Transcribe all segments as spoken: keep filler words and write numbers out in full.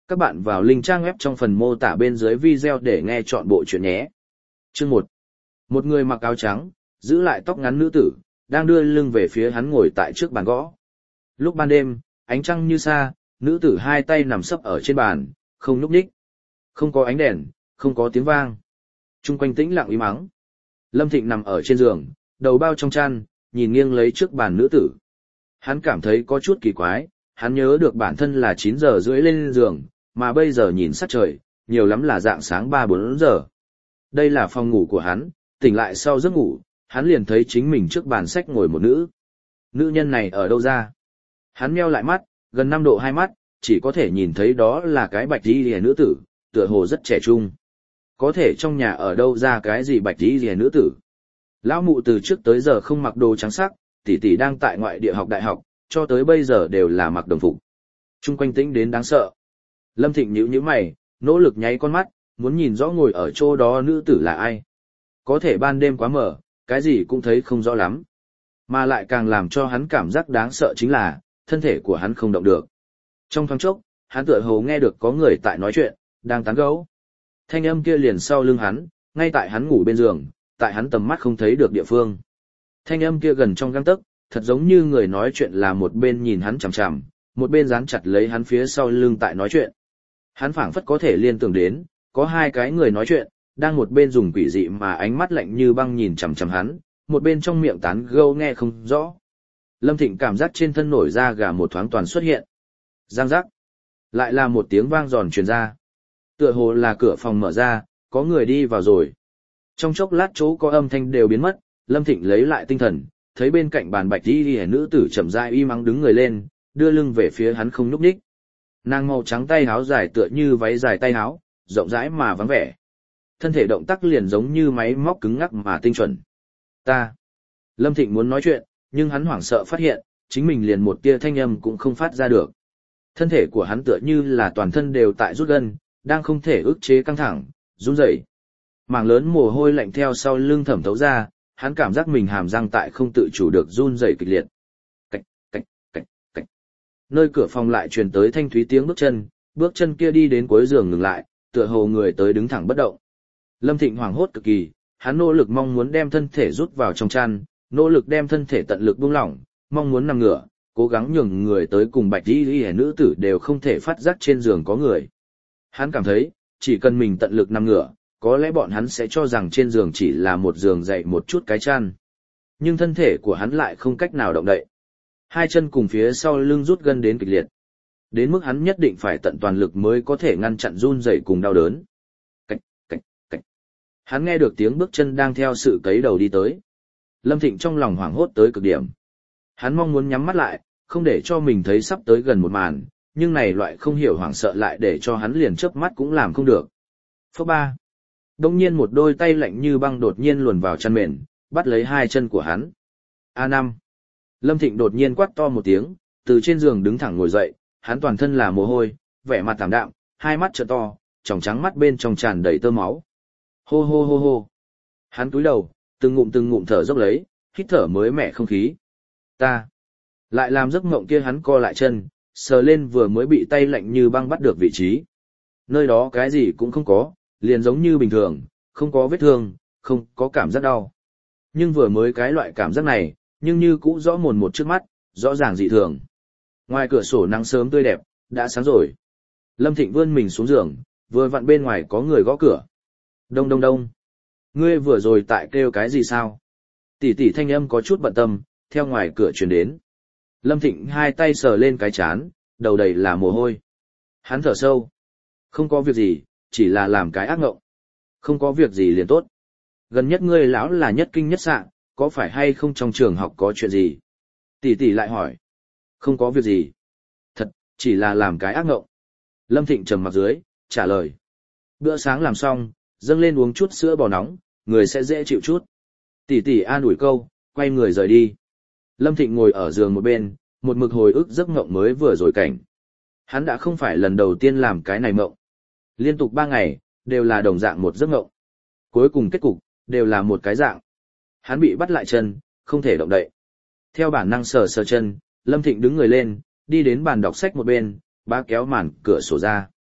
Các bạn vào link trang web trong phần mô tả bên dưới video để nghe chọn bộ chuyện nhé. Chương một. Một người mặc áo trắng, giữ lại tóc ngắn nữ tử, đang đưa lưng về phía hắn ngồi tại trước bàn gõ. Lúc ban đêm, ánh trăng như xa, nữ tử hai tay nằm sấp ở trên bàn, không nhúc nhích. Không có ánh đèn, không có tiếng vang. Trung quanh tĩnh lặng im ắng. Lâm Thịnh nằm ở trên giường, đầu bao trong chăn, nhìn nghiêng lấy trước bàn nữ tử. Hắn cảm thấy có chút kỳ quái, hắn nhớ được bản thân là chín giờ rưỡi lên giường, mà bây giờ nhìn sắc trời, nhiều lắm là dạng sáng ba bốn giờ. Đây là phòng ngủ của hắn, tỉnh lại sau giấc ngủ, hắn liền thấy chính mình trước bàn sách ngồi một nữ. Nữ nhân này ở đâu ra? Hắn meo lại mắt, gần năm độ hai mắt, chỉ có thể nhìn thấy đó là cái bạch y liễu nữ tử, tựa hồ rất trẻ trung. Có thể trong nhà ở đâu ra cái gì bạch y liễu nữ tử? Lão mụ từ trước tới giờ không mặc đồ trắng sắc, tỷ tỷ đang tại ngoại địa học đại học, cho tới bây giờ đều là mặc đồng phục. Trung quanh tĩnh đến đáng sợ. Lâm Thịnh nhíu nhíu mày, nỗ lực nháy con mắt, muốn nhìn rõ ngồi ở chỗ đó nữ tử là ai. Có thể ban đêm quá mờ, cái gì cũng thấy không rõ lắm. Mà lại càng làm cho hắn cảm giác đáng sợ chính là, thân thể của hắn không động được. Trong thoáng chốc, hắn tựa hồ nghe được có người tại nói chuyện, đang tán gẫu. Thanh âm kia liền sau lưng hắn, ngay tại hắn ngủ bên giường, tại hắn tầm mắt không thấy được địa phương. Thanh âm kia gần trong gang tấc, thật giống như người nói chuyện là một bên nhìn hắn chằm chằm, một bên dán chặt lấy hắn phía sau lưng tại nói chuyện. Hắn phảng phất có thể liên tưởng đến, có hai cái người nói chuyện, đang một bên dùng quỷ dị mà ánh mắt lạnh như băng nhìn chằm chằm hắn, một bên trong miệng tán gẫu nghe không rõ. Lâm Thịnh cảm giác trên thân nổi da gà một thoáng toàn xuất hiện. Giang giác. Lại là một tiếng vang giòn truyền ra. Tựa hồ là cửa phòng mở ra, có người đi vào rồi. Trong chốc lát chỗ có âm thanh đều biến mất, Lâm Thịnh lấy lại tinh thần, thấy bên cạnh bàn bạch y liễu nữ tử chậm rãi y mắng đứng người lên, đưa lưng về phía hắn không nhúc nhích. Nàng màu trắng tay áo dài tựa như váy dài tay áo, rộng rãi mà vắng vẻ. Thân thể động tác liền giống như máy móc cứng ngắc mà tinh chuẩn. Ta. Lâm Thịnh muốn nói chuyện, nhưng hắn hoảng sợ phát hiện, chính mình liền một tia thanh âm cũng không phát ra được. Thân thể của hắn tựa như là toàn thân đều tại rút gân, đang không thể ức chế căng thẳng, run rẩy. Mảng lớn mồ hôi lạnh theo sau lưng thẩm thấu ra, hắn cảm giác mình hàm răng tại không tự chủ được run rẩy kịch liệt. Cạch, cạch, cạch, cạch. Nơi cửa phòng lại truyền tới thanh thúy tiếng bước chân, bước chân kia đi đến cuối giường ngừng lại, tựa hồ người tới đứng thẳng bất động. Lâm Thịnh hoảng hốt cực kỳ, hắn nỗ lực mong muốn đem thân thể rút vào trong chăn, nỗ lực đem thân thể tận lực buông lỏng, mong muốn nằm ngửa, cố gắng nhường người tới cùng bạch y liễu nữ tử đều không thể phát giác trên giường có người. Hắn cảm thấy, chỉ cần mình tận lực nằm ngửa, có lẽ bọn hắn sẽ cho rằng trên giường chỉ là một giường dậy một chút cái chăn. Nhưng thân thể của hắn lại không cách nào động đậy. Hai chân cùng phía sau lưng rút gân đến kịch liệt. Đến mức hắn nhất định phải tận toàn lực mới có thể ngăn chặn run rẩy cùng đau đớn. Cạch, cạch, cạch. Hắn nghe được tiếng bước chân đang theo sự cấy đầu đi tới. Lâm Thịnh trong lòng hoảng hốt tới cực điểm. Hắn mong muốn nhắm mắt lại, không để cho mình thấy sắp tới gần một màn, nhưng này loại không hiểu hoảng sợ lại để cho hắn liền chớp mắt cũng làm không được. Phớp ba. Đông nhiên một đôi tay lạnh như băng đột nhiên luồn vào chăn mền, bắt lấy hai chân của hắn. A năm. Lâm Thịnh đột nhiên quát to một tiếng, từ trên giường đứng thẳng ngồi dậy, hắn toàn thân là mồ hôi, vẻ mặt tảm đạm, hai mắt trợn to, tròng trắng mắt bên trong tràn đầy tơ máu. Hô hô hô hô. Hắn cúi đầu, từng ngụm từng ngụm thở dốc lấy, hít thở mới mẻ không khí. Ta. Lại làm giấc mộng kia hắn co lại chân, sờ lên vừa mới bị tay lạnh như băng bắt được vị trí. Nơi đó cái gì cũng không có, liền giống như bình thường, không có vết thương, không có cảm giác đau. Nhưng vừa mới cái loại cảm giác này, nhưng như cũ rõ mồn một trước mắt, rõ ràng dị thường. Ngoài cửa sổ nắng sớm tươi đẹp, đã sáng rồi. Lâm Thịnh vươn mình xuống giường, vừa vặn bên ngoài có người gõ cửa. Đông đông đông. Ngươi vừa rồi tại kêu cái gì sao? Tỷ tỷ thanh âm có chút bận tâm, theo ngoài cửa truyền đến. Lâm Thịnh hai tay sờ lên cái chán, đầu đầy là mồ hôi. Hắn thở sâu. Không có việc gì, chỉ là làm cái ác ngộng. Không có việc gì liền tốt. Gần nhất ngươi lão là nhất kinh nhất sạng, có phải hay không trong trường học có chuyện gì? Tỷ tỷ lại hỏi. Không có việc gì. Thật, chỉ là làm cái ác ngộng. Lâm Thịnh trầm mặt dưới, trả lời. Bữa sáng làm xong, dâng lên uống chút sữa bò nóng, người sẽ dễ chịu chút. Tỷ tỷ an ủi câu, quay người rời đi. Lâm Thịnh ngồi ở giường một bên, một mực hồi ức giấc mộng mới vừa rồi cảnh. Hắn đã không phải lần đầu tiên làm cái này mộng. Liên tục ba ngày, đều là đồng dạng một giấc mộng. Cuối cùng kết cục, đều là một cái dạng. Hắn bị bắt lại chân, không thể động đậy. Theo bản năng sờ sờ chân, Lâm Thịnh đứng người lên, đi đến bàn đọc sách một bên, bá kéo màn cửa sổ ra.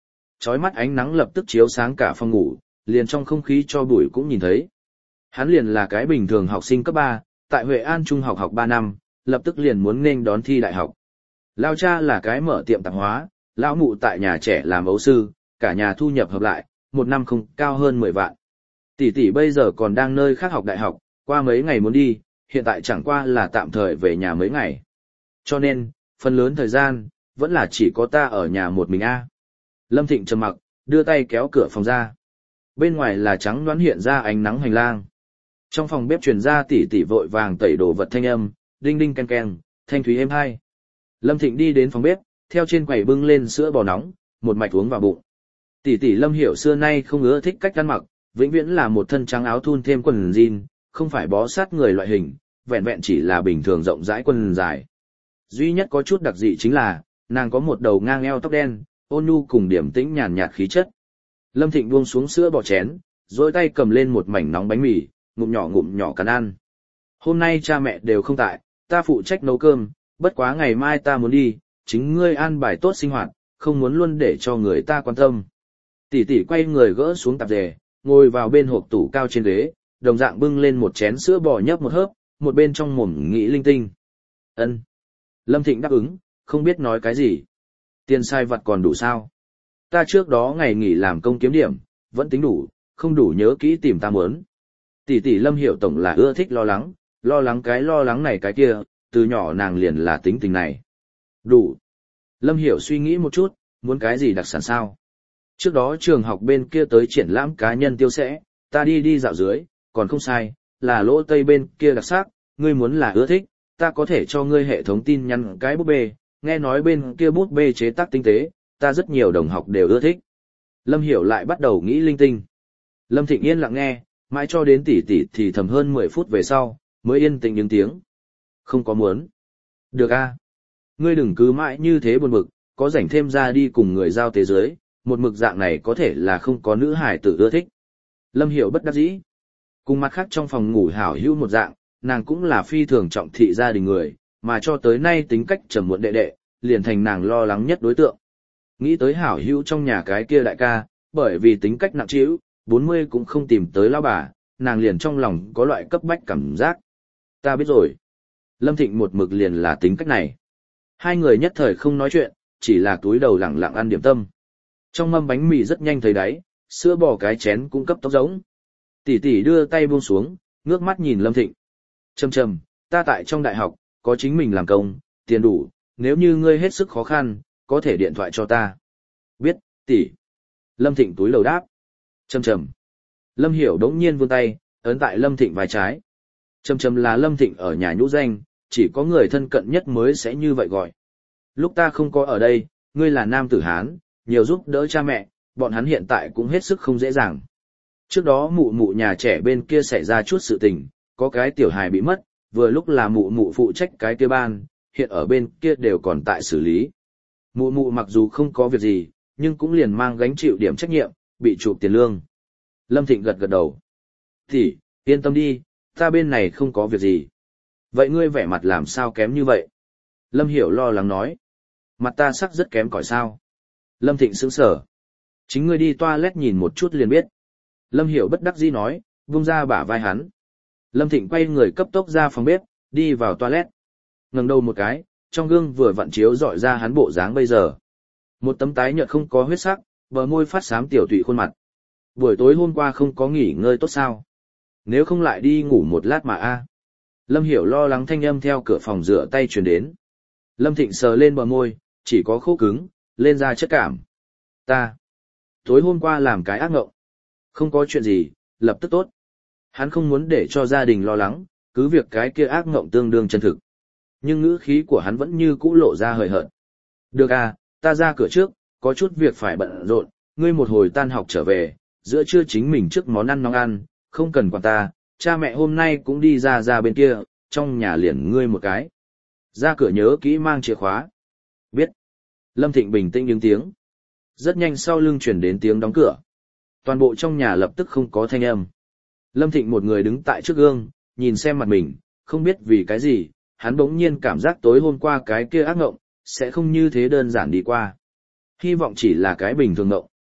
Chói mắt ánh nắng lập tức chiếu sáng cả phòng ngủ, liền trong không khí cho bụi cũng nhìn thấy. Hắn liền là cái bình thường học sinh cấp ba, tại Huệ An Trung học học ba năm, lập tức liền muốn nên đón thi đại học. Lao cha là cái mở tiệm tạp hóa, lão mụ tại nhà trẻ làm ấu sư, cả nhà thu nhập hợp lại, một năm không cao hơn mười vạn. Tỷ tỷ bây giờ còn đang nơi khác học đại học, qua mấy ngày muốn đi, hiện tại chẳng qua là tạm thời về nhà mấy ngày. Cho nên, phần lớn thời gian, vẫn là chỉ có ta ở nhà một mình a. Lâm Thịnh trầm mặc, đưa tay kéo cửa phòng ra. Bên ngoài là trắng đoán hiện ra ánh nắng hành lang. Trong phòng bếp truyền ra tỉ tỉ vội vàng tẩy đồ vật thanh âm, đinh đinh ken ken, thanh thúy êm hai. Lâm Thịnh đi đến phòng bếp, theo trên quầy bưng lên sữa bò nóng, một mạch uống vào bụng. Tỷ tỷ Lâm Hiểu xưa nay không ưa thích cách ăn mặc, vĩnh viễn là một thân trắng áo thun thêm quần jean, không phải bó sát người loại hình, vẹn vẹn chỉ là bình thường rộng rãi quần dài. Duy nhất có chút đặc dị chính là, nàng có một đầu ngang eo tóc đen, ôn nhu cùng điểm tĩnh nhàn nhạt khí chất. Lâm Thịnh buông xuống sữa bò chén, rồi tay cầm lên một mảnh nóng bánh mì, ngụm nhỏ ngụm nhỏ cắn ăn. Hôm nay cha mẹ đều không tại, ta phụ trách nấu cơm, bất quá ngày mai ta muốn đi, chính ngươi an bài tốt sinh hoạt, không muốn luôn để cho người ta quan tâm. Tỷ tỷ quay người gỡ xuống tạp dề, ngồi vào bên hộp tủ cao trên ghế, đồng dạng bưng lên một chén sữa bò nhấp một hớp, một bên trong mồm nghĩ linh tinh. Ân. Lâm Thịnh đáp ứng, không biết nói cái gì. Tiền sai vặt còn đủ sao? Ta trước đó ngày nghỉ làm công kiếm điểm, vẫn tính đủ, không đủ nhớ kỹ tìm ta muốn. Tỷ tỷ Lâm Hiểu tổng là ưa thích lo lắng, lo lắng cái lo lắng này cái kia, từ nhỏ nàng liền là tính tình này. Đủ. Lâm Hiểu suy nghĩ một chút, muốn cái gì đặc sản sao? Trước đó trường học bên kia tới triển lãm cá nhân tiêu sẽ, ta đi đi dạo dưới, còn không sai, là lỗ tây bên kia đặc sắc, ngươi muốn là ưa thích, ta có thể cho ngươi hệ thống tin nhắn cái bút bê, nghe nói bên kia bút bê chế tác tinh tế, ta rất nhiều đồng học đều ưa thích. Lâm Hiểu lại bắt đầu nghĩ linh tinh. Lâm Thịnh yên lặng nghe, mãi cho đến tỷ tỷ thì thầm hơn mười phút về sau, mới yên tĩnh những tiếng. Không có muốn. Được a. Ngươi đừng cứ mãi như thế buồn bực, có rảnh thêm ra đi cùng người giao tế giới, một mực dạng này có thể là không có nữ hải tử ưa thích. Lâm Hiểu bất đắc dĩ. Cùng mặt khác trong phòng ngủ hảo hữu một dạng, nàng cũng là phi thường trọng thị gia đình người, mà cho tới nay tính cách trầm muộn đệ đệ, liền thành nàng lo lắng nhất đối tượng. Nghĩ tới hảo hữu trong nhà cái kia đại ca, bởi vì tính cách nặng trĩu, bốn mươi cũng không tìm tới lão bà, nàng liền trong lòng có loại cấp bách cảm giác. Ta biết rồi. Lâm Thịnh một mực liền là tính cách này. Hai người nhất thời không nói chuyện, chỉ là túi đầu lẳng lặng ăn điểm tâm. Trong mâm bánh mì rất nhanh thấy đáy, sữa bò cái chén cũng cấp tốc giống. Tỷ tỷ đưa tay buông xuống, ngước mắt nhìn Lâm Thịnh. Châm châm, ta tại trong đại học, có chính mình làm công, tiền đủ, nếu như ngươi hết sức khó khăn, có thể điện thoại cho ta. Biết, tỷ. Lâm Thịnh túi lầu đáp. Châm châm. Lâm Hiểu đống nhiên vươn tay, ấn tại Lâm Thịnh vai trái. Châm châm là Lâm Thịnh ở nhà nhũ danh, chỉ có người thân cận nhất mới sẽ như vậy gọi. Lúc ta không có ở đây, ngươi là nam tử Hán, nhiều giúp đỡ cha mẹ, bọn hắn hiện tại cũng hết sức không dễ dàng. Trước đó mụ mụ nhà trẻ bên kia xảy ra chút sự tình, có cái tiểu hài bị mất, vừa lúc là mụ mụ phụ trách cái kia ban, hiện ở bên kia đều còn tại xử lý. Mụ mụ mặc dù không có việc gì, nhưng cũng liền mang gánh chịu điểm trách nhiệm, bị chụp tiền lương. Lâm Thịnh gật gật đầu. Thì, yên tâm đi, ta bên này không có việc gì. Vậy ngươi vẻ mặt làm sao kém như vậy? Lâm Hiểu lo lắng nói. Mặt ta sắc rất kém cỏi sao? Lâm Thịnh sững sờ. Chính ngươi đi toilet nhìn một chút liền biết. Lâm Hiểu bất đắc dĩ nói, vung ra bả vai hắn. Lâm Thịnh quay người cấp tốc ra phòng bếp, đi vào toilet. Ngẩng đầu một cái, trong gương vừa vặn chiếu dọi ra hắn bộ dáng bây giờ. Một tấm tái nhợt không có huyết sắc, bờ môi phát xám tiểu tụy khuôn mặt. Buổi tối hôm qua không có nghỉ ngơi tốt sao? Nếu không lại đi ngủ một lát mà a. Lâm Hiểu lo lắng thanh âm theo cửa phòng rửa tay truyền đến. Lâm Thịnh sờ lên bờ môi, chỉ có khô cứng, lên ra chất cảm. Ta, tối hôm qua làm cái ác ngộng. Không có chuyện gì, lập tức tốt. Hắn không muốn để cho gia đình lo lắng, cứ việc cái kia ác ngộng tương đương chân thực. Nhưng ngữ khí của hắn vẫn như cũ lộ ra hời hợt. Được à, ta ra cửa trước, có chút việc phải bận rộn, ngươi một hồi tan học trở về, giữa trưa chính mình trước món ăn nóng ăn, không cần quản ta, cha mẹ hôm nay cũng đi ra ra bên kia, trong nhà liền ngươi một cái. Ra cửa nhớ kỹ mang chìa khóa. Biết. Lâm Thịnh bình tĩnh những tiếng. Rất nhanh sau lưng chuyển đến tiếng đóng cửa. Toàn bộ trong nhà lập tức không có thanh âm. Lâm Thịnh một người đứng tại trước gương, nhìn xem mặt mình, không biết vì cái gì, hắn bỗng nhiên cảm giác tối hôm qua cái kia ác ngộng, sẽ không như thế đơn giản đi qua. Hy vọng chỉ là cái bình thường ngộng.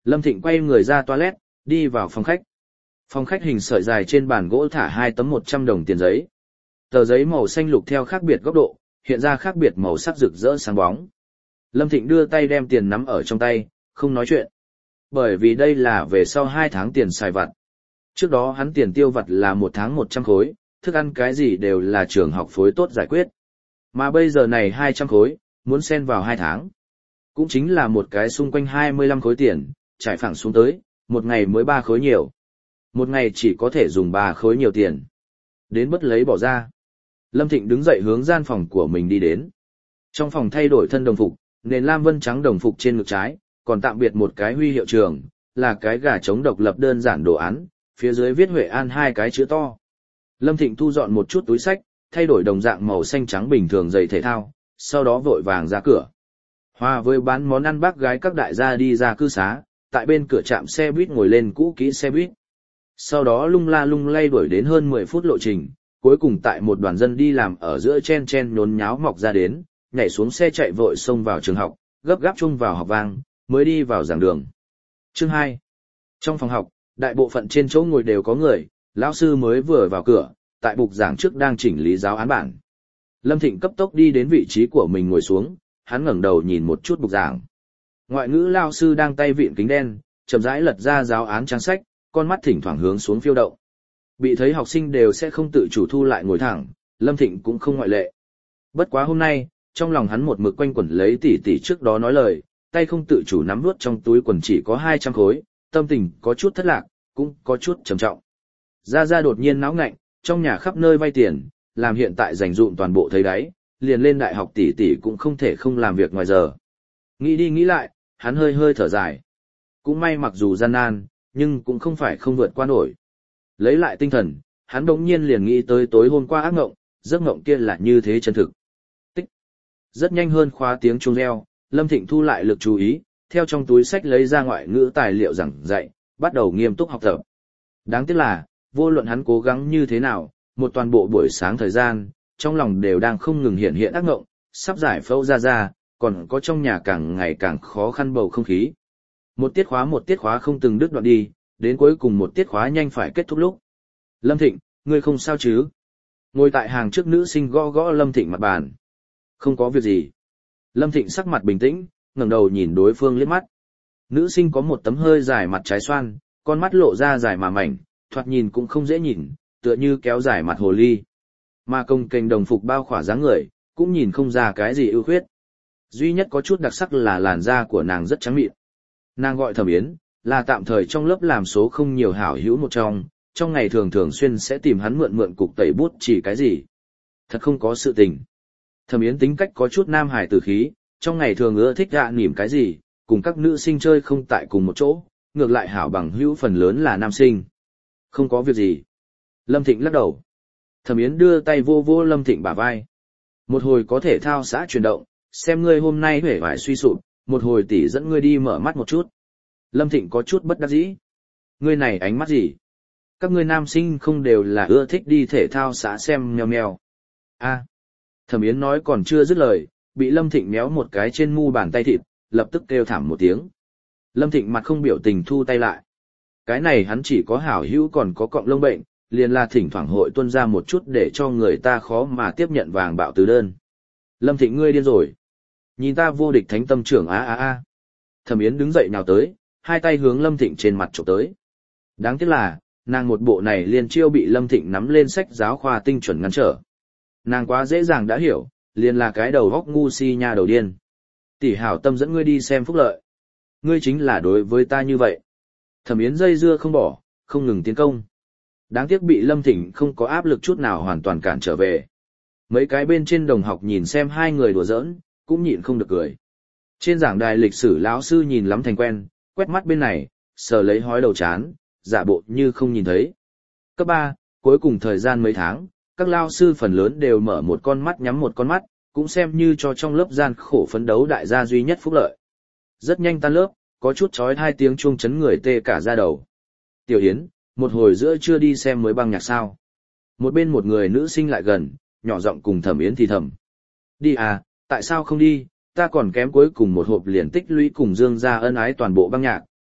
Lâm Thịnh quay người ra toilet, đi vào phòng khách. Phòng khách hình sợi dài trên bàn gỗ thả hai tấm một trăm đồng tiền giấy. Tờ giấy màu xanh lục theo khác biệt góc độ, hiện ra khác biệt màu sắc rực rỡ sáng bóng. Lâm Thịnh đưa tay đem tiền nắm ở trong tay, không nói chuyện. Bởi vì đây là về sau hai tháng tiền xài vặt. Trước đó hắn tiền tiêu vặt là một tháng một trăm khối, thức ăn cái gì đều là trường học phối tốt giải quyết. Mà bây giờ này hai trăm khối, muốn xen vào hai tháng. Cũng chính là một cái xung quanh hai mươi lăm khối tiền, trải phẳng xuống tới, một ngày mới ba khối nhiều. Một ngày chỉ có thể dùng ba khối nhiều tiền. Đến bất lấy bỏ ra. Lâm Thịnh đứng dậy hướng gian phòng của mình đi đến. Trong phòng thay đổi thân đồng phục, nền lam vân trắng đồng phục trên ngực trái, còn tạm biệt một cái huy hiệu trường, là cái gà trống độc lập đơn giản đồ án, phía dưới viết Huệ An hai cái chữ to. Lâm Thịnh thu dọn một chút túi sách, thay đổi đồng dạng màu xanh trắng bình thường giày thể thao, sau đó vội vàng ra cửa. Hòa với bán món ăn bác gái các đại gia đi ra cư xá, tại bên cửa trạm xe buýt ngồi lên cũ kỹ xe buýt. Sau đó lung la lung lay đuổi đến hơn mười phút lộ trình, cuối cùng tại một đoàn dân đi làm ở giữa chen chen nhốn nháo mọc ra đến, nhảy xuống xe chạy vội xông vào trường học, gấp gáp chung vào học vang, mới đi vào giảng đường. Chương hai. Trong phòng học, đại bộ phận trên chỗ ngồi đều có người, lão sư mới vừa vào cửa, tại bục giảng trước đang chỉnh lý giáo án bản. Lâm Thịnh cấp tốc đi đến vị trí của mình ngồi xuống, hắn ngẩng đầu nhìn một chút bục giảng. Ngoại ngữ lão sư đang tay vịn kính đen, chậm rãi lật ra giáo án trang sách, con mắt thỉnh thoảng hướng xuống phiêu động. Bị thấy học sinh đều sẽ không tự chủ thu lại ngồi thẳng, Lâm Thịnh cũng không ngoại lệ. Bất quá hôm nay, trong lòng hắn một mực quanh quẩn lấy tỷ tỷ trước đó nói lời, tay không tự chủ nắm nuốt trong túi quần chỉ có hai trăm khối, tâm tình có chút thất lạc, cũng có chút trầm trọng. Gia Gia đột nhiên náo ngạnh, trong nhà khắp nơi vay tiền, làm hiện tại dành dụm toàn bộ thấy đáy, liền lên đại học tỷ tỷ cũng không thể không làm việc ngoài giờ. Nghĩ đi nghĩ lại, hắn hơi hơi thở dài. Cũng may mặc dù gian nan, nhưng cũng không phải không vượt qua nổi. Lấy lại tinh thần, hắn đống nhiên liền nghĩ tới tối hôm qua ác ngộng, giấc ngộng kia là như thế chân thực. Tích. Rất nhanh hơn khóa tiếng chuông reo, Lâm Thịnh thu lại lực chú ý, theo trong túi sách lấy ra ngoại ngữ tài liệu giảng dạy, bắt đầu nghiêm túc học tập. Đáng tiếc là, vô luận hắn cố gắng như thế nào, một toàn bộ buổi sáng thời gian, trong lòng đều đang không ngừng hiện hiện ác ngộng, sắp giải phẫu ra ra, còn có trong nhà càng ngày càng khó khăn bầu không khí. Một tiết khóa một tiết khóa không từng đứt đoạn đi, đến cuối cùng một tiết khóa nhanh phải kết thúc lúc. Lâm Thịnh, ngươi không sao chứ? Ngồi tại hàng trước nữ sinh gõ gõ Lâm Thịnh mặt bàn. Không có việc gì. Lâm Thịnh sắc mặt bình tĩnh, ngẩng đầu nhìn đối phương liếc mắt. Nữ sinh có một tấm hơi dài mặt trái xoan, con mắt lộ ra dài mà mảnh, thoạt nhìn cũng không dễ nhìn, tựa như kéo dài mặt hồ ly. Mà công kênh đồng phục bao khỏa dáng người, cũng nhìn không ra cái gì ưu khuyết. Duy nhất có chút đặc sắc là làn da của nàng rất trắng mịn. Nàng gọi Thẩm Yến, là tạm thời trong lớp làm số không nhiều hảo hữu một trong, trong ngày thường thường xuyên sẽ tìm hắn mượn mượn cục tẩy bút chỉ cái gì. Thật không có sự tình. Thẩm Yến tính cách có chút nam hải tử khí, trong ngày thường ưa thích gạ nỉm cái gì, cùng các nữ sinh chơi không tại cùng một chỗ, ngược lại hảo bằng hữu phần lớn là nam sinh. Không có việc gì. Lâm Thịnh lắc đầu. Thẩm Yến đưa tay vô vô Lâm Thịnh bả vai. Một hồi có thể thao xã chuyển động, xem ngươi hôm nay huệ vải suy sụp, một hồi tỷ dẫn ngươi đi mở mắt một chút. Lâm Thịnh có chút bất đắc dĩ. Ngươi này ánh mắt gì? Các ngươi nam sinh không đều là ưa thích đi thể thao xã xem mèo mèo. A. Thẩm Yến nói còn chưa dứt lời, bị Lâm Thịnh méo một cái trên mu bàn tay thịt, lập tức kêu thảm một tiếng. Lâm Thịnh mặt không biểu tình thu tay lại. Cái này hắn chỉ có hảo hữu còn có cọng lông bệnh, liền là thỉnh thoảng hội tuân ra một chút để cho người ta khó mà tiếp nhận vàng bạo từ đơn. Lâm Thịnh ngươi điên rồi. Nhìn ta vô địch thánh tâm trưởng a a a. Thẩm Yến đứng dậy nào tới, hai tay hướng Lâm Thịnh trên mặt chụp tới. Đáng tiếc là, nàng một bộ này liền chiêu bị Lâm Thịnh nắm lên sách giáo khoa tinh chuẩn ngăn trở. Nàng quá dễ dàng đã hiểu, liền là cái đầu góc ngu si nha đầu điên. Tỷ hảo tâm dẫn ngươi đi xem phúc lợi. Ngươi chính là đối với ta như vậy. Thẩm Yến dây dưa không bỏ, không ngừng tiến công. Đáng tiếc bị Lâm Thịnh không có áp lực chút nào hoàn toàn cản trở về. Mấy cái bên trên đồng học nhìn xem hai người đùa giỡn, cũng nhịn không được cười. Trên giảng đài lịch sử lão sư nhìn lắm thành quen, quét mắt bên này, sờ lấy hói đầu chán, giả bộ như không nhìn thấy. Cấp ba, cuối cùng thời gian mấy tháng, các lao sư phần lớn đều mở một con mắt nhắm một con mắt, cũng xem như cho trong lớp gian khổ phấn đấu đại gia duy nhất phúc lợi. Rất nhanh tan lớp, có chút chói hai tiếng chuông chấn người tê cả da đầu. Tiểu Yến, một hồi giữa trưa đi xem mới băng nhạc sao. Một bên một người nữ sinh lại gần, nhỏ giọng cùng Thẩm Yến thì thầm. Đi à, tại sao không đi, ta còn kém cuối cùng một hộp liền tích lũy cùng Dương gia ân ái toàn bộ băng nhạc,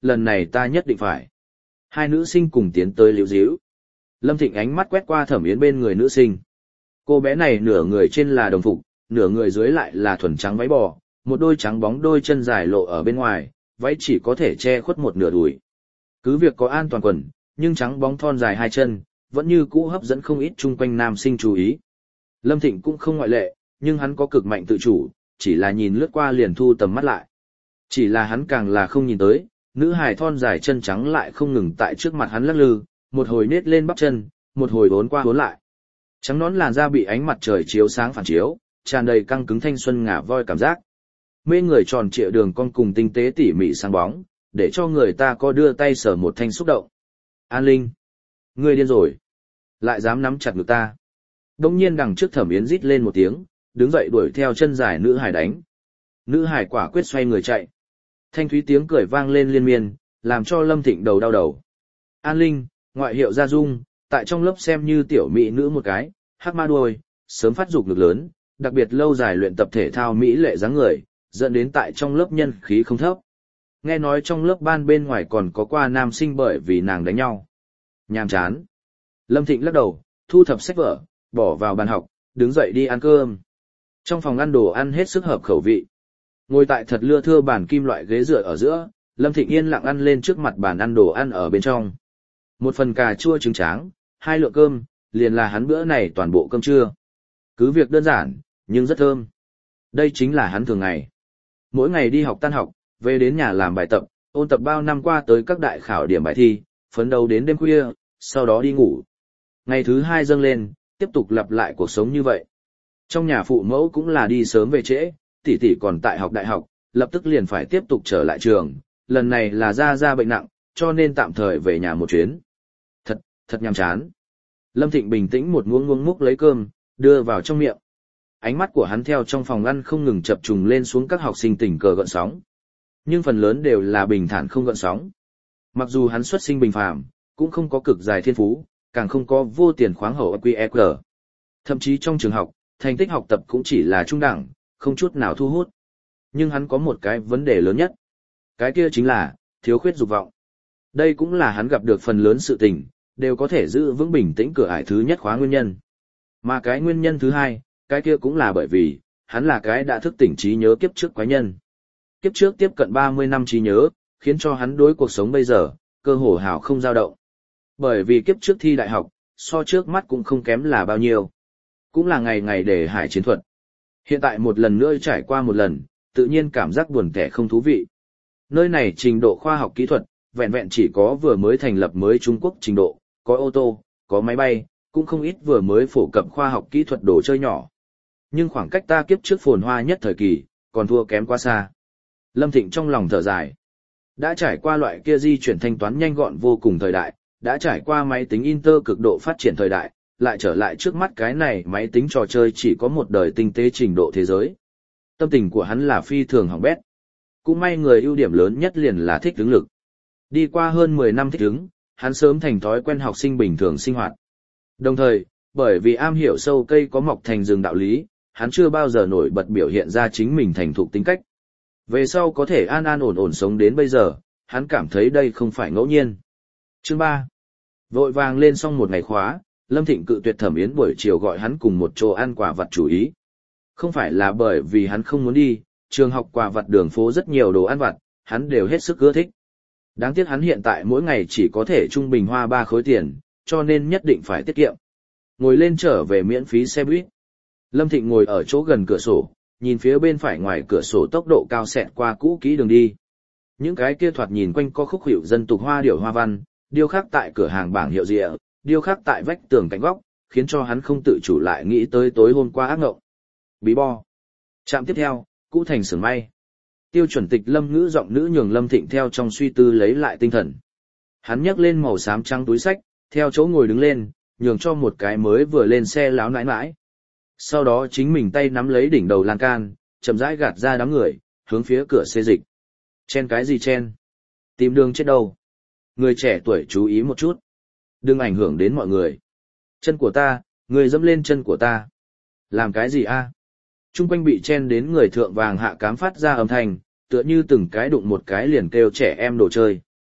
lần này ta nhất định phải. Hai nữ sinh cùng tiến tới liễu díu. Lâm Thịnh ánh mắt quét qua Thẩm Yến bên người nữ sinh. Cô bé này nửa người trên là đồng phục, nửa người dưới lại là thuần trắng váy bò, một đôi trắng bóng đôi chân dài lộ ở bên ngoài, váy chỉ có thể che khuất một nửa đùi. Cứ việc có an toàn quần, nhưng trắng bóng thon dài hai chân, vẫn như cũ hấp dẫn không ít chung quanh nam sinh chú ý. Lâm Thịnh cũng không ngoại lệ, nhưng hắn có cực mạnh tự chủ, chỉ là nhìn lướt qua liền thu tầm mắt lại. Chỉ là hắn càng là không nhìn tới, nữ hài thon dài chân trắng lại không ngừng tại trước mặt hắn lắc lư, một hồi nết lên bắp chân, một hồi vốn qua vốn lại. Trắng nón làn da bị ánh mặt trời chiếu sáng phản chiếu, tràn đầy căng cứng thanh xuân ngả voi cảm giác. Mê người tròn trịa đường cong cùng tinh tế tỉ mỉ sáng bóng, để cho người ta có đưa tay sờ một thanh xúc động. An Linh, ngươi điên rồi, lại dám nắm chặt ngực ta. Đông nhiên đằng trước Thẩm Yến rít lên một tiếng, đứng dậy đuổi theo chân dài nữ hải đánh. Nữ hải quả quyết xoay người chạy. Thanh thúy tiếng cười vang lên liên miên, làm cho Lâm Thịnh đầu đau đầu. An Linh, ngoại hiệu Gia Dung, tại trong lớp xem như tiểu mỹ nữ một cái, hắc ma đuôi, sớm phát dục lực lớn, đặc biệt lâu dài luyện tập thể thao mỹ lệ dáng người, dẫn đến tại trong lớp nhân khí không thấp. Nghe nói trong lớp ban bên ngoài còn có qua nam sinh bởi vì nàng đánh nhau. Nhàm chán. Lâm Thịnh lắc đầu, thu thập sách vở, bỏ vào bàn học, đứng dậy đi ăn cơm. Trong phòng ăn đồ ăn hết sức hợp khẩu vị. Ngồi tại thật lưa thưa bàn kim loại ghế dựa ở giữa, Lâm Thịnh yên lặng ăn lên trước mặt bàn ăn đồ ăn ở bên trong. Một phần cà chua trứng tráng, hai lượng cơm, liền là hắn bữa này toàn bộ cơm trưa. Cứ việc đơn giản, nhưng rất thơm. Đây chính là hắn thường ngày. Mỗi ngày đi học tan học, về đến nhà làm bài tập, ôn tập bao năm qua tới các đại khảo điểm bài thi, phấn đấu đến đêm khuya, sau đó đi ngủ. Ngày thứ hai dâng lên, tiếp tục lặp lại cuộc sống như vậy. Trong nhà phụ mẫu cũng là đi sớm về trễ, tỷ tỷ còn tại học đại học, lập tức liền phải tiếp tục trở lại trường, lần này là ra ra bệnh nặng, cho nên tạm thời về nhà một chuyến. Thật, thật nhàm chán. Lâm Thịnh bình tĩnh một muỗng muỗng múc lấy cơm, đưa vào trong miệng. Ánh mắt của hắn theo trong phòng ăn không ngừng chập trùng lên xuống các học sinh tình cờ gợn sóng. Nhưng phần lớn đều là bình thản không gợn sóng. Mặc dù hắn xuất sinh bình phàm, cũng không có cực dài thiên phú, càng không có vô tiền khoáng hậu i kiu i kiu. Thậm chí trong trường học, thành tích học tập cũng chỉ là trung đẳng, không chút nào thu hút. Nhưng hắn có một cái vấn đề lớn nhất. Cái kia chính là, thiếu khuyết dục vọng. Đây cũng là hắn gặp được phần lớn sự tình, đều có thể giữ vững bình tĩnh cửa ải thứ nhất khóa nguyên nhân. Mà cái nguyên nhân thứ hai, cái kia cũng là bởi vì, hắn là cái đã thức tỉnh trí nhớ kiếp trước quái nhân. Kiếp trước tiếp cận ba mươi năm trí nhớ, khiến cho hắn đối cuộc sống bây giờ, cơ hồ hào không dao động. Bởi vì kiếp trước thi đại học, so trước mắt cũng không kém là bao nhiêu. Cũng là ngày ngày để hải chiến thuật. Hiện tại một lần nữa trải qua một lần, tự nhiên cảm giác buồn tẻ không thú vị. Nơi này trình độ khoa học kỹ thuật, vẹn vẹn chỉ có vừa mới thành lập mới Trung Quốc trình độ, có ô tô, có máy bay, cũng không ít vừa mới phổ cập khoa học kỹ thuật đồ chơi nhỏ. Nhưng khoảng cách ta kiếp trước phồn hoa nhất thời kỳ, còn thua kém quá xa. Lâm Thịnh trong lòng thở dài. Đã trải qua loại kia di chuyển thanh toán nhanh gọn vô cùng thời đại, đã trải qua máy tính Inter cực độ phát triển thời đại, lại trở lại trước mắt cái này máy tính trò chơi chỉ có một đời tinh tế trình độ thế giới. Tâm tình của hắn là phi thường hỏng bét. Cũng may người ưu điểm lớn nhất liền là thích ứng lực. Đi qua hơn mười năm thích ứng, hắn sớm thành thói quen học sinh bình thường sinh hoạt. Đồng thời, bởi vì am hiểu sâu cây có mọc thành rừng đạo lý, hắn chưa bao giờ nổi bật biểu hiện ra chính mình thành thục tính cách. Về sau có thể an an ổn ổn sống đến bây giờ, hắn cảm thấy đây không phải ngẫu nhiên. Chương ba. Vội vàng lên xong một ngày khóa, Lâm Thịnh cự tuyệt Thẩm Yến buổi chiều gọi hắn cùng một chỗ ăn quà vặt chủ ý. Không phải là bởi vì hắn không muốn đi, trường học quà vặt đường phố rất nhiều đồ ăn vặt, hắn đều hết sức ưa thích. Đáng tiếc hắn hiện tại mỗi ngày chỉ có thể trung bình hoa ba khối tiền, cho nên nhất định phải tiết kiệm. Ngồi lên trở về miễn phí xe buýt. Lâm Thịnh ngồi ở chỗ gần cửa sổ, nhìn phía bên phải ngoài cửa sổ tốc độ cao xẹt qua cũ kỹ đường đi. Những cái kia thoạt nhìn quanh co khúc hiệu dân tục hoa điểu hoa văn, điêu khắc tại cửa hàng bảng hiệu rịa, điêu khắc tại vách tường cạnh góc, khiến cho hắn không tự chủ lại nghĩ tới tối hôm qua ác ngộng. Bí bo. Trạm tiếp theo, cũ thành xưởng may. Tiêu chuẩn tịch Lâm ngữ giọng nữ nhường Lâm Thịnh theo trong suy tư lấy lại tinh thần. Hắn nhấc lên màu xám trắng túi sách, theo chỗ ngồi đứng lên, nhường cho một cái mới vừa lên xe láo nãi nãi. Sau đó chính mình tay nắm lấy đỉnh đầu lan can, chậm rãi gạt ra đám người, hướng phía cửa xê dịch. Chen cái gì chen? Tìm đường chết đâu? Người trẻ tuổi chú ý một chút. Đừng ảnh hưởng đến mọi người. Chân của ta, người dẫm lên chân của ta. Làm cái gì a? Trung quanh bị chen đến người thượng vàng hạ cám phát ra âm thanh, tựa như từng cái đụng một cái liền kêu trẻ em đồ chơi.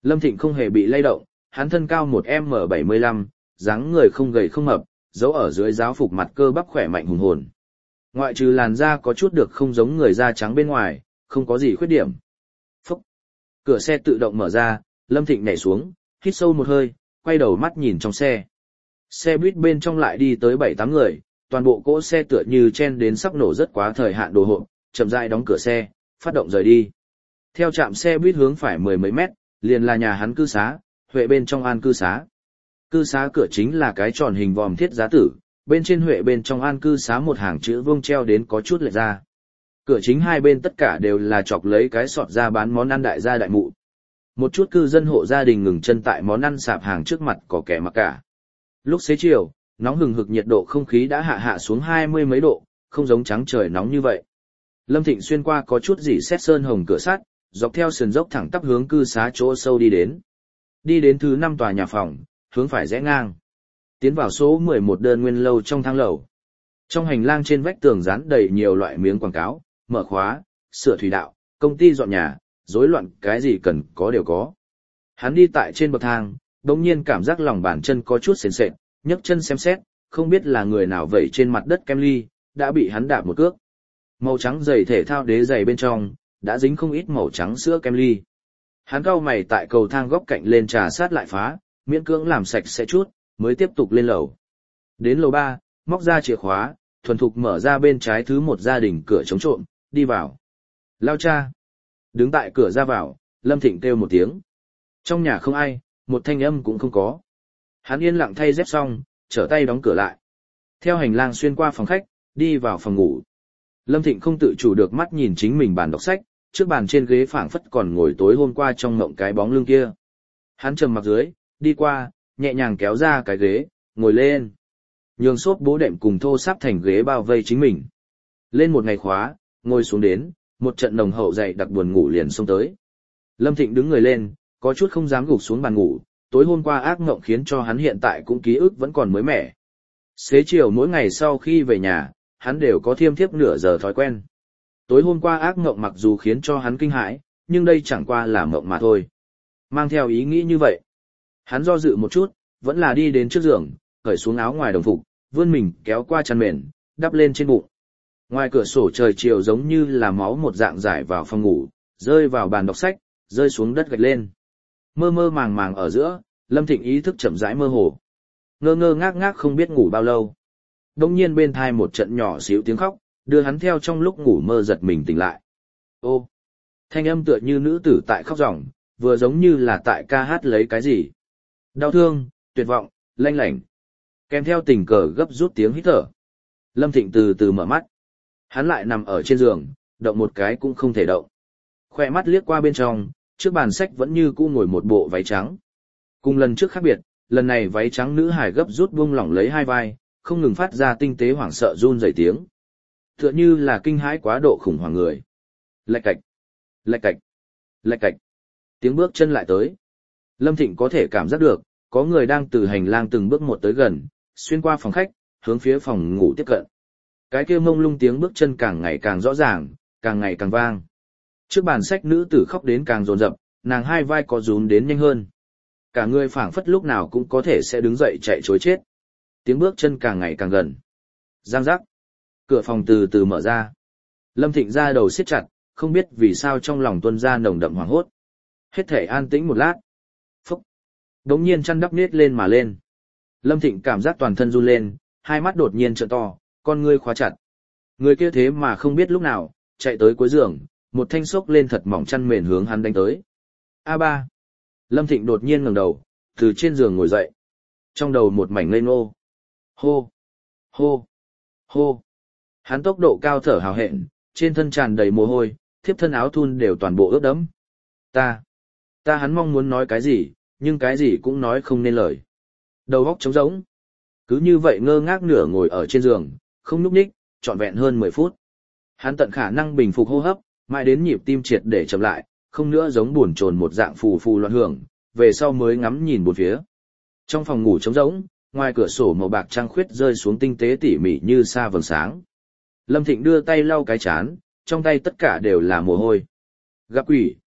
Lâm Thịnh không hề bị lay động, hắn thân cao một m bảy mươi lăm, dáng người không gầy không mập, giấu ở dưới giáo phục mặt cơ bắp khỏe mạnh hùng hồn. Ngoại trừ làn da có chút được không giống người da trắng bên ngoài, không có gì khuyết điểm. Phúc! Cửa xe tự động mở ra, Lâm Thịnh nhảy xuống, hít sâu một hơi, quay đầu mắt nhìn trong xe. Xe buýt bên trong lại đi tới bảy tám người, toàn bộ cỗ xe tựa như chen đến sắp nổ rất quá thời hạn đồ hộp, chậm rãi đóng cửa xe, phát động rời đi. Theo trạm xe buýt hướng phải mười mấy mét, liền là nhà hắn cư xá, Huệ bên trong an cư xá. Cư xá cửa chính là cái tròn hình vòm thiết giá tử, bên trên Huệ bên trong an cư xá một hàng chữ vương treo đến có chút lệch ra. Cửa chính hai bên tất cả đều là chọc lấy cái sọt ra bán món ăn đại gia đại mụ. Một chút cư dân hộ gia đình ngừng chân tại món ăn sạp hàng trước mặt có kẻ mặc cả. Lúc xế chiều, nóng hừng hực nhiệt độ không khí đã hạ hạ xuống hai mươi mấy độ, không giống trắng trời nóng như vậy. Lâm Thịnh xuyên qua có chút rỉ sét sơn hồng cửa sắt, dọc theo sườn dốc thẳng tắp hướng cư xá chỗ sâu đi đến. Đi đến thứ năm tòa nhà phòng, hướng phải rẽ ngang. Tiến vào số mười một đơn nguyên lâu trong thang lầu. Trong hành lang trên vách tường dán đầy nhiều loại miếng quảng cáo, mở khóa, sửa thủy đạo, công ty dọn nhà, rối loạn cái gì cần có đều có. Hắn đi tại trên bậc thang, đột nhiên cảm giác lòng bàn chân có chút sền sệt, nhấc chân xem xét, không biết là người nào vẩy trên mặt đất kem ly, đã bị hắn đạp một cước. Màu trắng giày thể thao đế giày bên trong, đã dính không ít màu trắng sữa kem ly. Hắn cau mày tại cầu thang góc cạnh lên trà sát lại phá, miễn cưỡng làm sạch sẽ chút, mới tiếp tục lên lầu. Đến lầu ba, móc ra chìa khóa, thuần thục mở ra bên trái thứ một gia đình cửa chống trộm, đi vào. Lao cha. Đứng tại cửa ra vào, Lâm Thịnh kêu một tiếng. Trong nhà không ai, một thanh âm cũng không có. Hắn yên lặng thay dép xong, trở tay đóng cửa lại. Theo hành lang xuyên qua phòng khách, đi vào phòng ngủ. Lâm Thịnh không tự chủ được mắt nhìn chính mình bàn đọc sách, trước bàn trên ghế phảng phất còn ngồi tối hôm qua trong mộng cái bóng lưng kia. Hắn trầm mặc dưới, đi qua, nhẹ nhàng kéo ra cái ghế, ngồi lên. Nhường xốp bố đệm cùng thô sáp thành ghế bao vây chính mình. Lên một ngày khóa, ngồi xuống đến, một trận nồng hậu dậy đặc buồn ngủ liền xông tới. Lâm Thịnh đứng người lên, có chút không dám gục xuống bàn ngủ, tối hôm qua ác mộng khiến cho hắn hiện tại cũng ký ức vẫn còn mới mẻ. Xế chiều mỗi ngày sau khi về nhà, hắn đều có thiêm thiếp nửa giờ thói quen. Tối hôm qua ác mộng mặc dù khiến cho hắn kinh hãi, nhưng đây chẳng qua là mộng mà thôi. Mang theo ý nghĩ như vậy, hắn do dự một chút, vẫn là đi đến trước giường, cởi xuống áo ngoài đồng phục, vươn mình kéo qua chăn mền, đắp lên trên bụng. Ngoài cửa sổ trời chiều giống như là máu một dạng giải vào phòng ngủ, rơi vào bàn đọc sách, rơi xuống đất gạch lên. Mơ mơ màng màng ở giữa, Lâm Thịnh ý thức chậm rãi mơ hồ. Ngơ ngơ ngác ngác không biết ngủ bao lâu. Đông nhiên bên thai một trận nhỏ xíu tiếng khóc, đưa hắn theo trong lúc ngủ mơ giật mình tỉnh lại. Ô! Thanh âm tựa như nữ tử tại khóc ròng, vừa giống như là tại ca hát lấy cái gì. Đau thương, tuyệt vọng, lanh lảnh. Kèm theo tình cờ gấp rút tiếng hít thở. Lâm Thịnh từ từ mở mắt. Hắn lại nằm ở trên giường, động một cái cũng không thể động. Khoe mắt liếc qua bên trong, trước bàn sách vẫn như cũ ngồi một bộ váy trắng. Cùng lần trước khác biệt, lần này váy trắng nữ hài gấp rút buông lỏng lấy hai vai, không ngừng phát ra tinh tế hoảng sợ run rẩy tiếng. Tựa như là kinh hãi quá độ khủng hoảng người. Lạch cạch, lạch cạch, lạch cạch. Tiếng bước chân lại tới. Lâm Thịnh có thể cảm giác được, có người đang từ hành lang từng bước một tới gần, xuyên qua phòng khách, hướng phía phòng ngủ tiếp cận. Cái kia mông lung tiếng bước chân càng ngày càng rõ ràng, càng ngày càng vang. Trước bàn sách nữ tử khóc đến càng dồn dập, nàng hai vai có rúm đến nhanh hơn. Cả người phảng phất lúc nào cũng có thể sẽ đứng dậy chạy trối chết. Tiếng bước chân càng ngày càng gần. Giang giác. Cửa phòng từ từ mở ra. Lâm Thịnh ra đầu siết chặt, không biết vì sao trong lòng tuôn ra nồng đậm hoảng hốt. Hết thể an tĩnh một lát. Phúc. Đống nhiên chăn đắp nết lên mà lên. Lâm Thịnh cảm giác toàn thân run lên, hai mắt đột nhiên trợn to, con ngươi khóa chặt. Người kia thế mà không biết lúc nào, chạy tới cuối giường, một thanh xốc lên thật mỏng chăn mền hướng hắn đánh tới. A ba. Lâm Thịnh đột nhiên ngẩng đầu, từ trên giường ngồi dậy. Trong đầu một mảnh ngây ngô. Hô, hô, hô. Hắn tốc độ cao thở hào hẹn, trên thân tràn đầy mồ hôi, thiếp thân áo thun đều toàn bộ ướt đẫm. Ta, ta hắn mong muốn nói cái gì, nhưng cái gì cũng nói không nên lời. Đầu óc trống rỗng. Cứ như vậy ngơ ngác nửa ngồi ở trên giường, không nhúc nhích, trọn vẹn hơn mười phút. Hắn tận khả năng bình phục hô hấp, mãi đến nhịp tim triệt để chậm lại, không nữa giống buồn chồn một dạng phù phù loạn hưởng, về sau mới ngắm nhìn bốn phía. Trong phòng ngủ trống rỗng, ngoài cửa sổ màu bạc trăng khuyết rơi xuống tinh tế tỉ mỉ như sa vầng sáng. Lâm Thịnh đưa tay lau cái chán, trong tay tất cả đều là mồ hôi. Gặp quỷ,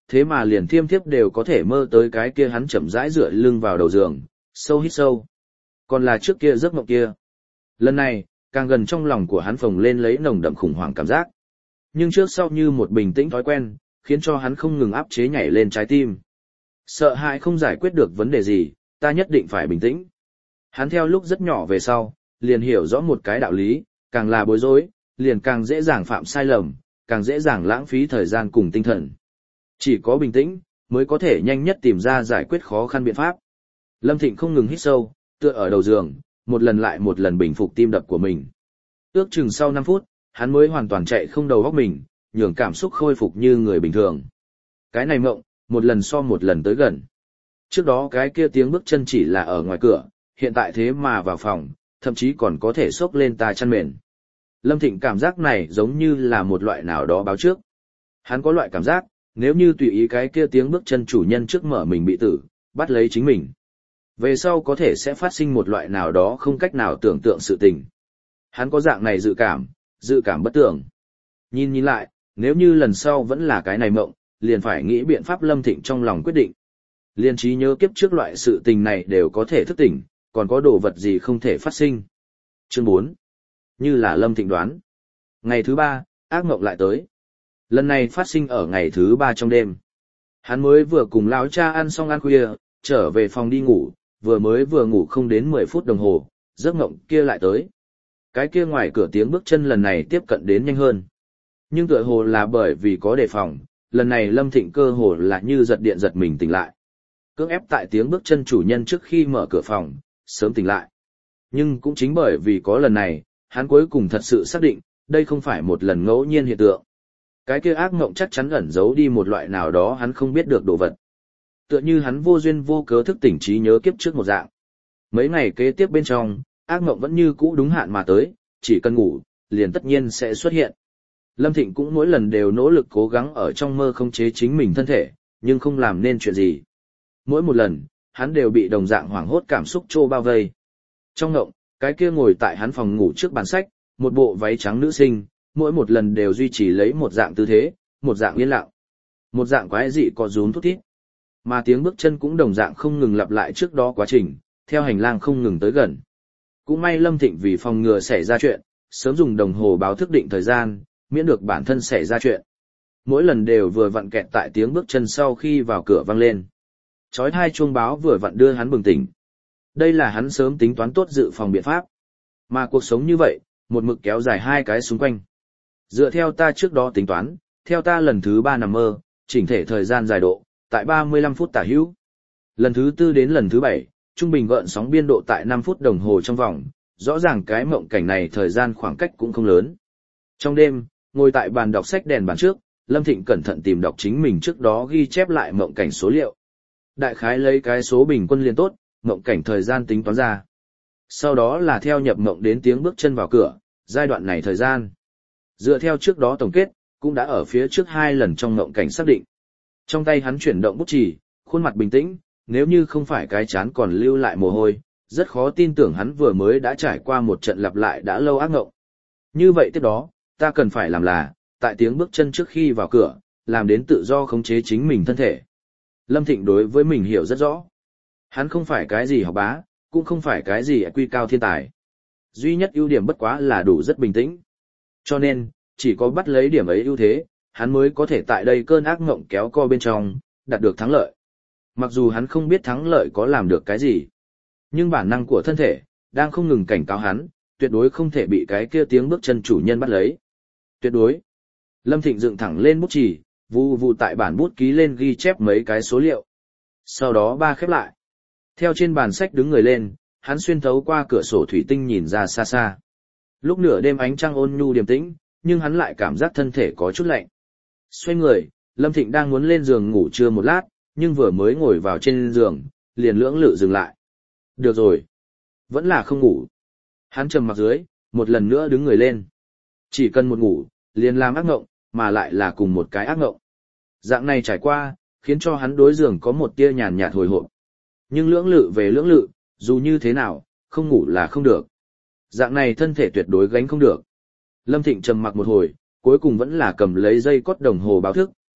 thế mà liền thiêm thiếp đều có thể mơ tới cái kia hắn chậm rãi dựa lưng vào đầu giường, sâu hít sâu. Còn là trước kia giấc mộng kia. Lần này, càng gần trong lòng của hắn phồng lên lấy nồng đậm khủng hoảng cảm giác. Nhưng trước sau như một bình tĩnh thói quen, khiến cho hắn không ngừng áp chế nhảy lên trái tim. Sợ hãi không giải quyết được vấn đề gì, ta nhất định phải bình tĩnh. Hắn theo lúc rất nhỏ về sau, liền hiểu rõ một cái đạo lý, càng là bối rối, liền càng dễ dàng phạm sai lầm, càng dễ dàng lãng phí thời gian cùng tinh thần. Chỉ có bình tĩnh, mới có thể nhanh nhất tìm ra giải quyết khó khăn biện pháp. Lâm Thịnh không ngừng hít sâu, tựa ở đầu giường, một lần lại một lần bình phục tim đập của mình. Ước chừng sau năm phút, hắn mới hoàn toàn chạy không đầu óc mình, nhường cảm xúc khôi phục như người bình thường. Cái này mộng, một lần so một lần tới gần. Trước đó cái kia tiếng bước chân chỉ là ở ngoài cửa, hiện tại thế mà vào phòng, thậm chí còn có thể xốc lên ta chăn mền. Lâm Thịnh cảm giác này giống như là một loại nào đó báo trước. Hắn có loại cảm giác, nếu như tùy ý cái kia tiếng bước chân chủ nhân trước mở mình bị tử, bắt lấy chính mình. Về sau có thể sẽ phát sinh một loại nào đó không cách nào tưởng tượng sự tình. Hắn có dạng này dự cảm, dự cảm bất tưởng. Nhìn nhìn lại, nếu như lần sau vẫn là cái này mộng, liền phải nghĩ biện pháp. Lâm Thịnh trong lòng quyết định. Liên trí nhớ kiếp trước loại sự tình này đều có thể thức tỉnh, còn có đồ vật gì không thể phát sinh. Chương bốn. Như là Lâm Thịnh đoán. Ngày thứ ba, ác mộng lại tới. Lần này phát sinh ở ngày thứ ba trong đêm. Hắn mới vừa cùng lão cha ăn xong ăn khuya, trở về phòng đi ngủ, vừa mới vừa ngủ không đến mười phút đồng hồ, giấc mộng kia lại tới. Cái kia ngoài cửa tiếng bước chân lần này tiếp cận đến nhanh hơn. Nhưng tựa hồ là bởi vì có đề phòng, lần này Lâm Thịnh cơ hồ là như giật điện giật mình tỉnh lại. Cưỡng ép tại tiếng bước chân chủ nhân trước khi mở cửa phòng, sớm tỉnh lại. Nhưng cũng chính bởi vì có lần này, hắn cuối cùng thật sự xác định, đây không phải một lần ngẫu nhiên hiện tượng. Cái kia ác mộng chắc chắn ẩn giấu đi một loại nào đó hắn không biết được đồ vật. Tựa như hắn vô duyên vô cớ thức tỉnh trí nhớ kiếp trước một dạng. Mấy ngày kế tiếp bên trong, ác mộng vẫn như cũ đúng hạn mà tới, chỉ cần ngủ, liền tất nhiên sẽ xuất hiện. Lâm Thịnh cũng mỗi lần đều nỗ lực cố gắng ở trong mơ khống chế chính mình thân thể, nhưng không làm nên chuyện gì. Mỗi một lần, hắn đều bị đồng dạng hoảng hốt cảm xúc trô bao vây. Trong ngộng, cái kia ngồi tại hắn phòng ngủ trước bàn sách, một bộ váy trắng nữ sinh, mỗi một lần đều duy trì lấy một dạng tư thế, một dạng yên lặng, một dạng quái dị có rúm thút thít. Mà tiếng bước chân cũng đồng dạng không ngừng lặp lại trước đó quá trình, theo hành lang không ngừng tới gần. Cũng may Lâm Thịnh vì phòng ngừa xảy ra chuyện, sớm dùng đồng hồ báo thức định thời gian, miễn được bản thân xảy ra chuyện. Mỗi lần đều vừa vặn kẹt tại tiếng bước chân sau khi vào cửa vang lên. Chói tai chuông báo vừa vặn đưa hắn bừng tỉnh. Đây là hắn sớm tính toán tốt dự phòng biện pháp. Mà cuộc sống như vậy, một mực kéo dài hai cái xung quanh. Dựa theo ta trước đó tính toán, theo ta lần thứ ba nằm mơ, chỉnh thể thời gian dài độ, tại ba mươi lăm phút tả hữu. Lần thứ tư đến lần thứ bảy, trung bình gợn sóng biên độ tại năm phút đồng hồ trong vòng, rõ ràng cái mộng cảnh này thời gian khoảng cách cũng không lớn. Trong đêm, ngồi tại bàn đọc sách đèn bàn trước, Lâm Thịnh cẩn thận tìm đọc chính mình trước đó ghi chép lại mộng cảnh số liệu. Đại khái lấy cái số bình quân liền tốt, mộng cảnh thời gian tính toán ra. Sau đó là theo nhập mộng đến tiếng bước chân vào cửa, giai đoạn này thời gian. Dựa theo trước đó tổng kết, cũng đã ở phía trước hai lần trong mộng cảnh xác định. Trong tay hắn chuyển động bút chì, khuôn mặt bình tĩnh, nếu như không phải cái chán còn lưu lại mồ hôi, rất khó tin tưởng hắn vừa mới đã trải qua một trận lặp lại đã lâu ác mộng. Như vậy tiếp đó, ta cần phải làm là, tại tiếng bước chân trước khi vào cửa, làm đến tự do khống chế chính mình thân thể. Lâm Thịnh đối với mình hiểu rất rõ. Hắn không phải cái gì học bá, cũng không phải cái gì quy cao thiên tài. Duy nhất ưu điểm bất quá là đủ rất bình tĩnh. Cho nên, chỉ có bắt lấy điểm ấy ưu thế, hắn mới có thể tại đây cơn ác mộng kéo co bên trong, đạt được thắng lợi. Mặc dù hắn không biết thắng lợi có làm được cái gì, nhưng bản năng của thân thể, đang không ngừng cảnh cáo hắn, tuyệt đối không thể bị cái kia tiếng bước chân chủ nhân bắt lấy. Tuyệt đối. Lâm Thịnh dựng thẳng lên bút chì, vụ vụ tại bản bút ký lên ghi chép mấy cái số liệu. Sau đó ba khép lại. Theo trên bàn sách đứng người lên, hắn xuyên thấu qua cửa sổ thủy tinh nhìn ra xa xa. Lúc nửa đêm ánh trăng ôn nhu điềm tĩnh, nhưng hắn lại cảm giác thân thể có chút lạnh. Xoay người, Lâm Thịnh đang muốn lên giường ngủ trưa một lát, nhưng vừa mới ngồi vào trên giường, liền lưỡng lự dừng lại. Được rồi. Vẫn là không ngủ. Hắn trầm mặc dưới, một lần nữa đứng người lên. Chỉ cần một ngủ, liền làm ác mộng, mà lại là cùng một cái ác mộng. Dạng này trải qua, khiến cho hắn đối giường có một tia nhàn nhạt hồi hộp. Nhưng lưỡng lự về lưỡng lự, dù như thế nào, không ngủ là không được. Dạng này thân thể tuyệt đối gánh không được. Lâm Thịnh trầm mặc một hồi, cuối cùng vẫn là cầm lấy dây cót đồng hồ báo thức,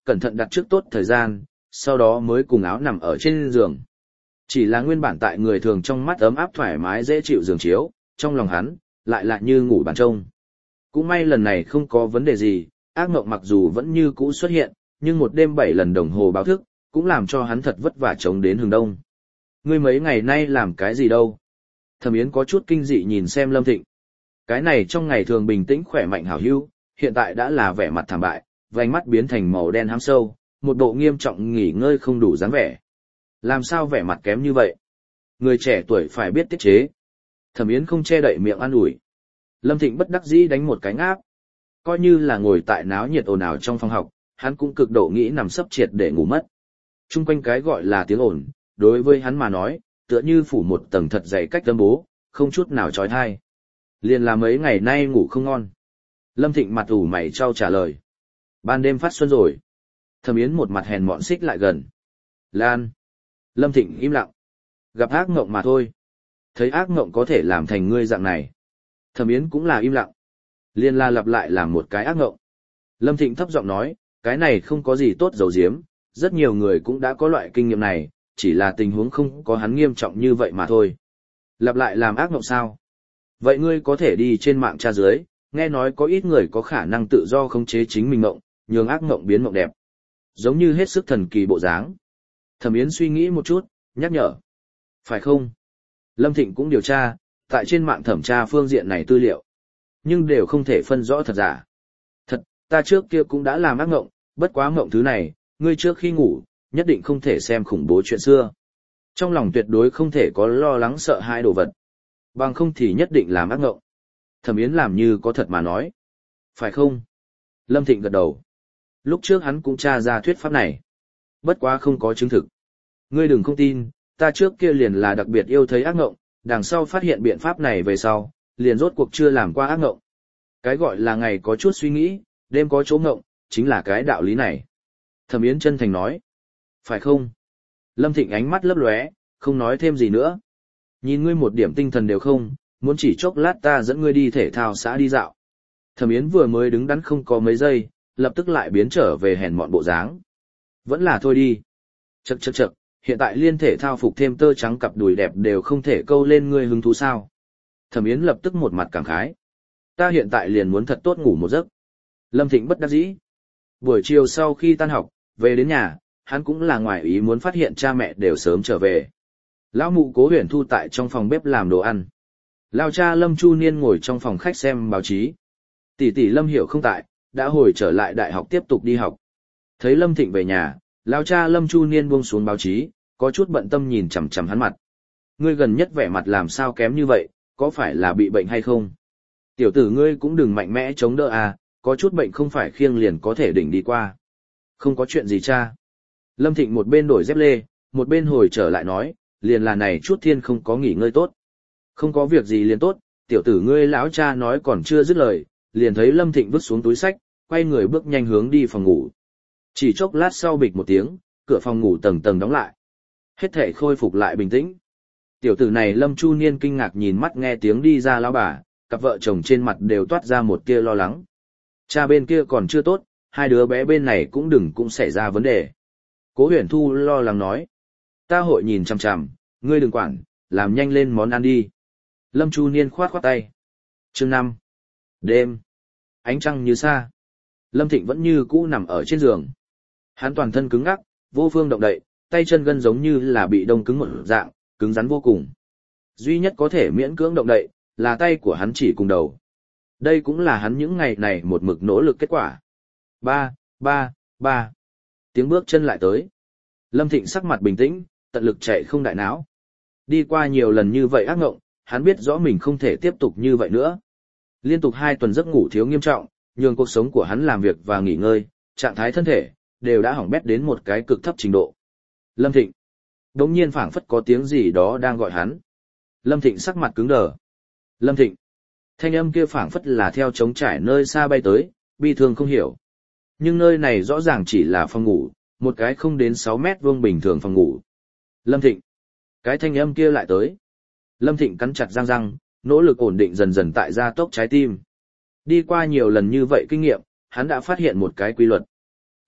cẩn thận đặt trước tốt thời gian, sau đó mới cùng áo nằm ở trên giường. Chỉ là nguyên bản tại người thường trong mắt ấm áp thoải mái dễ chịu giường chiếu, trong lòng hắn, lại lại như ngủ bàn trông. Cũng may lần này không có vấn đề gì, ác mộng mặc dù vẫn như cũ xuất hiện, nhưng một đêm bảy lần đồng hồ báo thức, cũng làm cho hắn thật vất vả chống đến hừng đông. Ngươi mấy ngày nay làm cái gì đâu? Thẩm Yến có chút kinh dị nhìn xem Lâm Thịnh. Cái này trong ngày thường bình tĩnh khỏe mạnh hảo hữu, hiện tại đã là vẻ mặt thảm bại, vành mắt biến thành màu đen hám sâu, một bộ nghiêm trọng nghỉ ngơi không đủ dáng vẻ. Làm sao vẻ mặt kém như vậy? Người trẻ tuổi phải biết tiết chế. Thẩm Yến không che đậy miệng an ủi. Lâm Thịnh bất đắc dĩ đánh một cái ngáp. Coi như là ngồi tại náo nhiệt ồn ào trong phòng học, hắn cũng cực độ nghĩ nằm sấp triệt để ngủ mất. Trung quanh cái gọi là tiếng ồn, đối với hắn mà nói, tựa như phủ một tầng thật dày cách tấm bố, không chút nào trói thai. Liền là mấy ngày nay ngủ không ngon. Lâm Thịnh mặt ủ mày trao trả lời. Ban đêm phát xuân rồi. Thẩm Yến một mặt hèn mọn xích lại gần. Lan. Lâm Thịnh im lặng. Gặp ác ngộng mà thôi. Thấy ác ngộng có thể làm thành ngươi dạng này. Thẩm Yến cũng là im lặng. Liên la lặp lại làm một cái ác ngộng. Lâm Thịnh thấp giọng nói, cái này không có gì tốt giấu giếm, rất nhiều người cũng đã có loại kinh nghiệm này, chỉ là tình huống không có hắn nghiêm trọng như vậy mà thôi. Lặp lại làm ác ngộng sao? Vậy ngươi có thể đi trên mạng tra dưới, nghe nói có ít người có khả năng tự do khống chế chính mình ngộng, nhường ác ngộng biến ngộng đẹp. Giống như hết sức thần kỳ bộ dáng. Thẩm Yến suy nghĩ một chút, nhắc nhở. Phải không? Lâm Thịnh cũng điều tra, tại trên mạng thẩm tra phương diện này tư liệu. Nhưng đều không thể phân rõ thật giả. Thật, ta trước kia cũng đã làm ác ngộng, bất quá ngộng thứ này, ngươi trước khi ngủ, nhất định không thể xem khủng bố chuyện xưa. Trong lòng tuyệt đối không thể có lo lắng sợ hãi đồ vật. Bằng không thì nhất định làm ác ngộng. Thẩm Yến làm như có thật mà nói. Phải không? Lâm Thịnh gật đầu. Lúc trước hắn cũng tra ra thuyết pháp này. Bất quá không có chứng thực. Ngươi đừng không tin, ta trước kia liền là đặc biệt yêu thấy ác ngộng, đằng sau phát hiện biện pháp này về sau, liền rốt cuộc chưa làm qua ác ngộng. Cái gọi là ngày có chút suy nghĩ, đêm có chỗ ngộng, chính là cái đạo lý này. Thẩm Yến chân thành nói. Phải không? Lâm Thịnh ánh mắt lấp lóe, không nói thêm gì nữa. Nhìn ngươi một điểm tinh thần đều không, muốn chỉ chốc lát ta dẫn ngươi đi thể thao xã đi dạo. Thẩm Yến vừa mới đứng đắn không có mấy giây, lập tức lại biến trở về hèn mọn bộ dáng. Vẫn là thôi đi. Chậc chậc chậc, hiện tại liên thể thao phục thêm tơ trắng cặp đùi đẹp đều không thể câu lên ngươi hứng thú sao. Thẩm Yến lập tức một mặt cảm khái. Ta hiện tại liền muốn thật tốt ngủ một giấc. Lâm Thịnh bất đắc dĩ. Buổi chiều sau khi tan học, về đến nhà, hắn cũng là ngoài ý muốn phát hiện cha mẹ đều sớm trở về. Lão mụ Cố Huyền Thu tại trong phòng bếp làm đồ ăn. Lão cha Lâm Chu Niên ngồi trong phòng khách xem báo chí. Tỷ tỷ Lâm Hiểu không tại, đã hồi trở lại đại học tiếp tục đi học. Thấy Lâm Thịnh về nhà, lão cha Lâm Chu Niên buông xuống báo chí, có chút bận tâm nhìn chằm chằm hắn mặt. Ngươi gần nhất vẻ mặt làm sao kém như vậy, có phải là bị bệnh hay không? Tiểu tử ngươi cũng đừng mạnh mẽ chống đỡ à, có chút bệnh không phải khiêng liền có thể đỉnh đi qua. Không có chuyện gì cha. Lâm Thịnh một bên đổi dép lê, một bên hồi trở lại nói, liền là này chút thiên không có nghỉ ngơi tốt. Không có việc gì liền tốt, tiểu tử ngươi lão cha nói còn chưa dứt lời, liền thấy Lâm Thịnh vứt xuống túi sách, quay người bước nhanh hướng đi phòng ngủ. Chỉ chốc lát sau bịch một tiếng, cửa phòng ngủ tầng tầng đóng lại. Hết thể khôi phục lại bình tĩnh. Tiểu tử này Lâm Chu Niên kinh ngạc nhìn mắt nghe tiếng đi ra lão bà, cặp vợ chồng trên mặt đều toát ra một tia lo lắng. Cha bên kia còn chưa tốt, hai đứa bé bên này cũng đừng cũng xảy ra vấn đề. Cố Huyền Thu lo lắng nói. Ta hội nhìn chằm chằm, ngươi đừng quản, làm nhanh lên món ăn đi. Lâm Chu Niên khoát khoát tay. Chương năm. Đêm. Ánh trăng như xa. Lâm Thịnh vẫn như cũ nằm ở trên giường. Hắn toàn thân cứng ngắc, vô phương động đậy, tay chân gân giống như là bị đông cứng một dạng, cứng rắn vô cùng. Duy nhất có thể miễn cưỡng động đậy, là tay của hắn chỉ cùng đầu. Đây cũng là hắn những ngày này một mực nỗ lực kết quả. Ba, ba, ba. Tiếng bước chân lại tới. Lâm Thịnh sắc mặt bình tĩnh, tận lực chạy không đại não. Đi qua nhiều lần như vậy ác ngộng, hắn biết rõ mình không thể tiếp tục như vậy nữa. Liên tục hai tuần giấc ngủ thiếu nghiêm trọng, nhường cuộc sống của hắn làm việc và nghỉ ngơi, trạng thái thân thể, đều đã hỏng bét đến một cái cực thấp trình độ. Lâm Thịnh. Đống nhiên phảng phất có tiếng gì đó đang gọi hắn. Lâm Thịnh sắc mặt cứng đờ. Lâm Thịnh. Thanh âm kia phảng phất là theo trống trải nơi xa bay tới, bi thương không hiểu. Nhưng nơi này rõ ràng chỉ là phòng ngủ, một cái không đến sáu mét vuông bình thường phòng ngủ. Lâm Thịnh. Cái thanh âm kia lại tới. Lâm Thịnh cắn chặt răng răng, nỗ lực ổn định dần dần tại gia tốc trái tim. Đi qua nhiều lần như vậy kinh nghiệm, hắn đã phát hiện một cái quy luật.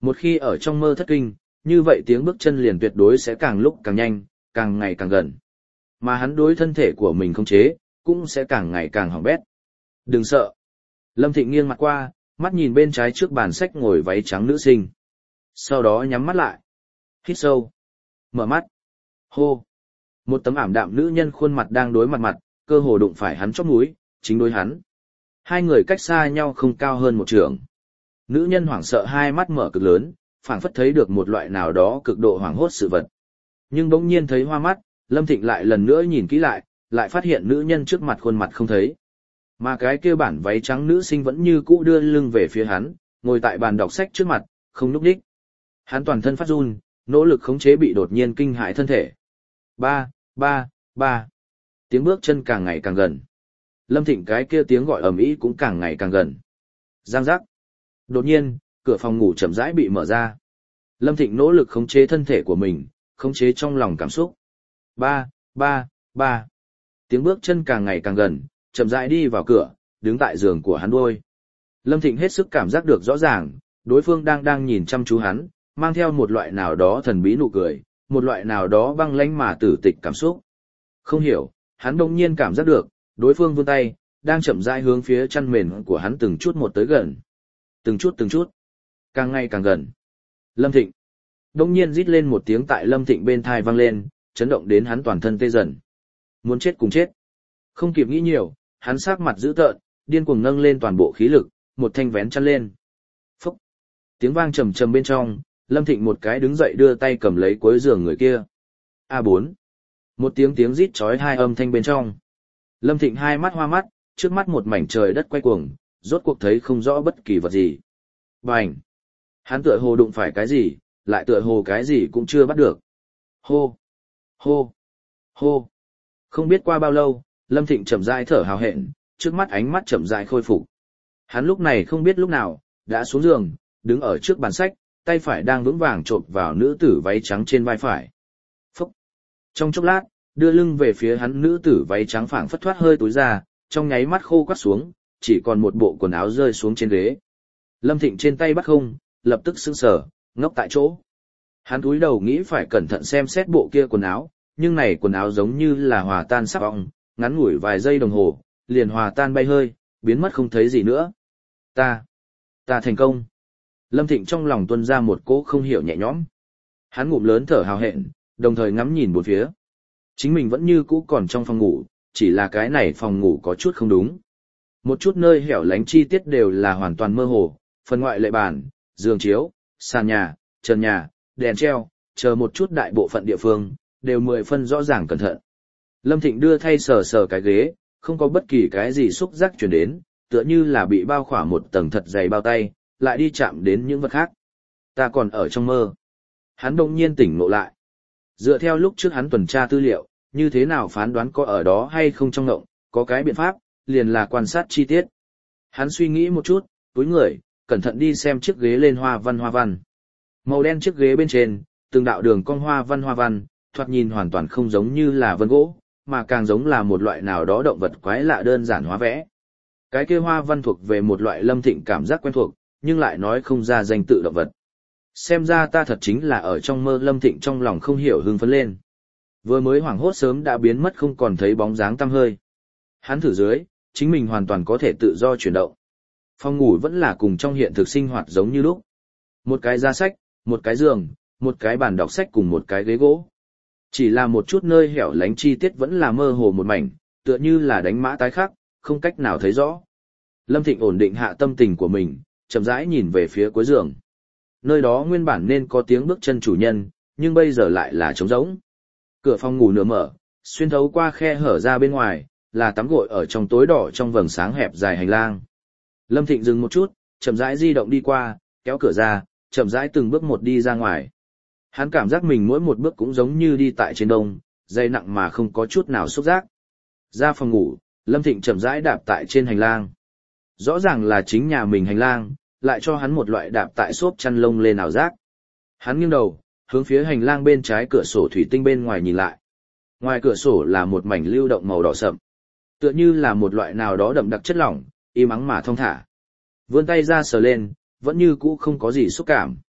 Một khi ở trong mơ thất kinh, như vậy tiếng bước chân liền tuyệt đối sẽ càng lúc càng nhanh, càng ngày càng gần. Mà hắn đối thân thể của mình không chế, cũng sẽ càng ngày càng hỏng bét. Đừng sợ. Lâm Thịnh nghiêng mặt qua, mắt nhìn bên trái trước bàn sách ngồi váy trắng nữ sinh. Sau đó nhắm mắt lại. Hít sâu. Mở mắt. Hô. Một tấm ảm đạm nữ nhân khuôn mặt đang đối mặt mặt, cơ hồ đụng phải hắn chóp mũi, chính đối hắn. Hai người cách xa nhau không cao hơn một trượng. Nữ nhân hoảng sợ hai mắt mở cực lớn, phảng phất thấy được một loại nào đó cực độ hoảng hốt sự vật. Nhưng bỗng nhiên thấy hoa mắt, Lâm Thịnh lại lần nữa nhìn kỹ lại, lại phát hiện nữ nhân trước mặt khuôn mặt không thấy. Mà cái kia bản váy trắng nữ sinh vẫn như cũ đưa lưng về phía hắn, ngồi tại bàn đọc sách trước mặt, không nhúc nhích. Hắn toàn thân phát run, nỗ lực khống chế bị đột nhiên kinh hãi thân thể. Ba, ba, ba. Tiếng bước chân càng ngày càng gần. Lâm Thịnh cái kia tiếng gọi ầm ĩ cũng càng ngày càng gần. Giang giác. Đột nhiên, cửa phòng ngủ chậm rãi bị mở ra. Lâm Thịnh nỗ lực khống chế thân thể của mình, khống chế trong lòng cảm xúc. Ba, ba, ba. Tiếng bước chân càng ngày càng gần, chậm rãi đi vào cửa, đứng tại giường của hắn đuôi. Lâm Thịnh hết sức cảm giác được rõ ràng, đối phương đang đang nhìn chăm chú hắn, mang theo một loại nào đó thần bí nụ cười, một loại nào đó băng lãnh mà tử tịch cảm xúc. Không hiểu, hắn đột nhiên cảm giác được, đối phương vươn tay, đang chậm rãi hướng phía chăn mền của hắn từng chút một tới gần. Từng chút từng chút, càng ngày càng gần. Lâm Thịnh. Đột nhiên rít lên một tiếng tại Lâm Thịnh bên thai vang lên, chấn động đến hắn toàn thân tê dần. Muốn chết cùng chết. Không kịp nghĩ nhiều, hắn sắc mặt dữ tợn, điên cuồng nâng lên toàn bộ khí lực, một thanh vén chăn lên. Phúc. Tiếng vang trầm trầm bên trong, Lâm Thịnh một cái đứng dậy đưa tay cầm lấy cuối giường người kia. A bốn. Một tiếng tiếng rít chói hai âm thanh bên trong. Lâm Thịnh hai mắt hoa mắt, trước mắt một mảnh trời đất quay cuồng, rốt cuộc thấy không rõ bất kỳ vật gì. Bành! Hắn tựa hồ đụng phải cái gì, lại tựa hồ cái gì cũng chưa bắt được. Hô! Hô! Hô! Không biết qua bao lâu, Lâm Thịnh chậm rãi thở hào hẹn, trước mắt ánh mắt chậm rãi khôi phục. Hắn lúc này không biết lúc nào, đã xuống giường, đứng ở trước bàn sách, tay phải đang vững vàng chộp vào nữ tử váy trắng trên vai phải. Phúc! Trong chốc lát, đưa lưng về phía hắn nữ tử váy trắng phảng phất thoát hơi túi ra, trong nháy mắt khô quắt xuống, chỉ còn một bộ quần áo rơi xuống trên ghế. Lâm Thịnh trên tay bắt không, lập tức sững sờ, ngốc tại chỗ. Hắn cúi đầu nghĩ phải cẩn thận xem xét bộ kia quần áo, nhưng này quần áo giống như là hòa tan sắp ong, ngắn ngủi vài giây đồng hồ, liền hòa tan bay hơi, biến mất không thấy gì nữa. Ta, ta thành công. Lâm Thịnh trong lòng tuôn ra một cỗ không hiểu nhẹ nhõm. Hắn ngụm lớn thở hào hẹn, đồng thời ngắm nhìn bốn phía. Chính mình vẫn như cũ còn trong phòng ngủ, chỉ là cái này phòng ngủ có chút không đúng. Một chút nơi hẻo lánh chi tiết đều là hoàn toàn mơ hồ, phần ngoại lệ bàn, giường chiếu, sàn nhà, trần nhà, đèn treo, chờ một chút đại bộ phận địa phương, đều mười phân rõ ràng cẩn thận. Lâm Thịnh đưa thay sờ sờ cái ghế, không có bất kỳ cái gì xúc giác chuyển đến, tựa như là bị bao khỏa một tầng thật dày bao tay, lại đi chạm đến những vật khác. Ta còn ở trong mơ. Hắn đông nhiên tỉnh ngộ lại. Dựa theo lúc trước hắn tuần tra tư liệu, như thế nào phán đoán có ở đó hay không trong ngộng, có cái biện pháp, liền là quan sát chi tiết. Hắn suy nghĩ một chút, túi người, cẩn thận đi xem chiếc ghế lên hoa văn hoa văn. Màu đen chiếc ghế bên trên, từng đạo đường cong hoa văn hoa văn, thoạt nhìn hoàn toàn không giống như là vân gỗ, mà càng giống là một loại nào đó động vật quái lạ đơn giản hóa vẽ. Cái kia hoa văn thuộc về một loại Lâm Thịnh cảm giác quen thuộc, nhưng lại nói không ra danh tự động vật. Xem ra ta thật chính là ở trong mơ. Lâm Thịnh trong lòng không hiểu hưng phấn lên. Vừa mới hoảng hốt sớm đã biến mất không còn thấy bóng dáng tăm hơi. Hắn thử dưới, chính mình hoàn toàn có thể tự do chuyển động. Phòng ngủ vẫn là cùng trong hiện thực sinh hoạt giống như lúc. Một cái giá sách, một cái giường, một cái bàn đọc sách cùng một cái ghế gỗ. Chỉ là một chút nơi hẻo lánh chi tiết vẫn là mơ hồ một mảnh, tựa như là đánh mã tái khắc, không cách nào thấy rõ. Lâm Thịnh ổn định hạ tâm tình của mình, chậm rãi nhìn về phía cuối giường. Nơi đó nguyên bản nên có tiếng bước chân chủ nhân, nhưng bây giờ lại là trống rỗng. Cửa phòng ngủ nửa mở, xuyên thấu qua khe hở ra bên ngoài, là tắm gội ở trong tối đỏ trong vầng sáng hẹp dài hành lang. Lâm Thịnh dừng một chút, chậm rãi di động đi qua, kéo cửa ra, chậm rãi từng bước một đi ra ngoài. Hắn cảm giác mình mỗi một bước cũng giống như đi tại trên đông, dây nặng mà không có chút nào xúc giác. Ra phòng ngủ, Lâm Thịnh chậm rãi đạp tại trên hành lang. Rõ ràng là chính nhà mình hành lang, lại cho hắn một loại đạp tại xốp chăn lông lên ảo giác. Hắn nghiêng đầu, hướng phía hành lang bên trái cửa sổ thủy tinh bên ngoài nhìn lại. Ngoài cửa sổ là một mảnh lưu động màu đỏ sậm, tựa như là một loại nào đó đậm đặc chất lỏng, im ắng mà thong thả. Vươn tay ra sờ lên, vẫn như cũ không có gì xúc cảm.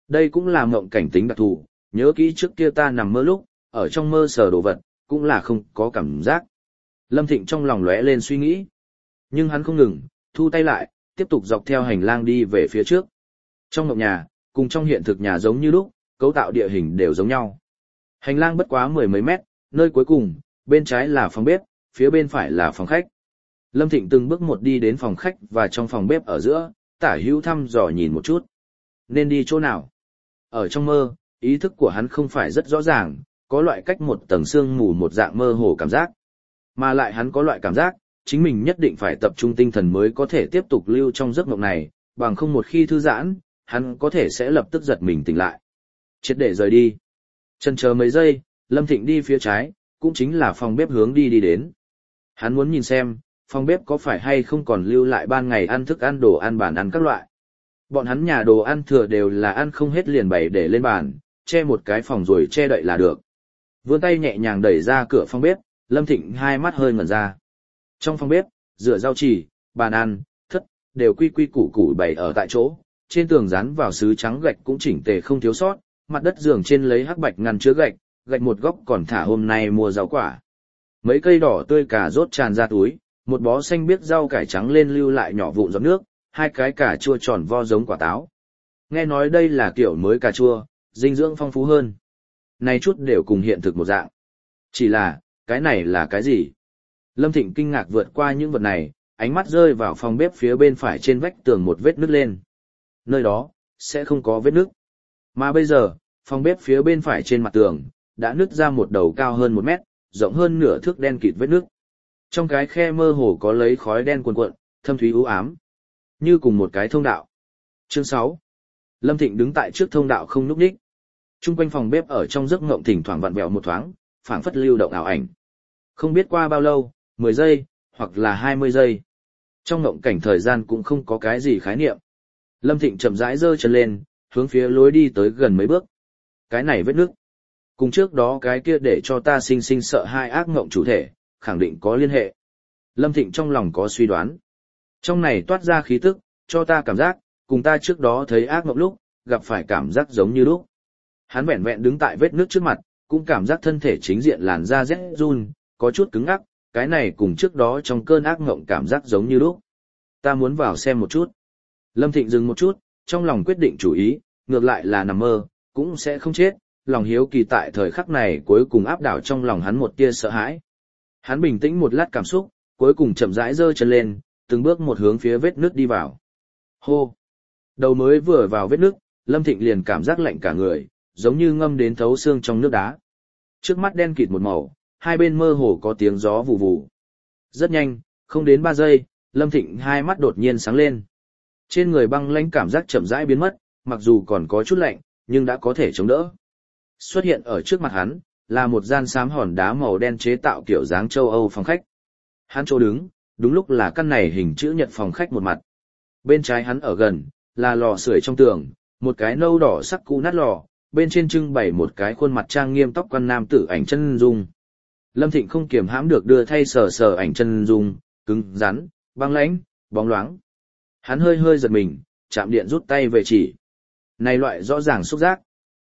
Đây cũng là mộng cảnh tính đặc thù, nhớ kỹ trước kia ta nằm mơ lúc, ở trong mơ sờ đồ vật, cũng là không có cảm giác. Lâm Thịnh trong lòng lóe lên suy nghĩ. Nhưng hắn không ngừng, thu tay lại, tiếp tục dọc theo hành lang đi về phía trước. Trong mộng nhà, cùng trong hiện thực nhà giống như lúc, cấu tạo địa hình đều giống nhau. Hành lang bất quá mười mấy mét, nơi cuối cùng, bên trái là phòng bếp, phía bên phải là phòng khách. Lâm Thịnh từng bước một đi đến phòng khách và trong phòng bếp ở giữa, tả hữu thăm dò nhìn một chút. Nên đi chỗ nào? Ở trong mơ, ý thức của hắn không phải rất rõ ràng, có loại cách một tầng sương mù một dạng mơ hồ cảm giác. Mà lại hắn có loại cảm giác, chính mình nhất định phải tập trung tinh thần mới có thể tiếp tục lưu trong giấc mộng này, bằng không một khi thư giãn, hắn có thể sẽ lập tức giật mình tỉnh lại. Triệt để rời đi. Chần chờ mấy giây, Lâm Thịnh đi phía trái, cũng chính là phòng bếp hướng đi đi đến. Hắn muốn nhìn xem, phòng bếp có phải hay không còn lưu lại ban ngày ăn thức ăn đồ ăn bàn ăn các loại. Bọn hắn nhà đồ ăn thừa đều là ăn không hết liền bày để lên bàn, che một cái phòng rồi che đậy là được. Vươn tay nhẹ nhàng đẩy ra cửa phòng bếp, Lâm Thịnh hai mắt hơi ngẩn ra. Trong phòng bếp, rửa rau chì, bàn ăn, thất, đều quy quy củ củ bày ở tại chỗ, trên tường dán vào sứ trắng gạch cũng chỉnh tề không thiếu sót, mặt đất giường trên lấy hắc bạch ngăn chứa gạch, gạch một góc còn thả hôm nay mua rau quả. Mấy cây đỏ tươi cà rốt tràn ra túi, một bó xanh biếc rau cải trắng lên lưu lại nhỏ vụn giọt nước, hai cái cà chua tròn vo giống quả táo. Nghe nói đây là kiểu mới cà chua, dinh dưỡng phong phú hơn. Này chút đều cùng hiện thực một dạng. Chỉ là, cái này là cái gì? Lâm Thịnh kinh ngạc vượt qua những vật này, ánh mắt rơi vào phòng bếp phía bên phải trên vách tường một vết nứt lên. Nơi đó, sẽ không có vết nứt. Mà bây giờ, phòng bếp phía bên phải trên mặt tường, đã nứt ra một đầu cao hơn một mét, rộng hơn nửa thước đen kịt vết nứt. Trong cái khe mơ hồ có lấy khói đen cuồn cuộn, thâm thúy u ám. Như cùng một cái thông đạo. Chương sáu. Lâm Thịnh đứng tại trước thông đạo không nhúc nhích. Trung quanh phòng bếp ở trong giấc ngộng thỉnh thoảng vặn vẹo một thoáng, phảng phất lưu động ảo ảnh. Không biết qua bao lâu, mười giây, hoặc là hai mươi giây. Trong ngộng cảnh thời gian cũng không có cái gì khái niệm. Lâm Thịnh chậm rãi giơ chân lên, hướng phía lối đi tới gần mấy bước. Cái này vết nước. Cùng trước đó cái kia để cho ta sinh sinh sợ hai ác ngộng chủ thể, khẳng định có liên hệ. Lâm Thịnh trong lòng có suy đoán. Trong này toát ra khí tức, cho ta cảm giác, cùng ta trước đó thấy ác ngộng lúc, gặp phải cảm giác giống như lúc. Hắn vẹn vẹn đứng tại vết nước trước mặt, cũng cảm giác thân thể chính diện làn da rét run, có chút cứng ngắc, cái này cùng trước đó trong cơn ác ngộng cảm giác giống như lúc. Ta muốn vào xem một chút. Lâm Thịnh dừng một chút, trong lòng quyết định chủ ý, ngược lại là nằm mơ, cũng sẽ không chết, lòng hiếu kỳ tại thời khắc này cuối cùng áp đảo trong lòng hắn một tia sợ hãi. Hắn bình tĩnh một lát cảm xúc, cuối cùng chậm rãi giơ chân lên, từng bước một hướng phía vết nước đi vào. Hô! Đầu mới vừa vào vết nước, Lâm Thịnh liền cảm giác lạnh cả người, giống như ngâm đến thấu xương trong nước đá. Trước mắt đen kịt một màu, hai bên mơ hồ có tiếng gió vù vù. Rất nhanh, không đến ba giây, Lâm Thịnh hai mắt đột nhiên sáng lên. Trên người băng lãnh cảm giác chậm rãi biến mất, mặc dù còn có chút lạnh, nhưng đã có thể chống đỡ. Xuất hiện ở trước mặt hắn, là một gian xám hòn đá màu đen chế tạo kiểu dáng châu Âu phòng khách. Hắn chỗ đứng, đúng lúc là căn này hình chữ nhật phòng khách một mặt. Bên trái hắn ở gần, là lò sưởi trong tường, một cái nâu đỏ sắc cũ nát lò, bên trên trưng bày một cái khuôn mặt trang nghiêm tóc quan nam tử ảnh chân dung. Lâm Thịnh không kiềm hãm được đưa thay sờ sờ ảnh chân dung, cứng, rắn, băng lãnh, bóng loáng. Hắn hơi hơi giật mình, chạm điện rút tay về chỉ. Này loại rõ ràng xúc giác.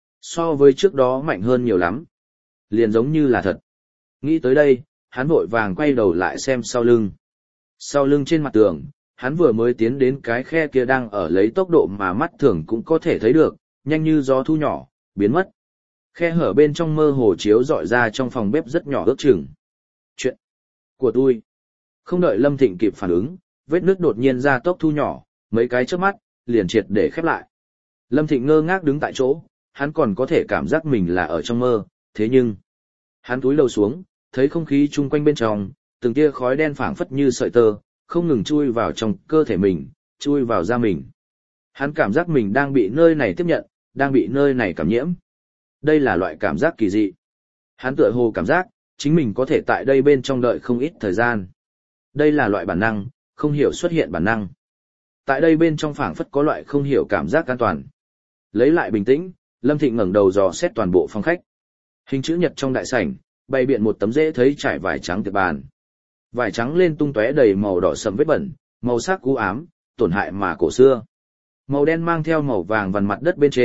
So với trước đó mạnh hơn nhiều lắm. Liền giống như là thật. Nghĩ tới đây, hắn vội vàng quay đầu lại xem sau lưng. Sau lưng trên mặt tường, hắn vừa mới tiến đến cái khe kia đang ở lấy tốc độ mà mắt thường cũng có thể thấy được, nhanh như gió thu nhỏ, biến mất. Khe hở bên trong mơ hồ chiếu dọi ra trong phòng bếp rất nhỏ ước chừng. Chuyện của tôi. Không đợi Lâm Thịnh kịp phản ứng, vết nước đột nhiên ra tốc thu nhỏ, mấy cái chớp mắt, liền triệt để khép lại. Lâm Thịnh ngơ ngác đứng tại chỗ, hắn còn có thể cảm giác mình là ở trong mơ, thế nhưng... Hắn cúi đầu xuống, thấy không khí chung quanh bên trong, từng tia khói đen phảng phất như sợi tơ, không ngừng chui vào trong cơ thể mình, chui vào da mình. Hắn cảm giác mình đang bị nơi này tiếp nhận, đang bị nơi này cảm nhiễm. Đây là loại cảm giác kỳ dị. Hắn tựa hồ cảm giác, chính mình có thể tại đây bên trong đợi không ít thời gian. Đây là loại bản năng, không hiểu xuất hiện bản năng. Tại đây bên trong phảng phất có loại không hiểu cảm giác an toàn. Lấy lại bình tĩnh, Lâm Thịnh ngẩng đầu dò xét toàn bộ phòng khách. Hình chữ nhật trong đại sảnh, bày biện một tấm dễ thấy trải vải trắng tiệp bàn. Vải trắng lên tung tóe đầy màu đỏ sẫm vết bẩn, màu sắc u ám, tổn hại mà cổ xưa. Màu đen mang theo màu vàng vằn mặt đất bên trên,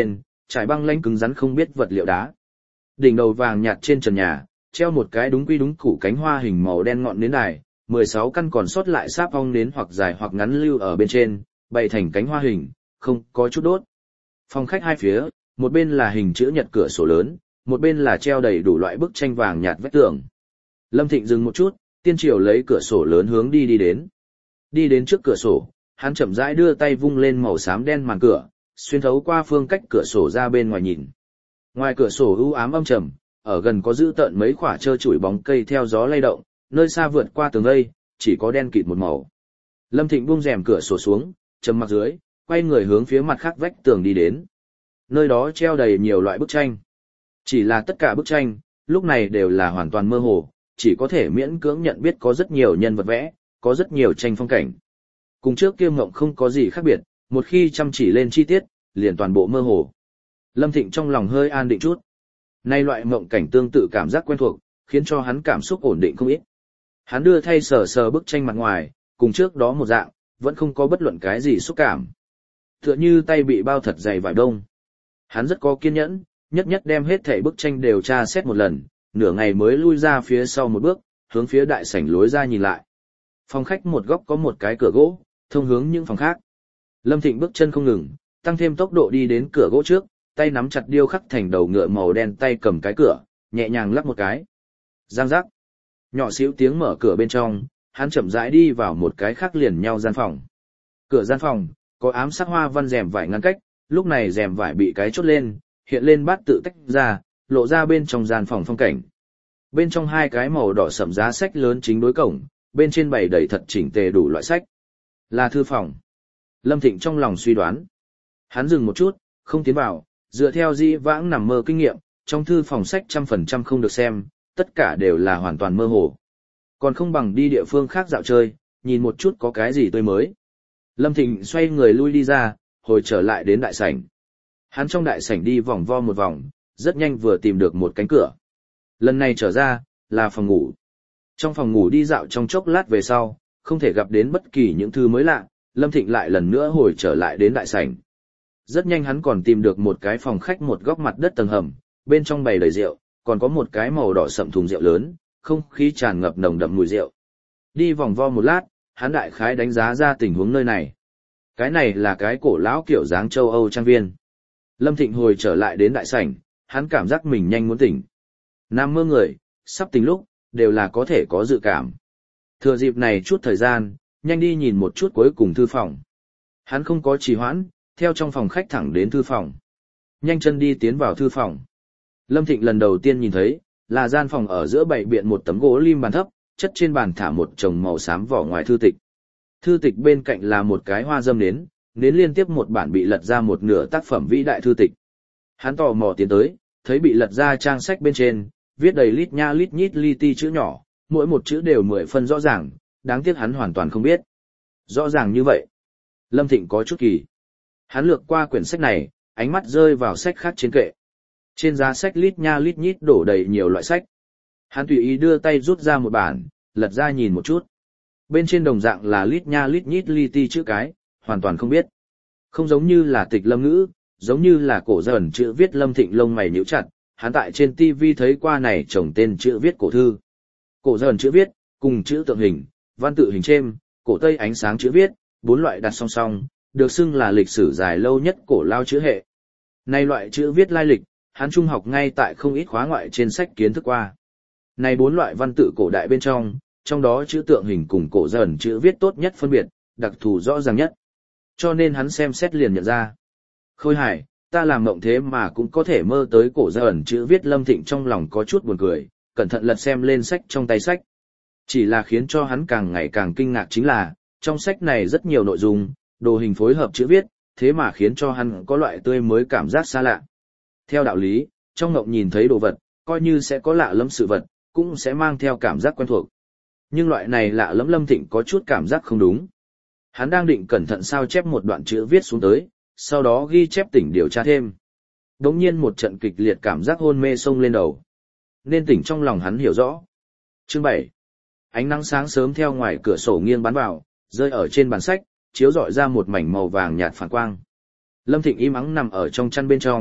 trải băng lanh cứng rắn không biết vật liệu đá. Đỉnh đầu vàng nhạt trên trần nhà, treo một cái đúng quy đúng củ cánh hoa hình màu đen ngọn nến đài, mười sáu căn còn sót lại sáp ong nến hoặc dài hoặc ngắn lưu ở bên trên, bày thành cánh hoa hình, không có chút đốt. Phòng khách hai phía, một bên là hình chữ nhật cửa sổ lớn, một bên là treo đầy đủ loại bức tranh vàng nhạt vách tường. Lâm Thịnh dừng một chút, Tiên Triều lấy cửa sổ lớn hướng đi đi đến. Đi đến trước cửa sổ, hắn chậm rãi đưa tay vung lên màu xám đen màn cửa, xuyên thấu qua phương cách cửa sổ ra bên ngoài nhìn. Ngoài cửa sổ u ám âm trầm, ở gần có giữ tợn mấy quả trơ trụi bóng cây theo gió lay động, nơi xa vượt qua tường lây, chỉ có đen kịt một màu. Lâm Thịnh buông rèm cửa sổ xuống, trầm mặc dưới, quay người hướng phía mặt khác vách tường đi đến. Nơi đó treo đầy nhiều loại bức tranh. Chỉ là tất cả bức tranh, lúc này đều là hoàn toàn mơ hồ, chỉ có thể miễn cưỡng nhận biết có rất nhiều nhân vật vẽ, có rất nhiều tranh phong cảnh. Cùng trước kia mộng không có gì khác biệt, một khi chăm chỉ lên chi tiết, liền toàn bộ mơ hồ. Lâm Thịnh trong lòng hơi an định chút. Nay loại mộng cảnh tương tự cảm giác quen thuộc, khiến cho hắn cảm xúc ổn định không ít. Hắn đưa thay sờ sờ bức tranh mặt ngoài, cùng trước đó một dạng, vẫn không có bất luận cái gì xúc cảm. Tựa như tay bị bao thật dày vải đông. Hắn rất có kiên nhẫn, nhất nhất đem hết thảy bức tranh đều tra xét một lần, nửa ngày mới lui ra phía sau một bước, hướng phía đại sảnh lối ra nhìn lại. Phòng khách một góc có một cái cửa gỗ, thông hướng những phòng khác. Lâm Thịnh bước chân không ngừng, tăng thêm tốc độ đi đến cửa gỗ trước, tay nắm chặt điêu khắc thành đầu ngựa màu đen tay cầm cái cửa, nhẹ nhàng lắc một cái. Giang giác. Nhỏ xíu tiếng mở cửa bên trong, hắn chậm rãi đi vào một cái khác liền nhau gian phòng. Cửa gian phòng, có ám sắc hoa văn rèm vải ngăn cách, lúc này rèm vải bị cái chốt lên, hiện lên bát tự tách ra, lộ ra bên trong gian phòng phong cảnh. Bên trong hai cái màu đỏ sẫm giá sách lớn chính đối cổng, bên trên bày đầy thật chỉnh tề đủ loại sách. Là thư phòng. Lâm Thịnh trong lòng suy đoán. Hắn dừng một chút, không tiến vào, dựa theo dĩ vãng nằm mơ kinh nghiệm, trong thư phòng sách trăm phần trăm không được xem, tất cả đều là hoàn toàn mơ hồ. Còn không bằng đi địa phương khác dạo chơi, nhìn một chút có cái gì tươi mới. Lâm Thịnh xoay người lui đi ra, hồi trở lại đến đại sảnh. Hắn trong đại sảnh đi vòng vo một vòng, rất nhanh vừa tìm được một cánh cửa. Lần này trở ra, là phòng ngủ. Trong phòng ngủ đi dạo trong chốc lát về sau, không thể gặp đến bất kỳ những thứ mới lạ, Lâm Thịnh lại lần nữa hồi trở lại đến đại sảnh. Rất nhanh hắn còn tìm được một cái phòng khách một góc mặt đất tầng hầm, bên trong bày đầy rượu, còn có một cái màu đỏ sậm thùng rượu lớn, không khí tràn ngập nồng đậm mùi rượu. Đi vòng vo một lát, hắn đại khái đánh giá ra tình huống nơi này. Cái này là cái cổ lão kiểu dáng châu Âu trang viên. Lâm Thịnh hồi trở lại đến đại sảnh, hắn cảm giác mình nhanh muốn tỉnh. Nam mơ người, sắp tỉnh lúc, đều là có thể có dự cảm. Thừa dịp này chút thời gian, nhanh đi nhìn một chút cuối cùng thư phòng. Hắn không có trì hoãn, theo trong phòng khách thẳng đến thư phòng. Nhanh chân đi tiến vào thư phòng. Lâm Thịnh lần đầu tiên nhìn thấy, là gian phòng ở giữa bày biện một tấm gỗ lim bàn thấp, chất trên bàn thả một chồng màu xám vỏ ngoài thư tịch. Thư tịch bên cạnh là một cái hoa dâm nến, nến liên tiếp một bản bị lật ra một nửa tác phẩm vĩ đại thư tịch. Hắn tò mò tiến tới, thấy bị lật ra trang sách bên trên, viết đầy lít nha lít nhít li ti chữ nhỏ, mỗi một chữ đều mười phân rõ ràng, đáng tiếc hắn hoàn toàn không biết. Rõ ràng như vậy. Lâm Thịnh có chút kỳ. Hắn lược qua quyển sách này, ánh mắt rơi vào sách khác trên kệ. Trên giá sách lít nha lít nhít đổ đầy nhiều loại sách. Hắn tùy ý đưa tay rút ra một bản, lật ra nhìn một chút. Bên trên đồng dạng là lít nha lít nhít li ti chữ cái, hoàn toàn không biết. Không giống như là tịch lâm ngữ, giống như là cổ dần chữ viết. Lâm Thịnh lông mày nhíu chặt, hắn tại trên ti vi thấy qua này trồng tên chữ viết cổ thư. Cổ dần chữ viết, cùng chữ tượng hình, văn tự hình chêm, cổ tây ánh sáng chữ viết, bốn loại đặt song song, được xưng là lịch sử dài lâu nhất cổ lao chữ hệ. Này loại chữ viết lai lịch, hắn trung học ngay tại không ít khóa ngoại trên sách kiến thức qua. Này bốn loại văn tự cổ đại bên trong, trong đó chữ tượng hình cùng cổ dần chữ viết tốt nhất phân biệt, đặc thù rõ ràng nhất. Cho nên hắn xem xét liền nhận ra. Khôi hài, ta làm mộng thế mà cũng có thể mơ tới cổ dần chữ viết. Lâm Thịnh trong lòng có chút buồn cười, cẩn thận lật xem lên sách trong tay sách. Chỉ là khiến cho hắn càng ngày càng kinh ngạc chính là, trong sách này rất nhiều nội dung, đồ hình phối hợp chữ viết, thế mà khiến cho hắn có loại tươi mới cảm giác xa lạ. Theo đạo lý, trong mộng nhìn thấy đồ vật, coi như sẽ có lạ lẫm sự vật, cũng sẽ mang theo cảm giác quen thuộc. Nhưng loại này lạ lẫm Lâm Thịnh có chút cảm giác không đúng. Hắn đang định cẩn thận sao chép một đoạn chữ viết xuống tới, sau đó ghi chép tỉnh điều tra thêm. Đống nhiên một trận kịch liệt cảm giác hôn mê xông lên đầu. Nên tỉnh trong lòng hắn hiểu rõ. Chương bảy. Ánh nắng sáng sớm theo ngoài cửa sổ nghiêng bắn vào, rơi ở trên bàn sách, chiếu rọi ra một mảnh màu vàng nhạt phản quang. Lâm Thịnh im ắng nằm ở trong chăn bên trong,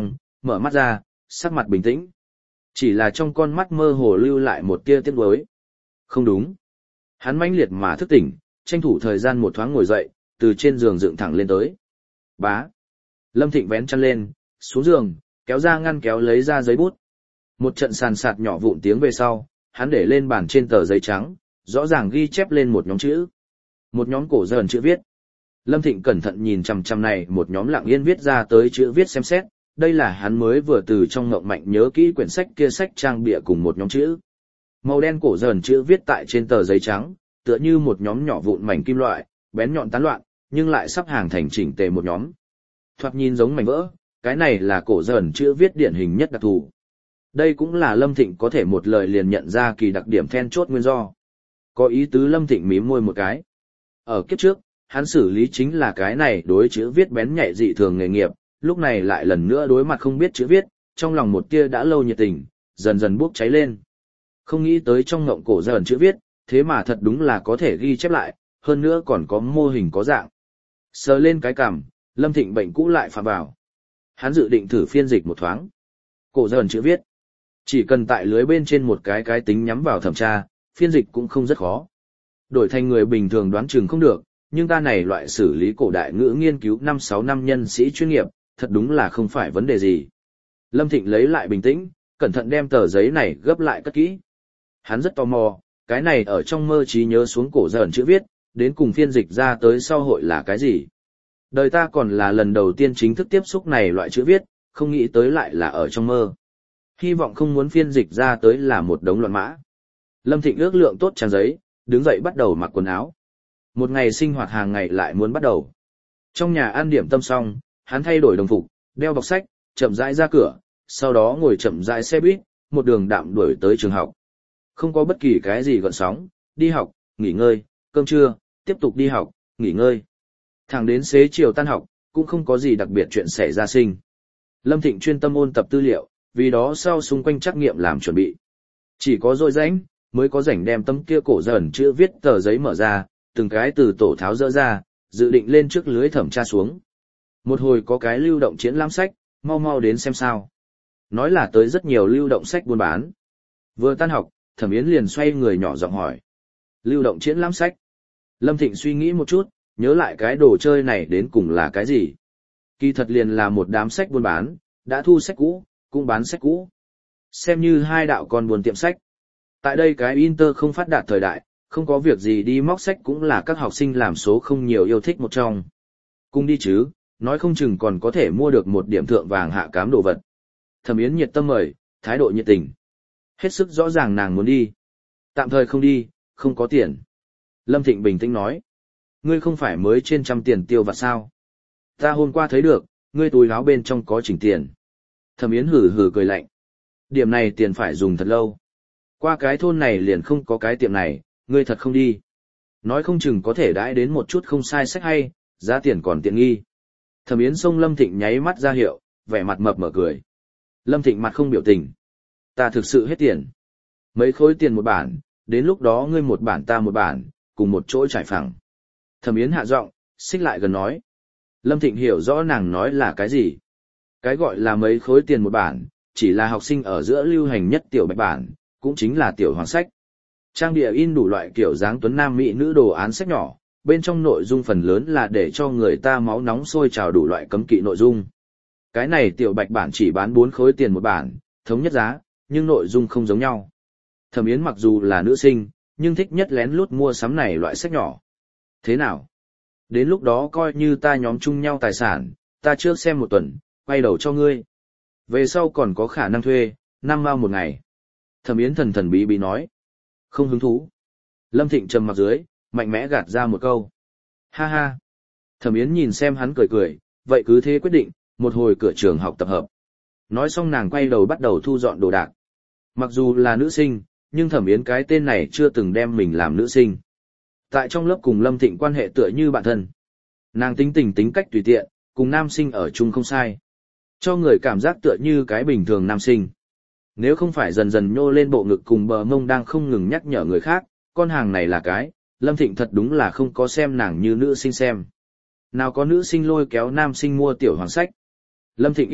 mở mắt ra, sắc mặt bình tĩnh. Chỉ là trong con mắt mơ hồ lưu lại một tia tiếc nuối. Không đúng. Hắn mãnh liệt mà thức tỉnh, tranh thủ thời gian một thoáng ngồi dậy, từ trên giường dựng thẳng lên tới. Bá. Lâm Thịnh vén chăn lên, xuống giường, kéo ra ngăn kéo lấy ra giấy bút. Một trận sàn sạt nhỏ vụn tiếng về sau, hắn để lên bàn trên tờ giấy trắng, rõ ràng ghi chép lên một nhóm chữ. Một nhóm cổ dần chữ viết. Lâm Thịnh cẩn thận nhìn chằm chằm này một nhóm lặng yên viết ra tới chữ viết xem xét, đây là hắn mới vừa từ trong ngộng mạnh nhớ kỹ quyển sách kia sách trang bìa cùng một nhóm chữ. Màu đen cổ dần chữ viết tại trên tờ giấy trắng, tựa như một nhóm nhỏ vụn mảnh kim loại, bén nhọn tán loạn, nhưng lại sắp hàng thành chỉnh tề một nhóm. Thoạt nhìn giống mảnh vỡ, cái này là cổ dần chữ viết điển hình nhất đặc thù. Đây cũng là Lâm Thịnh có thể một lời liền nhận ra kỳ đặc điểm then chốt nguyên do. Có ý tứ Lâm Thịnh mím môi một cái. Ở kiếp trước, hắn xử lý chính là cái này đối chữ viết bén nhạy dị thường nghề nghiệp, lúc này lại lần nữa đối mặt không biết chữ viết, trong lòng một tia đã lâu nhiệt tình, dần dần bốc cháy lên. Không nghĩ tới trong ngộng cổ dần chữ viết, thế mà thật đúng là có thể ghi chép lại, hơn nữa còn có mô hình có dạng. Sờ lên cái cằm, Lâm Thịnh bệnh cũ lại phạm vào. Hắn dự định thử phiên dịch một thoáng. Cổ dần chữ viết. Chỉ cần tại lưới bên trên một cái cái tính nhắm vào thẩm tra, phiên dịch cũng không rất khó. Đổi thành người bình thường đoán chừng không được, nhưng ta này loại xử lý cổ đại ngữ nghiên cứu năm sáu năm nhân sĩ chuyên nghiệp, thật đúng là không phải vấn đề gì. Lâm Thịnh lấy lại bình tĩnh, cẩn thận đem tờ giấy này gấp lại cất kỹ. Hắn rất tò mò, cái này ở trong mơ trí nhớ xuống cổ dần chữ viết, đến cùng phiên dịch ra tới sau hội là cái gì. Đời ta còn là lần đầu tiên chính thức tiếp xúc này loại chữ viết, không nghĩ tới lại là ở trong mơ. Hy vọng không muốn phiên dịch ra tới là một đống loạn mã. Lâm Thịnh ước lượng tốt trang giấy, đứng dậy bắt đầu mặc quần áo. Một ngày sinh hoạt hàng ngày lại muốn bắt đầu. Trong nhà ăn điểm tâm xong, hắn thay đổi đồng phục, đeo bọc sách, chậm rãi ra cửa, sau đó ngồi chậm rãi xe buýt, một đường đạm đuổi tới trường học. Không có bất kỳ cái gì gợn sóng, đi học, nghỉ ngơi, cơm trưa, tiếp tục đi học, nghỉ ngơi. Thẳng đến xế chiều tan học, cũng không có gì đặc biệt chuyện xảy ra sinh. Lâm Thịnh chuyên tâm ôn tập tư liệu, vì đó sau xung quanh trắc nghiệm làm chuẩn bị. Chỉ có dội rãnh, mới có rảnh đem tấm kia cổ dần chữ viết tờ giấy mở ra, từng cái từ tổ tháo dỡ ra, dự định lên trước lưới thẩm tra xuống. Một hồi có cái lưu động triển lãm sách, mau mau đến xem sao. Nói là tới rất nhiều lưu động sách buôn bán. Vừa tan học, Thẩm Yến liền xoay người nhỏ giọng hỏi. Lưu động triển lãm sách. Lâm Thịnh suy nghĩ một chút, nhớ lại cái đồ chơi này đến cùng là cái gì. Kỳ thật liền là một đám sách buôn bán, đã thu sách cũ, cũng bán sách cũ. Xem như hai đạo con buôn tiệm sách. Tại đây cái Inter không phát đạt thời đại, không có việc gì đi móc sách cũng là các học sinh làm số không nhiều yêu thích một trong. Cùng đi chứ, nói không chừng còn có thể mua được một điểm thượng vàng hạ cám đồ vật. Thẩm Yến nhiệt tâm mời, thái độ nhiệt tình. Hết sức rõ ràng nàng muốn đi. Tạm thời không đi, không có tiền. Lâm Thịnh bình tĩnh nói. Ngươi không phải mới trên trăm tiền tiêu vặt sao? Ta hôm qua thấy được, ngươi túi áo bên trong có chỉnh tiền. Thẩm Yến hử hử cười lạnh. Điểm này tiền phải dùng thật lâu. Qua cái thôn này liền không có cái tiệm này, ngươi thật không đi. Nói không chừng có thể đãi đến một chút không sai sách hay, giá tiền còn tiện nghi. Thẩm Yến xông Lâm Thịnh nháy mắt ra hiệu, vẻ mặt mập mở cười. Lâm Thịnh mặt không biểu tình. Ta thực sự hết tiền. Mấy khối tiền một bản, đến lúc đó ngươi một bản ta một bản, cùng một chỗ trải phẳng. Thẩm Yến hạ giọng, xích lại gần nói. Lâm Thịnh hiểu rõ nàng nói là cái gì. Cái gọi là mấy khối tiền một bản, chỉ là học sinh ở giữa lưu hành nhất tiểu bạch bản, cũng chính là tiểu hoàng sách. Trang địa in đủ loại kiểu dáng tuấn nam mỹ nữ đồ án sách nhỏ, bên trong nội dung phần lớn là để cho người ta máu nóng sôi trào đủ loại cấm kỵ nội dung. Cái này tiểu bạch bản chỉ bán bốn khối tiền một bản, thống nhất giá, nhưng nội dung không giống nhau. Thẩm Yến mặc dù là nữ sinh, nhưng thích nhất lén lút mua sắm này loại sách nhỏ. Thế nào? Đến lúc đó coi như ta nhóm chung nhau tài sản, ta trước xem một tuần, quay đầu cho ngươi. Về sau còn có khả năng thuê, năm mao một ngày. Thẩm Yến thần thần bí bí nói. Không hứng thú. Lâm Thịnh trầm mặc dưới, mạnh mẽ gạt ra một câu. Ha ha. Thẩm Yến nhìn xem hắn cười cười, vậy cứ thế quyết định, một hồi cửa trường học tập hợp. Nói xong nàng quay đầu bắt đầu thu dọn đồ đạc. Mặc dù là nữ sinh, nhưng Thẩm Yến cái tên này chưa từng đem mình làm nữ sinh. Tại trong lớp cùng Lâm Thịnh quan hệ tựa như bạn thân. Nàng tính tình tính cách tùy tiện, cùng nam sinh ở chung không sai. Cho người cảm giác tựa như cái bình thường nam sinh. Nếu không phải dần dần nhô lên bộ ngực cùng bờ mông đang không ngừng nhắc nhở người khác, con hàng này là cái, Lâm Thịnh thật đúng là không có xem nàng như nữ sinh xem. Nào có nữ sinh lôi kéo nam sinh mua tiểu hoàng sách. Lâm Thịnh im lặng,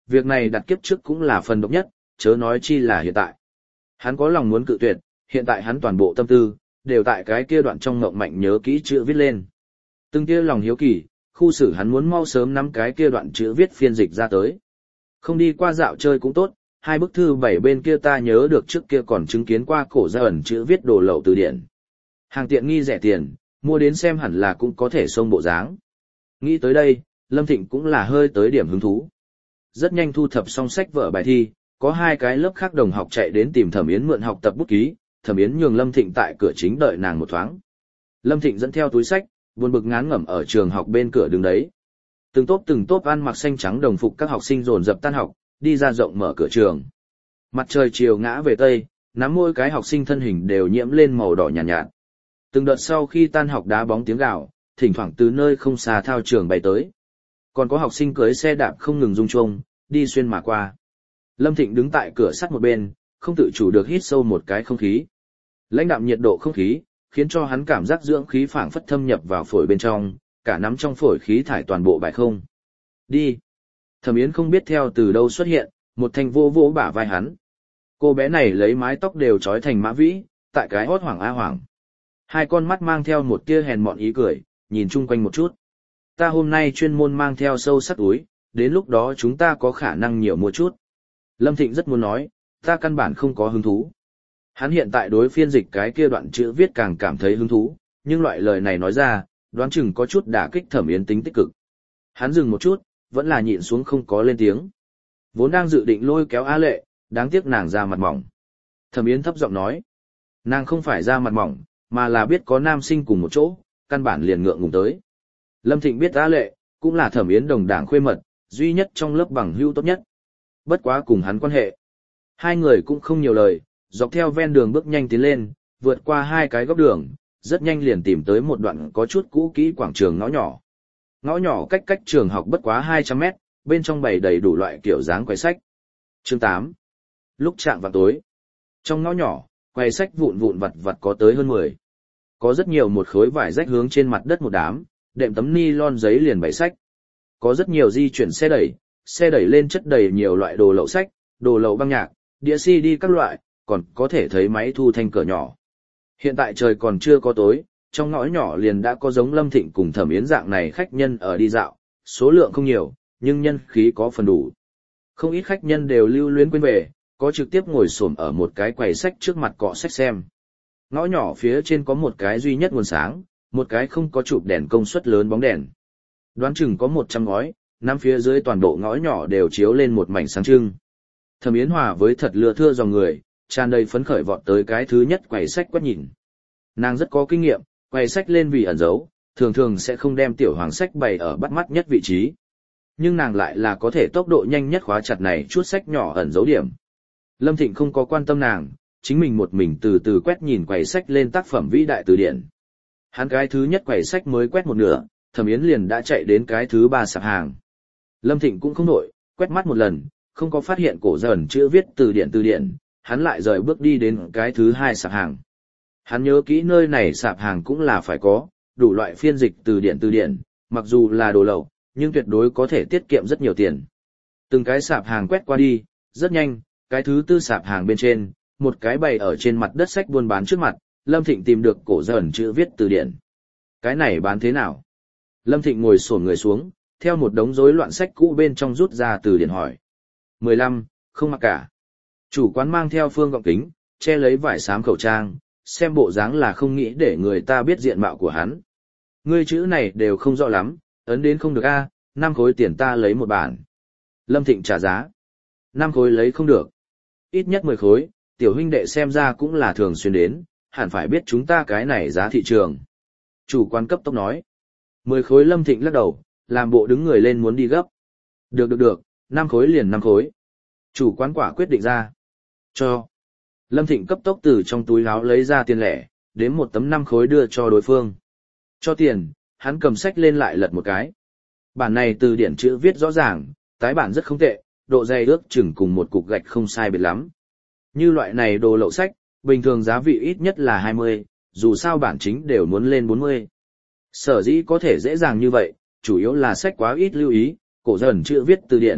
việc này đặt kiếp trước cũng là phần độc nhất, chớ nói chi là hiện tại. Hắn có lòng muốn cự tuyệt, hiện tại hắn toàn bộ tâm tư, đều tại cái kia đoạn trong ngộng mạnh nhớ kỹ chữ viết lên. Từng kia lòng hiếu kỳ, khu xử hắn muốn mau sớm nắm cái kia đoạn chữ viết phiên dịch ra tới. Không đi qua dạo chơi cũng tốt, hai bức thư bảy bên kia ta nhớ được trước kia còn chứng kiến qua cổ ra ẩn chữ viết đồ lậu từ điển. Hàng tiện nghi rẻ tiền, mua đến xem hẳn là cũng có thể xông bộ dáng. Nghĩ tới đây, Lâm Thịnh cũng là hơi tới điểm hứng thú. Rất nhanh thu thập xong sách vở bài thi, có hai cái lớp khác đồng học chạy đến tìm Thẩm Yến mượn học tập bút ký, Thẩm Yến nhường Lâm Thịnh tại cửa chính đợi nàng một thoáng. Lâm Thịnh dẫn theo túi sách, buồn bực ngán ngẩm ở trường học bên cửa đứng đấy. Từng tốp từng tốp ăn mặc xanh trắng đồng phục các học sinh dồn dập tan học, đi ra rộng mở cửa trường. Mặt trời chiều ngã về tây, nắm mỗi cái học sinh thân hình đều nhiễm lên màu đỏ nhàn nhạt, nhạt. Từng đợt sau khi tan học đá bóng tiếng gào, thỉnh thoảng từ nơi không xa thao trường bay tới. Còn có học sinh cưới xe đạp không ngừng rung chuông, đi xuyên mà qua. Lâm Thịnh đứng tại cửa sắt một bên, không tự chủ được hít sâu một cái không khí. Lãnh đạm nhiệt độ không khí, khiến cho hắn cảm giác dưỡng khí phảng phất thâm nhập vào phổi bên trong, cả nắm trong phổi khí thải toàn bộ bài không. Đi. Thẩm Yến không biết theo từ đâu xuất hiện, một thanh vô vô bả vai hắn. Cô bé này lấy mái tóc đều trói thành mã vĩ, tại cái hót hoảng a hoảng. Hai con mắt mang theo một tia hèn mọn ý cười, nhìn chung quanh một chút. Ta hôm nay chuyên môn mang theo sâu sắc túi, đến lúc đó chúng ta có khả năng nhiều mua chút. Lâm Thịnh rất muốn nói, ta căn bản không có hứng thú. Hắn hiện tại đối phiên dịch cái kia đoạn chữ viết càng cảm thấy hứng thú, nhưng loại lời này nói ra, đoán chừng có chút đả kích Thẩm Yến tính tích cực. Hắn dừng một chút, vẫn là nhịn xuống không có lên tiếng. Vốn đang dự định lôi kéo A Lệ, đáng tiếc nàng ra mặt mỏng. Thẩm Yến thấp giọng nói, nàng không phải ra mặt mỏng, mà là biết có nam sinh cùng một chỗ, căn bản liền ngượng ngùng tới. Lâm Thịnh biết A Lệ, cũng là Thẩm Yến đồng đảng khuê mật, duy nhất trong lớp bằng hữu tốt nhất. Bất quá cùng hắn quan hệ. Hai người cũng không nhiều lời, dọc theo ven đường bước nhanh tiến lên, vượt qua hai cái góc đường, rất nhanh liền tìm tới một đoạn có chút cũ kỹ quảng trường ngõ nhỏ. Ngõ nhỏ cách cách trường học bất quá hai trăm mét, bên trong bày đầy đủ loại kiểu dáng quầy sách. Chương tám. Lúc chạm vào tối. Trong ngõ nhỏ, quầy sách vụn vụn vặt vặt có tới hơn mười. Có rất nhiều một khối vải rách hướng trên mặt đất một đám, đệm tấm ni lon giấy liền bày sách. Có rất nhiều di chuyển xe đẩy, xe đẩy lên chất đầy nhiều loại đồ lậu sách, đồ lậu băng nhạc, đĩa xê đê các loại, còn có thể thấy máy thu thanh cửa nhỏ. Hiện tại trời còn chưa có tối, trong ngõ nhỏ liền đã có giống Lâm Thịnh cùng Thẩm Yến dạng này khách nhân ở đi dạo, số lượng không nhiều, nhưng nhân khí có phần đủ. Không ít khách nhân đều lưu luyến quên về, có trực tiếp ngồi xổm ở một cái quầy sách trước mặt cọ sách xem. Ngõ nhỏ phía trên có một cái duy nhất nguồn sáng, một cái không có chụp đèn công suất lớn bóng đèn. Đoán chừng có một trăm ngói, năm phía dưới toàn bộ ngõ nhỏ đều chiếu lên một mảnh sáng trưng. Thẩm Yến Hòa với thật lừa thưa dòng người, tràn đầy phấn khởi vọt tới cái thứ nhất quầy sách quét nhìn. Nàng rất có kinh nghiệm, quầy sách lên vì ẩn giấu, thường thường sẽ không đem tiểu hoàng sách bày ở bắt mắt nhất vị trí. Nhưng nàng lại là có thể tốc độ nhanh nhất khóa chặt này chút sách nhỏ ẩn giấu điểm. Lâm Thịnh không có quan tâm nàng, chính mình một mình từ từ quét nhìn quầy sách lên tác phẩm vĩ đại từ điển. Hắn cái thứ nhất quầy sách mới quét một nửa, Thẩm Yến liền đã chạy đến cái thứ ba sạp hàng. Lâm Thịnh cũng không nổi, quét mắt một lần, không có phát hiện cổ dần chữ viết từ điển từ điển, hắn lại rời bước đi đến cái thứ hai sạp hàng. Hắn nhớ kỹ nơi này sạp hàng cũng là phải có, đủ loại phiên dịch từ điển từ điển, mặc dù là đồ lậu, nhưng tuyệt đối có thể tiết kiệm rất nhiều tiền. Từng cái sạp hàng quét qua đi, rất nhanh, cái thứ tư sạp hàng bên trên, một cái bày ở trên mặt đất sách buôn bán trước mặt, Lâm Thịnh tìm được cổ dần chữ viết từ điển. Cái này bán thế nào? Lâm Thịnh ngồi xổm người xuống, theo một đống rối loạn sách cũ bên trong rút ra từ điển hỏi. mười lăm, không mặc cả. Chủ quán mang theo phương gọng kính, che lấy vải xám khẩu trang, xem bộ dáng là không nghĩ để người ta biết diện mạo của hắn. Ngươi chữ này đều không rõ lắm, ấn đến không được a, năm khối tiền ta lấy một bản. Lâm Thịnh trả giá. Năm khối lấy không được. Ít nhất mười khối, tiểu huynh đệ xem ra cũng là thường xuyên đến, hẳn phải biết chúng ta cái này giá thị trường. Chủ quán cấp tốc nói. Mười khối. Lâm Thịnh lắc đầu, làm bộ đứng người lên muốn đi gấp. Được được được, năm khối liền năm khối. Chủ quán quả quyết định ra. Cho. Lâm Thịnh cấp tốc từ trong túi áo lấy ra tiền lẻ, đếm một tấm năm khối đưa cho đối phương. Cho tiền, hắn cầm sách lên lại lật một cái. Bản này từ điển chữ viết rõ ràng, tái bản rất không tệ, độ dày ước chừng cùng một cục gạch không sai biệt lắm. Như loại này đồ lậu sách, bình thường giá vị ít nhất là hai mươi, dù sao bản chính đều muốn lên bốn mươi. Sở dĩ có thể dễ dàng như vậy, chủ yếu là sách quá ít lưu ý, cổ dần chữ viết từ điển,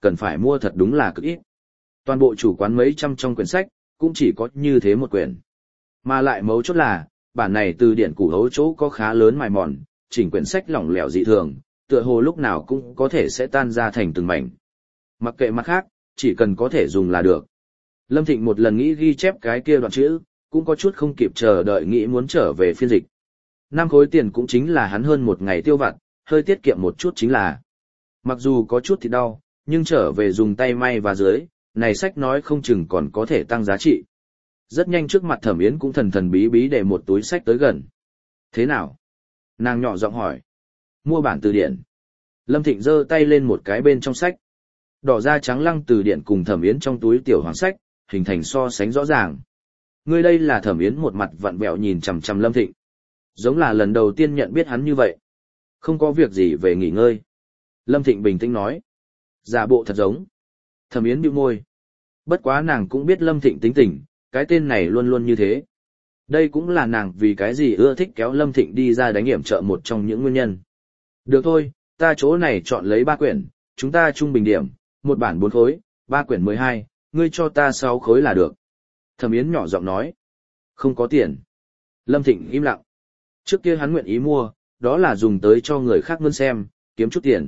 cần phải mua thật đúng là cực ít. Toàn bộ chủ quán mấy trăm trong quyển sách, cũng chỉ có như thế một quyển. Mà lại mấu chốt là, bản này từ điển củ hấu chỗ có khá lớn mài mòn, chỉnh quyển sách lỏng lẻo dị thường, tựa hồ lúc nào cũng có thể sẽ tan ra thành từng mảnh. Mặc kệ mặt khác, chỉ cần có thể dùng là được. Lâm Thịnh một lần nghĩ ghi chép cái kia đoạn chữ, cũng có chút không kịp chờ đợi nghĩ muốn trở về phiên dịch. Năm khối tiền cũng chính là hắn hơn một ngày tiêu vặt, hơi tiết kiệm một chút chính là. Mặc dù có chút thì đau, nhưng trở về dùng tay may và dưới, này sách nói không chừng còn có thể tăng giá trị. Rất nhanh trước mặt Thẩm Yến cũng thần thần bí bí để một túi sách tới gần. Thế nào? Nàng nhỏ giọng hỏi. Mua bản từ điển. Lâm Thịnh giơ tay lên một cái bên trong sách. Đỏ da trắng lăng từ điển cùng Thẩm Yến trong túi tiểu hoàng sách, hình thành so sánh rõ ràng. Ngươi đây là Thẩm Yến một mặt vặn vẹo nhìn chằm chằm Lâm Thịnh. Giống là lần đầu tiên nhận biết hắn như vậy. Không có việc gì về nghỉ ngơi. Lâm Thịnh bình tĩnh nói. Giả bộ thật giống. Thẩm Yến bĩu môi. Bất quá nàng cũng biết Lâm Thịnh tính tình, cái tên này luôn luôn như thế. Đây cũng là nàng vì cái gì ưa thích kéo Lâm Thịnh đi ra đánh hiểm trợ một trong những nguyên nhân. Được thôi, ta chỗ này chọn lấy ba quyển, chúng ta trung bình điểm, một bản bốn khối, ba quyển mười hai, ngươi cho ta sáu khối là được. Thẩm Yến nhỏ giọng nói. Không có tiền. Lâm Thịnh im lặng. Trước kia hắn nguyện ý mua, đó là dùng tới cho người khác mươn xem, kiếm chút tiền.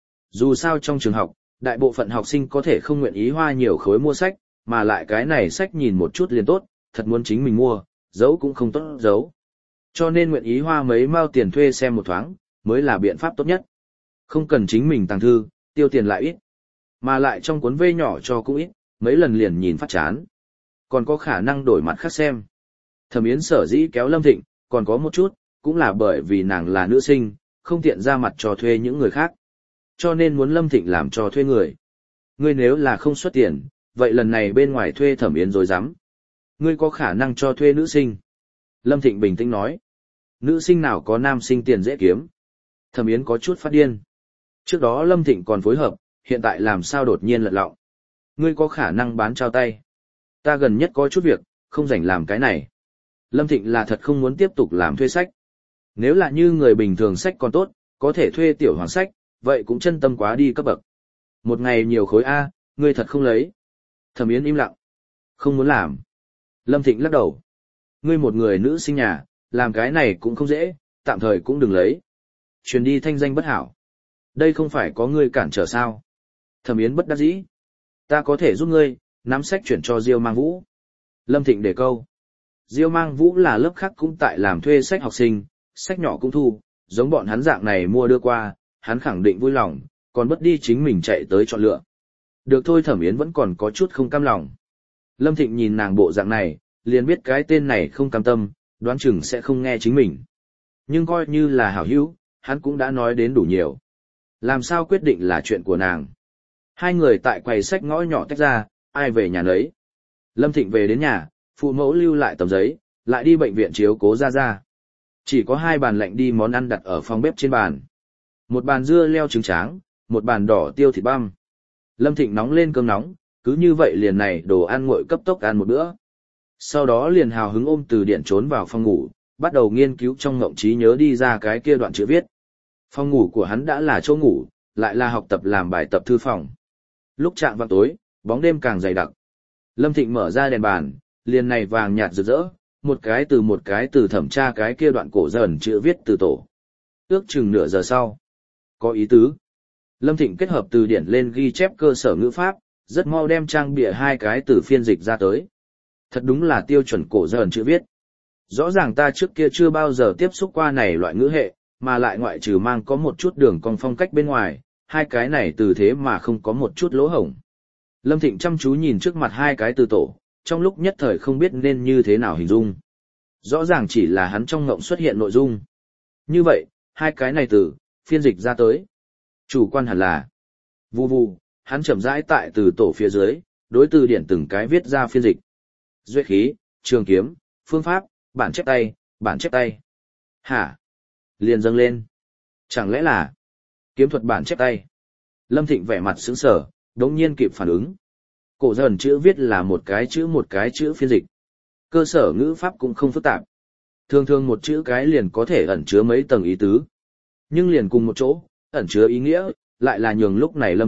Dù sao trong trường học, đại bộ phận học sinh có thể không nguyện ý hoa nhiều khối mua sách, mà lại cái này sách nhìn một chút liền tốt, thật muốn chính mình mua, giấu cũng không tốt giấu. Cho nên nguyện ý hoa mấy mao tiền thuê xem một thoáng, mới là biện pháp tốt nhất. Không cần chính mình tàng thư, tiêu tiền lại ít. Mà lại trong cuốn vê nhỏ cho cũng ít, mấy lần liền nhìn phát chán. Còn có khả năng đổi mặt khác xem. Thẩm Yến sở dĩ kéo Lâm Thịnh, còn có một chút, cũng là bởi vì nàng là nữ sinh, không tiện ra mặt cho thuê những người khác. Cho nên muốn Lâm Thịnh làm cho thuê người. Ngươi nếu là không xuất tiền, vậy lần này bên ngoài thuê Thẩm Yến rồi dám. Ngươi có khả năng cho thuê nữ sinh. Lâm Thịnh bình tĩnh nói. Nữ sinh nào có nam sinh tiền dễ kiếm. Thẩm Yến có chút phát điên. Trước đó Lâm Thịnh còn phối hợp, hiện tại làm sao đột nhiên lật lọng. Ngươi có khả năng bán trao tay. Ta gần nhất có chút việc, không rảnh làm cái này. Lâm Thịnh là thật không muốn tiếp tục làm thuê sách. Nếu là như người bình thường sách còn tốt, có thể thuê tiểu hoàng sách, vậy cũng chân tâm quá đi cấp bậc. Một ngày nhiều khối A, ngươi thật không lấy. Thẩm Yến im lặng. Không muốn làm. Lâm Thịnh lắc đầu. Ngươi một người nữ sinh nhà, làm cái này cũng không dễ, tạm thời cũng đừng lấy. Truyền đi thanh danh bất hảo. Đây không phải có ngươi cản trở sao. Thẩm Yến bất đắc dĩ. Ta có thể giúp ngươi, nắm sách chuyển cho Diêu Mang Vũ. Lâm Thịnh đề câu. Diêu Mang Vũ là lớp khác cũng tại làm thuê sách học sinh, sách nhỏ cũng thu, giống bọn hắn dạng này mua đưa qua, hắn khẳng định vui lòng, còn bất đi chính mình chạy tới chọn lựa. Được thôi, Thẩm Yến vẫn còn có chút không cam lòng. Lâm Thịnh nhìn nàng bộ dạng này, liền biết cái tên này không cam tâm, đoán chừng sẽ không nghe chính mình. Nhưng coi như là hảo hữu, hắn cũng đã nói đến đủ nhiều. Làm sao quyết định là chuyện của nàng. Hai người tại quầy sách ngõ nhỏ tách ra, ai về nhà nấy. Lâm Thịnh về đến nhà, phụ mẫu lưu lại tấm giấy, lại đi bệnh viện chiếu cố ra ra. Chỉ có hai bàn lạnh đi món ăn đặt ở phòng bếp trên bàn. Một bàn dưa leo trứng tráng, một bàn đỏ tiêu thịt băm. Lâm Thịnh nóng lên cơm nóng, cứ như vậy liền này đồ ăn nguội cấp tốc ăn một bữa. Sau đó liền hào hứng ôm từ điện trốn vào phòng ngủ, bắt đầu nghiên cứu trong ngộng trí nhớ đi ra cái kia đoạn chữ viết. Phòng ngủ của hắn đã là chỗ ngủ, lại là học tập làm bài tập thư phòng. Lúc chạm vào tối, bóng đêm càng dày đặc. Lâm Thịnh mở ra đèn bàn, liền này vàng nhạt rực rỡ, một cái từ một cái từ thẩm tra cái kia đoạn cổ dần chữ viết từ tổ. Ước chừng nửa giờ sau. Có ý tứ. Lâm Thịnh kết hợp từ điển lên ghi chép cơ sở ngữ pháp, rất mau đem trang bìa hai cái từ phiên dịch ra tới. Thật đúng là tiêu chuẩn cổ dần chữ viết. Rõ ràng ta trước kia chưa bao giờ tiếp xúc qua này loại ngữ hệ, mà lại ngoại trừ mang có một chút đường cong phong cách bên ngoài, hai cái này từ thế mà không có một chút lỗ hổng. Lâm Thịnh chăm chú nhìn trước mặt hai cái từ tổ, trong lúc nhất thời không biết nên như thế nào hình dung. Rõ ràng chỉ là hắn trong ngộng xuất hiện nội dung. Như vậy, hai cái này từ, phiên dịch ra tới. Chủ quan hẳn là vù vù, hắn chậm rãi tại từ tổ phía dưới, đối từ điển từng cái viết ra phiên dịch. Duệ khí, trường kiếm, phương pháp, bản chép tay, bản chép tay. Hả? Liền dâng lên. Chẳng lẽ là kiếm thuật bản chép tay? Lâm Thịnh vẻ mặt sững sờ, đống nhiên kịp phản ứng. Cổ dần chữ viết là một cái chữ một cái chữ phiên dịch. Cơ sở ngữ pháp cũng không phức tạp. Thường thường một chữ cái liền có thể ẩn chứa mấy tầng ý tứ. Nhưng liền cùng một chỗ, ẩn chứa ý nghĩa, lại là nhường lúc này Lâm Thịnh,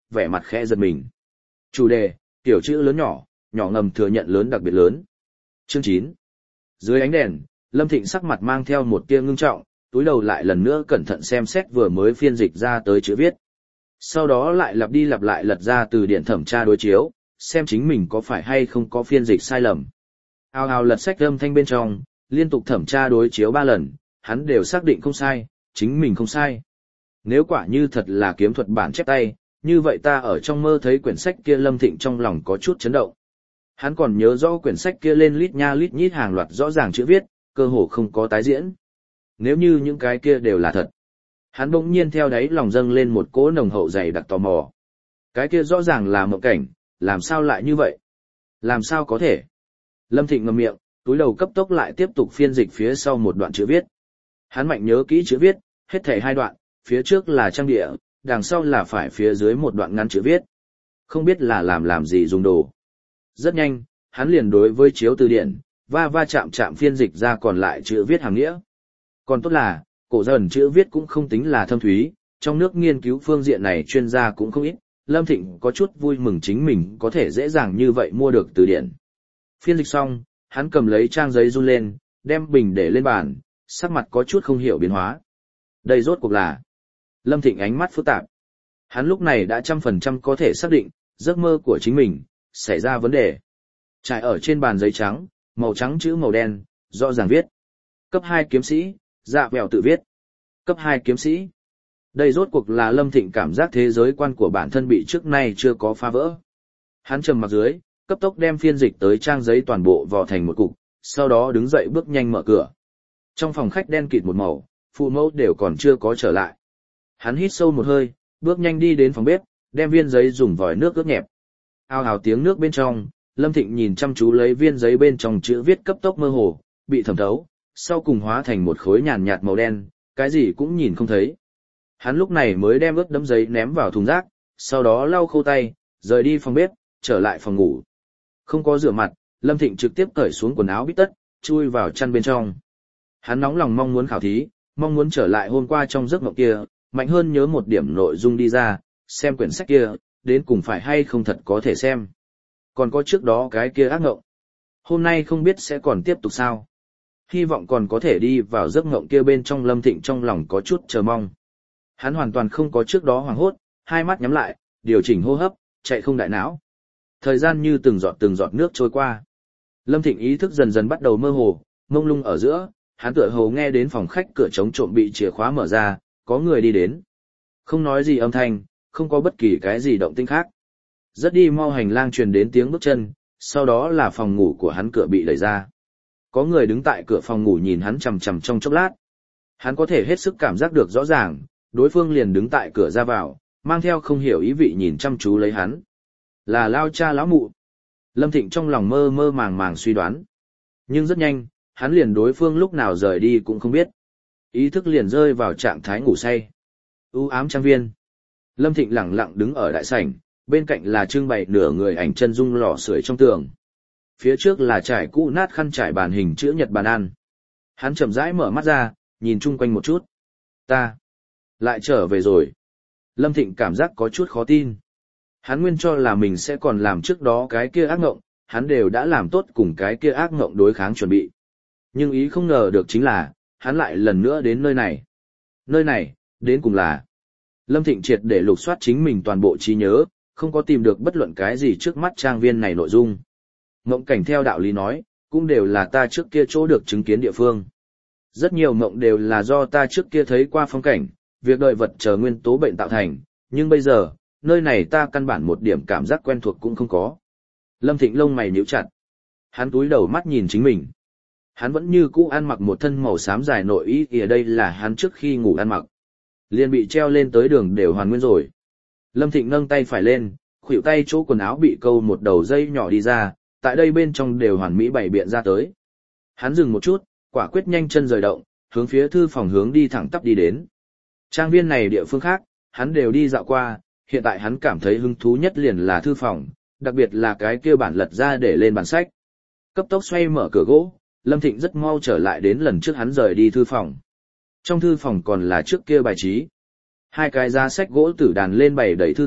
vẻ mặt khẽ giật mình. Chủ đề, tiểu chữ lớn nhỏ, nhỏ ngầm thừa nhận lớn đặc biệt lớn. Chương chín. Dưới ánh đèn, Lâm Thịnh sắc mặt mang theo một tia ngưng trọng, túi đầu lại lần nữa cẩn thận xem xét vừa mới phiên dịch ra tới chữ viết. Sau đó lại lặp đi lặp lại lật ra từ điển thẩm tra đối chiếu, xem chính mình có phải hay không có phiên dịch sai lầm. Ao ao lật sách âm thanh bên trong, liên tục thẩm tra đối chiếu ba lần, hắn đều xác định không sai, chính mình không sai. Nếu quả như thật là kiếm thuật bản chép tay, như vậy ta ở trong mơ thấy quyển sách kia Lâm Thịnh trong lòng có chút chấn động. Hắn còn nhớ rõ quyển sách kia lên lít nha lít nhít hàng loạt rõ ràng chữ viết, cơ hồ không có tái diễn. Nếu như những cái kia đều là thật, hắn bỗng nhiên theo đáy lòng dâng lên một cỗ nồng hậu dày đặc tò mò. Cái kia rõ ràng là mộng cảnh, làm sao lại như vậy? Làm sao có thể? Lâm Thịnh ngậm miệng, túi đầu cấp tốc lại tiếp tục phiên dịch phía sau một đoạn chữ viết. Hắn mạnh nhớ kỹ chữ viết, hết thảy hai đoạn, phía trước là trang địa, đằng sau là phải phía dưới một đoạn ngắn chữ viết. Không biết là làm làm gì dùng đồ. Rất nhanh, hắn liền đối với chiếu từ điển, va va chạm chạm phiên dịch ra còn lại chữ viết hàm nghĩa. Còn tốt là, cổ dần chữ viết cũng không tính là thâm thúy, trong nước nghiên cứu phương diện này chuyên gia cũng không ít, Lâm Thịnh có chút vui mừng chính mình có thể dễ dàng như vậy mua được từ điển. Phiên dịch xong, hắn cầm lấy trang giấy run lên, đem bình để lên bàn, sắc mặt có chút không hiểu biến hóa. Đây rốt cuộc là... Lâm Thịnh ánh mắt phức tạp. Hắn lúc này đã trăm phần trăm có thể xác định, giấc mơ của chính mình, xảy ra vấn đề. Trải ở trên bàn giấy trắng, màu trắng chữ màu đen, rõ ràng viết. Cấp hai kiếm sĩ, dạ vẹo tự viết. Cấp hai kiếm sĩ. Đây rốt cuộc là Lâm Thịnh cảm giác thế giới quan của bản thân bị trước nay chưa có phá vỡ. Hắn trầm mặt dưới, cấp tốc đem phiên dịch tới trang giấy toàn bộ vò thành một cục, sau đó đứng dậy bước nhanh mở cửa. Trong phòng khách đen kịt một màu, phụ mẫu đều còn chưa có trở lại. Hắn hít sâu một hơi, bước nhanh đi đến phòng bếp, đem viên giấy dùng vòi nước ướt nhẹp. Ao ào tiếng nước bên trong, Lâm Thịnh nhìn chăm chú lấy viên giấy bên trong chữ viết cấp tốc mơ hồ, bị thẩm thấu, sau cùng hóa thành một khối nhàn nhạt màu đen, cái gì cũng nhìn không thấy. Hắn lúc này mới đem ướt đẫm giấy ném vào thùng rác, sau đó lau khô tay, rời đi phòng bếp, trở lại phòng ngủ. Không có rửa mặt, Lâm Thịnh trực tiếp cởi xuống quần áo bít tất, chui vào chăn bên trong. Hắn nóng lòng mong muốn khảo thí, mong muốn trở lại hôm qua trong giấc mộng kia, mạnh hơn nhớ một điểm nội dung đi ra, xem quyển sách kia, đến cùng phải hay không thật có thể xem. Còn có trước đó cái kia ác mộng. Hôm nay không biết sẽ còn tiếp tục sao. Hy vọng còn có thể đi vào giấc mộng kia bên trong. Lâm Thịnh trong lòng có chút chờ mong. Hắn hoàn toàn không có trước đó hoảng hốt, hai mắt nhắm lại, điều chỉnh hô hấp, chạy không đại não. Thời gian như từng giọt từng giọt nước trôi qua. Lâm Thịnh ý thức dần dần bắt đầu mơ hồ, mông lung ở giữa, hắn tựa hồ nghe đến phòng khách cửa chống trộm bị chìa khóa mở ra, có người đi đến. Không nói gì âm thanh, không có bất kỳ cái gì động tĩnh khác. Rất đi mau hành lang truyền đến tiếng bước chân, sau đó là phòng ngủ của hắn cửa bị đẩy ra. Có người đứng tại cửa phòng ngủ nhìn hắn chằm chằm trong chốc lát. Hắn có thể hết sức cảm giác được rõ ràng, đối phương liền đứng tại cửa ra vào, mang theo không hiểu ý vị nhìn chăm chú lấy hắn. Là lao cha lão mụ. Lâm Thịnh trong lòng mơ mơ màng màng suy đoán. Nhưng rất nhanh, hắn liền đối phương lúc nào rời đi cũng không biết. Ý thức liền rơi vào trạng thái ngủ say. U ám trang viên. Lâm Thịnh lẳng lặng đứng ở đại sảnh, bên cạnh là trưng bày nửa người ảnh chân dung lò sưởi trong tường. Phía trước là trải cũ nát khăn trải bàn hình chữ nhật bàn ăn. Hắn chậm rãi mở mắt ra, nhìn chung quanh một chút. Ta lại trở về rồi. Lâm Thịnh cảm giác có chút khó tin. Hắn nguyên cho là mình sẽ còn làm trước đó cái kia ác ngộng, hắn đều đã làm tốt cùng cái kia ác ngộng đối kháng chuẩn bị. Nhưng ý không ngờ được chính là, hắn lại lần nữa đến nơi này. Nơi này, đến cùng là... Lâm Thịnh triệt để lục soát chính mình toàn bộ trí nhớ, không có tìm được bất luận cái gì trước mắt trang viên này nội dung. Mộng cảnh theo đạo lý nói, cũng đều là ta trước kia chỗ được chứng kiến địa phương. Rất nhiều mộng đều là do ta trước kia thấy qua phong cảnh, việc đợi vật chờ nguyên tố bệnh tạo thành, nhưng bây giờ, nơi này ta căn bản một điểm cảm giác quen thuộc cũng không có. Lâm Thịnh lông mày nhíu chặt. Hắn túi đầu mắt nhìn chính mình. Hắn vẫn như cũ ăn mặc một thân màu xám dài nội y, ở đây là hắn trước khi ngủ ăn mặc. Liền bị treo lên tới đường đều hoàn nguyên rồi. Lâm Thịnh nâng tay phải lên, khuỷu tay chỗ quần áo bị câu một đầu dây nhỏ đi ra, tại đây bên trong đều hoàn mỹ bày biện ra tới. Hắn dừng một chút, quả quyết nhanh chân rời động, hướng phía thư phòng hướng đi thẳng tắp đi đến. Trang viên này địa phương khác, hắn đều đi dạo qua, hiện tại hắn cảm thấy hứng thú nhất liền là thư phòng, đặc biệt là cái kia bản lật ra để lên bản sách. Cấp tốc xoay mở cửa gỗ, Lâm Thịnh rất mau trở lại đến lần trước hắn rời đi thư phòng. Trong thư phòng còn là trước kia bài trí. Hai cái giá sách gỗ tử đàn lên bày đầy thư tịch,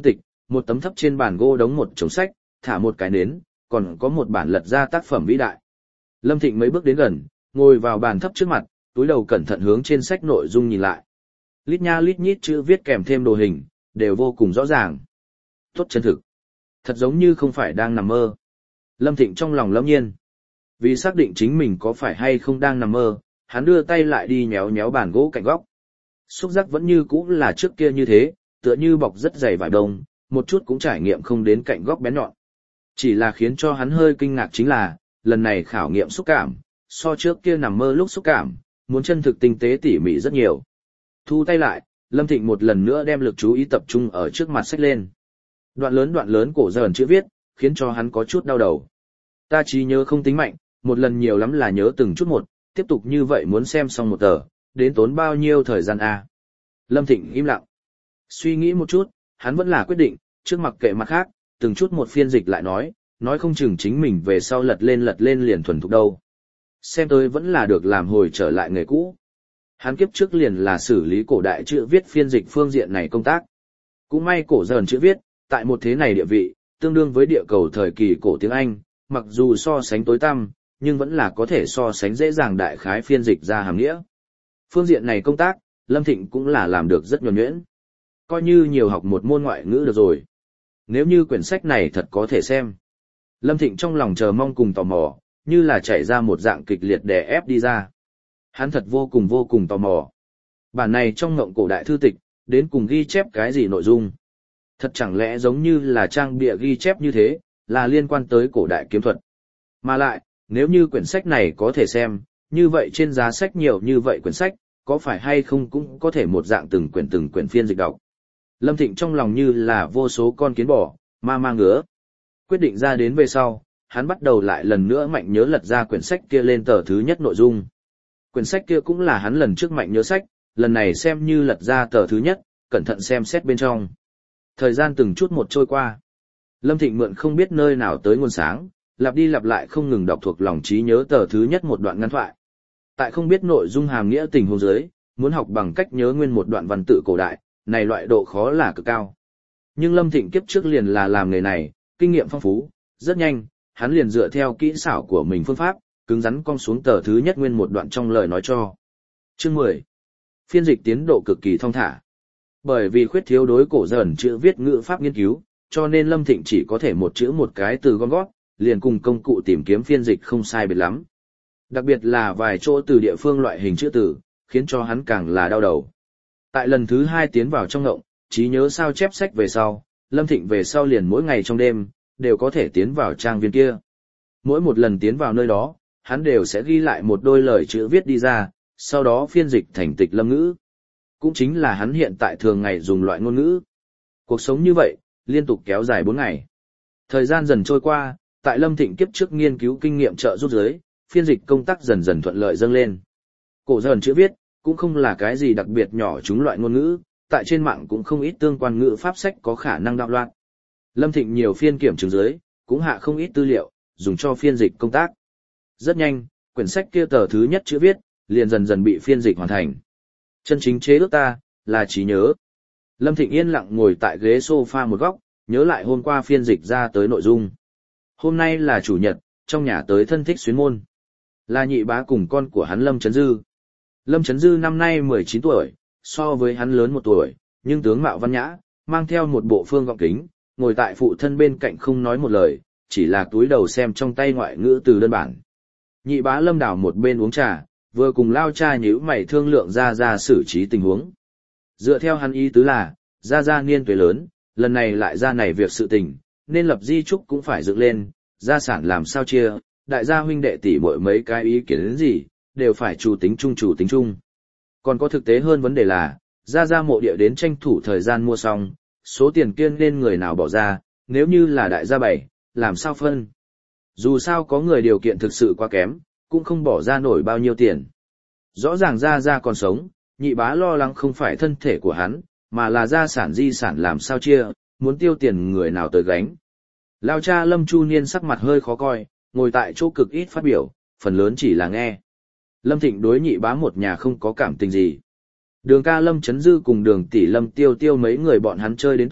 Một tấm thấp trên bàn gỗ đống một chồng sách, thả một cái nến, còn có một bản lật ra tác phẩm vĩ đại. Lâm Thịnh mấy bước đến gần, ngồi vào bàn thấp trước mặt, túi đầu cẩn thận hướng trên sách nội dung nhìn lại. Lít nha lít nhít chữ viết kèm thêm đồ hình, đều vô cùng rõ ràng. Tốt chân thực. Thật giống như không phải đang nằm mơ. Lâm Thịnh trong lòng lâm nhiên. Vì xác định chính mình có phải hay không đang nằm mơ, hắn đưa tay lại đi nhéo nhéo bàn gỗ cạnh góc. Xúc giác vẫn như cũ là trước kia như thế, tựa như bọc rất dày vải đông, một chút cũng trải nghiệm không đến cạnh góc bén nhọn. Chỉ là khiến cho hắn hơi kinh ngạc chính là, lần này khảo nghiệm xúc cảm, so trước kia nằm mơ lúc xúc cảm, muốn chân thực tinh tế tỉ mỉ rất nhiều. Thu tay lại, Lâm Thịnh một lần nữa đem lực chú ý tập trung ở trước mặt sách lên. Đoạn lớn đoạn lớn cổ dần chữ viết, khiến cho hắn có chút đau đầu. Ta trí nhớ không tính mạnh, một lần nhiều lắm là nhớ từng chút một, tiếp tục như vậy muốn xem xong một tờ, đến tốn bao nhiêu thời gian a? Lâm Thịnh im lặng. Suy nghĩ một chút, hắn vẫn là quyết định, trước mặc kệ mặt khác, từng chút một phiên dịch lại nói, nói không chừng chính mình về sau lật lên lật lên liền thuần thục đâu. Xem tôi vẫn là được làm hồi trở lại nghề cũ. Hắn kiếp trước liền là xử lý cổ đại chữ viết phiên dịch phương diện này công tác. Cũng may cổ dần chữ viết, tại một thế này địa vị, tương đương với địa cầu thời kỳ cổ tiếng Anh, mặc dù so sánh tối tăm, nhưng vẫn là có thể so sánh dễ dàng đại khái phiên dịch ra hàm nghĩa. Phương diện này công tác, Lâm Thịnh cũng là làm được rất nhuần nhuyễn. Coi như nhiều học một môn ngoại ngữ được rồi. Nếu như quyển sách này thật có thể xem. Lâm Thịnh trong lòng chờ mong cùng tò mò, như là chảy ra một dạng kịch liệt đè ép đi ra. Hắn thật vô cùng vô cùng tò mò. Bản này trong ngộng cổ đại thư tịch, đến cùng ghi chép cái gì nội dung? Thật chẳng lẽ giống như là trang bìa ghi chép như thế, là liên quan tới cổ đại kiếm thuật. Mà lại, nếu như quyển sách này có thể xem, như vậy trên giá sách nhiều như vậy quyển sách, có phải hay không cũng có thể một dạng từng quyển từng quyển phiên dịch đọc. Lâm Thịnh trong lòng như là vô số con kiến bò, ma ma ngứa. Quyết định ra đến về sau, hắn bắt đầu lại lần nữa mạnh nhớ lật ra quyển sách kia lên tờ thứ nhất nội dung. Quyển sách kia cũng là hắn lần trước mạnh nhớ sách, lần này xem như lật ra tờ thứ nhất, cẩn thận xem xét bên trong. Thời gian từng chút một trôi qua. Lâm Thịnh mượn không biết nơi nào tới nguồn sáng, lặp đi lặp lại không ngừng đọc thuộc lòng trí nhớ tờ thứ nhất một đoạn ngắn thoại. Tại không biết nội dung hàm nghĩa tình huống dưới, muốn học bằng cách nhớ nguyên một đoạn văn tự cổ đại, này loại độ khó là cực cao. Nhưng Lâm Thịnh kiếp trước liền là làm nghề này, kinh nghiệm phong phú, rất nhanh, hắn liền dựa theo kỹ xảo của mình phương pháp, cứng rắn cong xuống tờ thứ nhất nguyên một đoạn trong lời nói cho. Chương mười. Phiên dịch tiến độ cực kỳ thong thả. Bởi vì khuyết thiếu đối cổ dần chữ viết ngữ pháp nghiên cứu, cho nên Lâm Thịnh chỉ có thể một chữ một cái từ gom gót, liền cùng công cụ tìm kiếm phiên dịch không sai biệt lắm. Đặc biệt là vài chỗ từ địa phương loại hình chữ từ, khiến cho hắn càng là đau đầu. Tại lần thứ hai tiến vào trong ngộng, trí nhớ sao chép sách về sau, Lâm Thịnh về sau liền mỗi ngày trong đêm, đều có thể tiến vào trang viên kia. Mỗi một lần tiến vào nơi đó, hắn đều sẽ ghi lại một đôi lời chữ viết đi ra, sau đó phiên dịch thành tịch lâm ngữ. Cũng chính là hắn hiện tại thường ngày dùng loại ngôn ngữ. Cuộc sống như vậy, liên tục kéo dài bốn ngày. Thời gian dần trôi qua, tại Lâm Thịnh kiếp trước nghiên cứu kinh nghiệm trợ giúp giới, phiên dịch công tác dần dần thuận lợi dâng lên. Cổ dần chữ viết, cũng không là cái gì đặc biệt nhỏ chúng loại ngôn ngữ, tại trên mạng cũng không ít tương quan ngữ pháp sách có khả năng đạo loạn. Lâm Thịnh nhiều phiên kiểm chứng giới, cũng hạ không ít tư liệu, dùng cho phiên dịch công tác. Rất nhanh, quyển sách kia tờ thứ nhất chữ viết, liền dần dần bị phiên dịch hoàn thành. Chân chính chế ước ta, là trí nhớ. Lâm Thịnh yên lặng ngồi tại ghế sofa một góc, nhớ lại hôm qua phiên dịch ra tới nội dung. Hôm nay là chủ nhật, trong nhà tới thân thích xuyến môn. Là nhị bá cùng con của hắn Lâm Chấn Dư. Lâm Chấn Dư năm nay mười chín tuổi, so với hắn lớn một tuổi, nhưng tướng mạo văn nhã, mang theo một bộ phương gọng kính, ngồi tại phụ thân bên cạnh không nói một lời, chỉ là túi đầu xem trong tay ngoại ngữ từ đơn bản. Nhị bá Lâm Đào một bên uống trà, vừa cùng lao cha nhíu mày thương lượng ra ra xử trí tình huống. Dựa theo hắn ý tứ là, ra ra niên tuổi lớn, lần này lại ra này việc sự tình, nên lập di trúc cũng phải dựng lên, gia sản làm sao chia, đại gia huynh đệ tỷ muội mấy cái ý kiến đến gì, đều phải chủ tính chung chủ tính chung. Còn có thực tế hơn vấn đề là, ra ra mộ địa đến tranh thủ thời gian mua xong, số tiền kia nên người nào bỏ ra, nếu như là đại gia bảy, làm sao phân. Dù sao có người điều kiện thực sự quá kém, cũng không bỏ ra nổi bao nhiêu tiền. Rõ ràng ra ra còn sống, nhị bá lo lắng không phải thân thể của hắn, mà là gia sản di sản làm sao chia, muốn tiêu tiền người nào tới gánh. Lao cha Lâm Chu Niên sắc mặt hơi khó coi, ngồi tại chỗ cực ít phát biểu, phần lớn chỉ là nghe. Lâm Thịnh đối nhị bá một nhà không có cảm tình gì. Đường ca Lâm Chấn Dư cùng đường tỷ Lâm Tiêu Tiêu mấy người bọn hắn chơi đến tốt,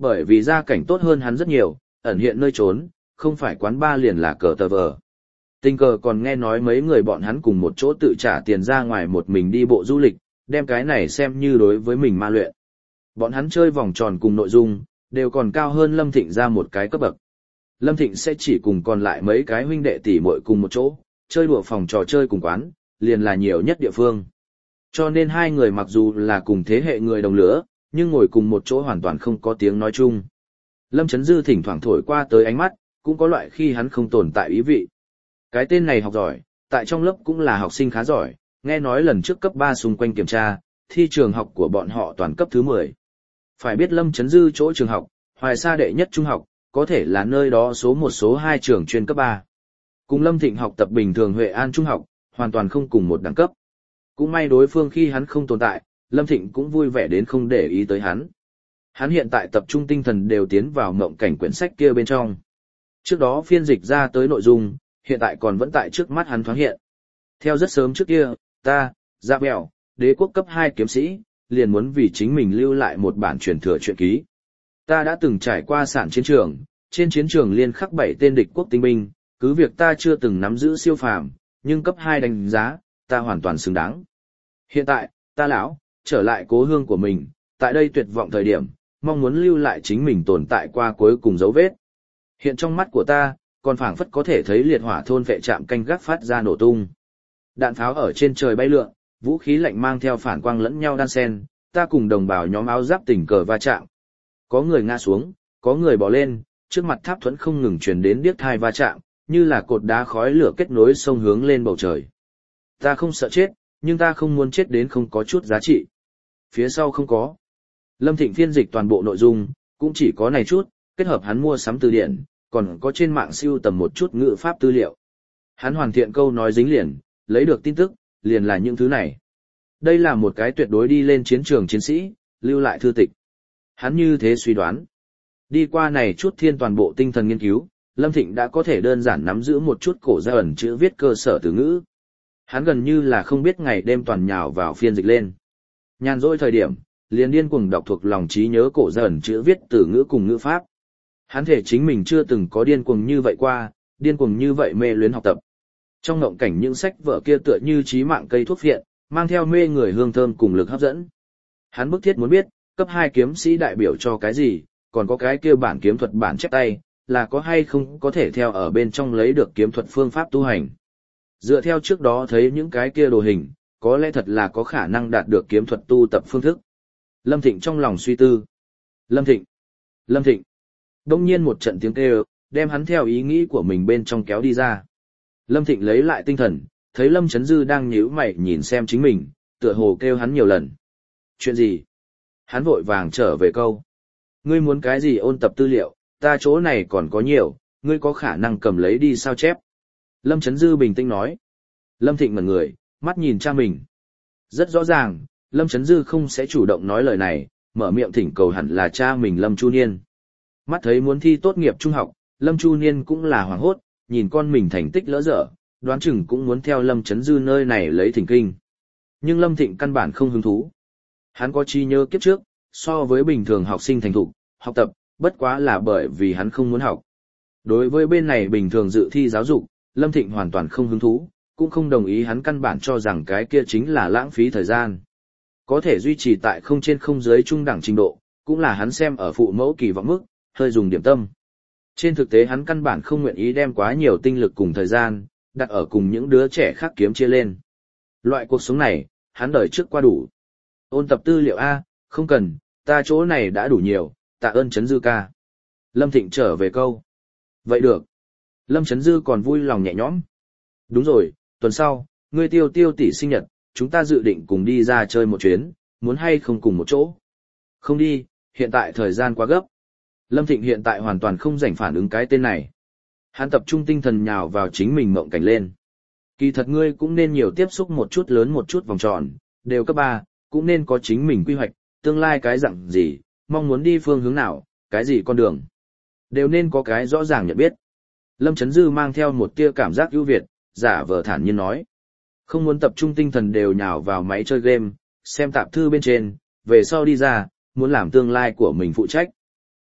Bởi vì gia cảnh tốt hơn hắn rất nhiều, ẩn hiện nơi trốn, không phải quán ba liền là cờ tờ vờ. Tình cờ còn nghe nói mấy người bọn hắn cùng một chỗ tự trả tiền ra ngoài một mình đi bộ du lịch, đem cái này xem như đối với mình ma luyện. Bọn hắn chơi vòng tròn cùng nội dung, đều còn cao hơn Lâm Thịnh ra một cái cấp bậc. Lâm Thịnh sẽ chỉ cùng còn lại mấy cái huynh đệ tỷ muội cùng một chỗ, chơi đùa phòng trò chơi cùng quán, liền là nhiều nhất địa phương. Cho nên hai người mặc dù là cùng thế hệ người đồng lứa, nhưng ngồi cùng một chỗ hoàn toàn không có tiếng nói chung. Lâm Chấn Dư thỉnh thoảng thổi qua tới ánh mắt, cũng có loại khi hắn không tồn tại ý vị. Cái tên này học giỏi, tại trong lớp cũng là học sinh khá giỏi, nghe nói lần trước cấp ba xung quanh kiểm tra, thi trường học của bọn họ toàn cấp thứ mười. Phải biết Lâm Chấn Dư chỗ trường học, Hoài Sa đệ nhất trung học, có thể là nơi đó số một số hai trường chuyên cấp ba. Cùng Lâm Thịnh học tập bình thường Huệ An trung học, hoàn toàn không cùng một đẳng cấp. Cũng may đối phương khi hắn không tồn tại, Lâm Thịnh cũng vui vẻ đến không để ý tới hắn. Hắn hiện tại tập trung tinh thần đều tiến vào mộng cảnh quyển sách kia bên trong. Trước đó phiên dịch ra tới nội dung, hiện tại còn vẫn tại trước mắt hắn thoáng hiện. Theo rất sớm trước kia, ta, Dạ Bèo, đế quốc cấp hai kiếm sĩ, liền muốn vì chính mình lưu lại một bản truyền thừa truyện ký. Ta đã từng trải qua sản chiến trường, trên chiến trường liên khắc bảy tên địch quốc tinh binh, cứ việc ta chưa từng nắm giữ siêu phàm, nhưng cấp hai đánh giá, ta hoàn toàn xứng đáng. Hiện tại, ta lão, trở lại cố hương của mình, tại đây tuyệt vọng thời điểm, mong muốn lưu lại chính mình tồn tại qua cuối cùng dấu vết. Hiện trong mắt của ta, còn phảng phất có thể thấy liệt hỏa thôn vệ trạm canh gác phát ra nổ tung. Đạn pháo ở trên trời bay lượn, vũ khí lạnh mang theo phản quang lẫn nhau đan xen, ta cùng đồng bào nhóm áo giáp tình cờ va chạm. Có người ngã xuống, có người bò lên, trước mặt tháp thuẫn không ngừng truyền đến điếc thai va chạm, như là cột đá khói lửa kết nối sông hướng lên bầu trời. Ta không sợ chết, nhưng ta không muốn chết đến không có chút giá trị. Phía sau không có. Lâm Thịnh phiên dịch toàn bộ nội dung, cũng chỉ có này chút, kết hợp hắn mua sắm từ điển, còn có trên mạng siêu tầm một chút ngữ pháp tư liệu. Hắn hoàn thiện câu nói dính liền, lấy được tin tức, liền là những thứ này. Đây là một cái tuyệt đối đi lên chiến trường chiến sĩ, lưu lại thư tịch. Hắn như thế suy đoán. Đi qua này chút thiên toàn bộ tinh thần nghiên cứu, Lâm Thịnh đã có thể đơn giản nắm giữ một chút cổ gia ẩn chữ viết cơ sở từ ngữ. Hắn gần như là không biết ngày đêm toàn nhào vào phiên dịch lên. Nhàn rỗi thời điểm, liền điên cuồng đọc thuộc lòng trí nhớ cổ gia ẩn chữ viết từ ngữ cùng ngữ pháp. Hắn thể chính mình chưa từng có điên cuồng như vậy qua, điên cuồng như vậy mê luyến học tập. Trong ngộng cảnh những sách vở kia tựa như trí mạng cây thuốc phiện, mang theo mê người hương thơm cùng lực hấp dẫn. Hắn bức thiết muốn biết, cấp hai kiếm sĩ đại biểu cho cái gì, còn có cái kia bản kiếm thuật bản chép tay, là có hay không có thể theo ở bên trong lấy được kiếm thuật phương pháp tu hành. Dựa theo trước đó thấy những cái kia đồ hình, có lẽ thật là có khả năng đạt được kiếm thuật tu tập phương thức. Lâm Thịnh trong lòng suy tư. Lâm Thịnh! Lâm Thịnh! Đông nhiên một trận tiếng kêu, đem hắn theo ý nghĩ của mình bên trong kéo đi ra. Lâm Thịnh lấy lại tinh thần, thấy Lâm Chấn Dư đang nhíu mày nhìn xem chính mình, tựa hồ kêu hắn nhiều lần. Chuyện gì? Hắn vội vàng trở về câu. Ngươi muốn cái gì ôn tập tư liệu, ta chỗ này còn có nhiều, ngươi có khả năng cầm lấy đi sao chép. Lâm Chấn Dư bình tĩnh nói. Lâm Thịnh ngẩn người, mắt nhìn cha mình. Rất rõ ràng, Lâm Chấn Dư không sẽ chủ động nói lời này, mở miệng thỉnh cầu hẳn là cha mình Lâm Chu Niên. Mắt thấy muốn thi tốt nghiệp trung học, Lâm Chu Niên cũng là hoảng hốt, nhìn con mình thành tích lỡ dở, đoán chừng cũng muốn theo Lâm Chấn Dư nơi này lấy thỉnh kinh. Nhưng Lâm Thịnh căn bản không hứng thú. Hắn có trí nhớ kiếp trước, so với bình thường học sinh thành thục, học tập, bất quá là bởi vì hắn không muốn học. Đối với bên này bình thường dự thi giáo dục, Lâm Thịnh hoàn toàn không hứng thú, cũng không đồng ý, hắn căn bản cho rằng cái kia chính là lãng phí thời gian. Có thể duy trì tại không trên không dưới trung đẳng trình độ, cũng là hắn xem ở phụ mẫu kỳ vọng mức, hơi dùng điểm tâm. Trên thực tế hắn căn bản không nguyện ý đem quá nhiều tinh lực cùng thời gian, đặt ở cùng những đứa trẻ khác kiếm chia lên. Loại cuộc sống này, hắn đời trước qua đủ. Ôn tập tư liệu A, không cần, ta chỗ này đã đủ nhiều, tạ ơn Chấn Dư ca. Lâm Thịnh trở về câu. Vậy được. Lâm Chấn Dư còn vui lòng nhẹ nhõm. Đúng rồi, tuần sau, ngươi Tiêu Tiêu tỷ sinh nhật, chúng ta dự định cùng đi ra chơi một chuyến, muốn hay không cùng một chỗ? Không đi, hiện tại thời gian quá gấp. Lâm Thịnh hiện tại hoàn toàn không rảnh phản ứng cái tên này. Hắn tập trung tinh thần nhào vào chính mình mộng cảnh lên. Kỳ thật ngươi cũng nên nhiều tiếp xúc một chút lớn một chút vòng tròn, đều cấp ba, cũng nên có chính mình quy hoạch, tương lai cái dạng gì, mong muốn đi phương hướng nào, cái gì con đường. Đều nên có cái rõ ràng nhận biết. Lâm Chấn Dư mang theo một tia cảm giác ưu việt, giả vờ thản nhiên nói. Không muốn tập trung tinh thần đều nhào vào máy chơi game, xem tạp thư bên trên, về sau đi ra, muốn làm tương lai của mình phụ trách.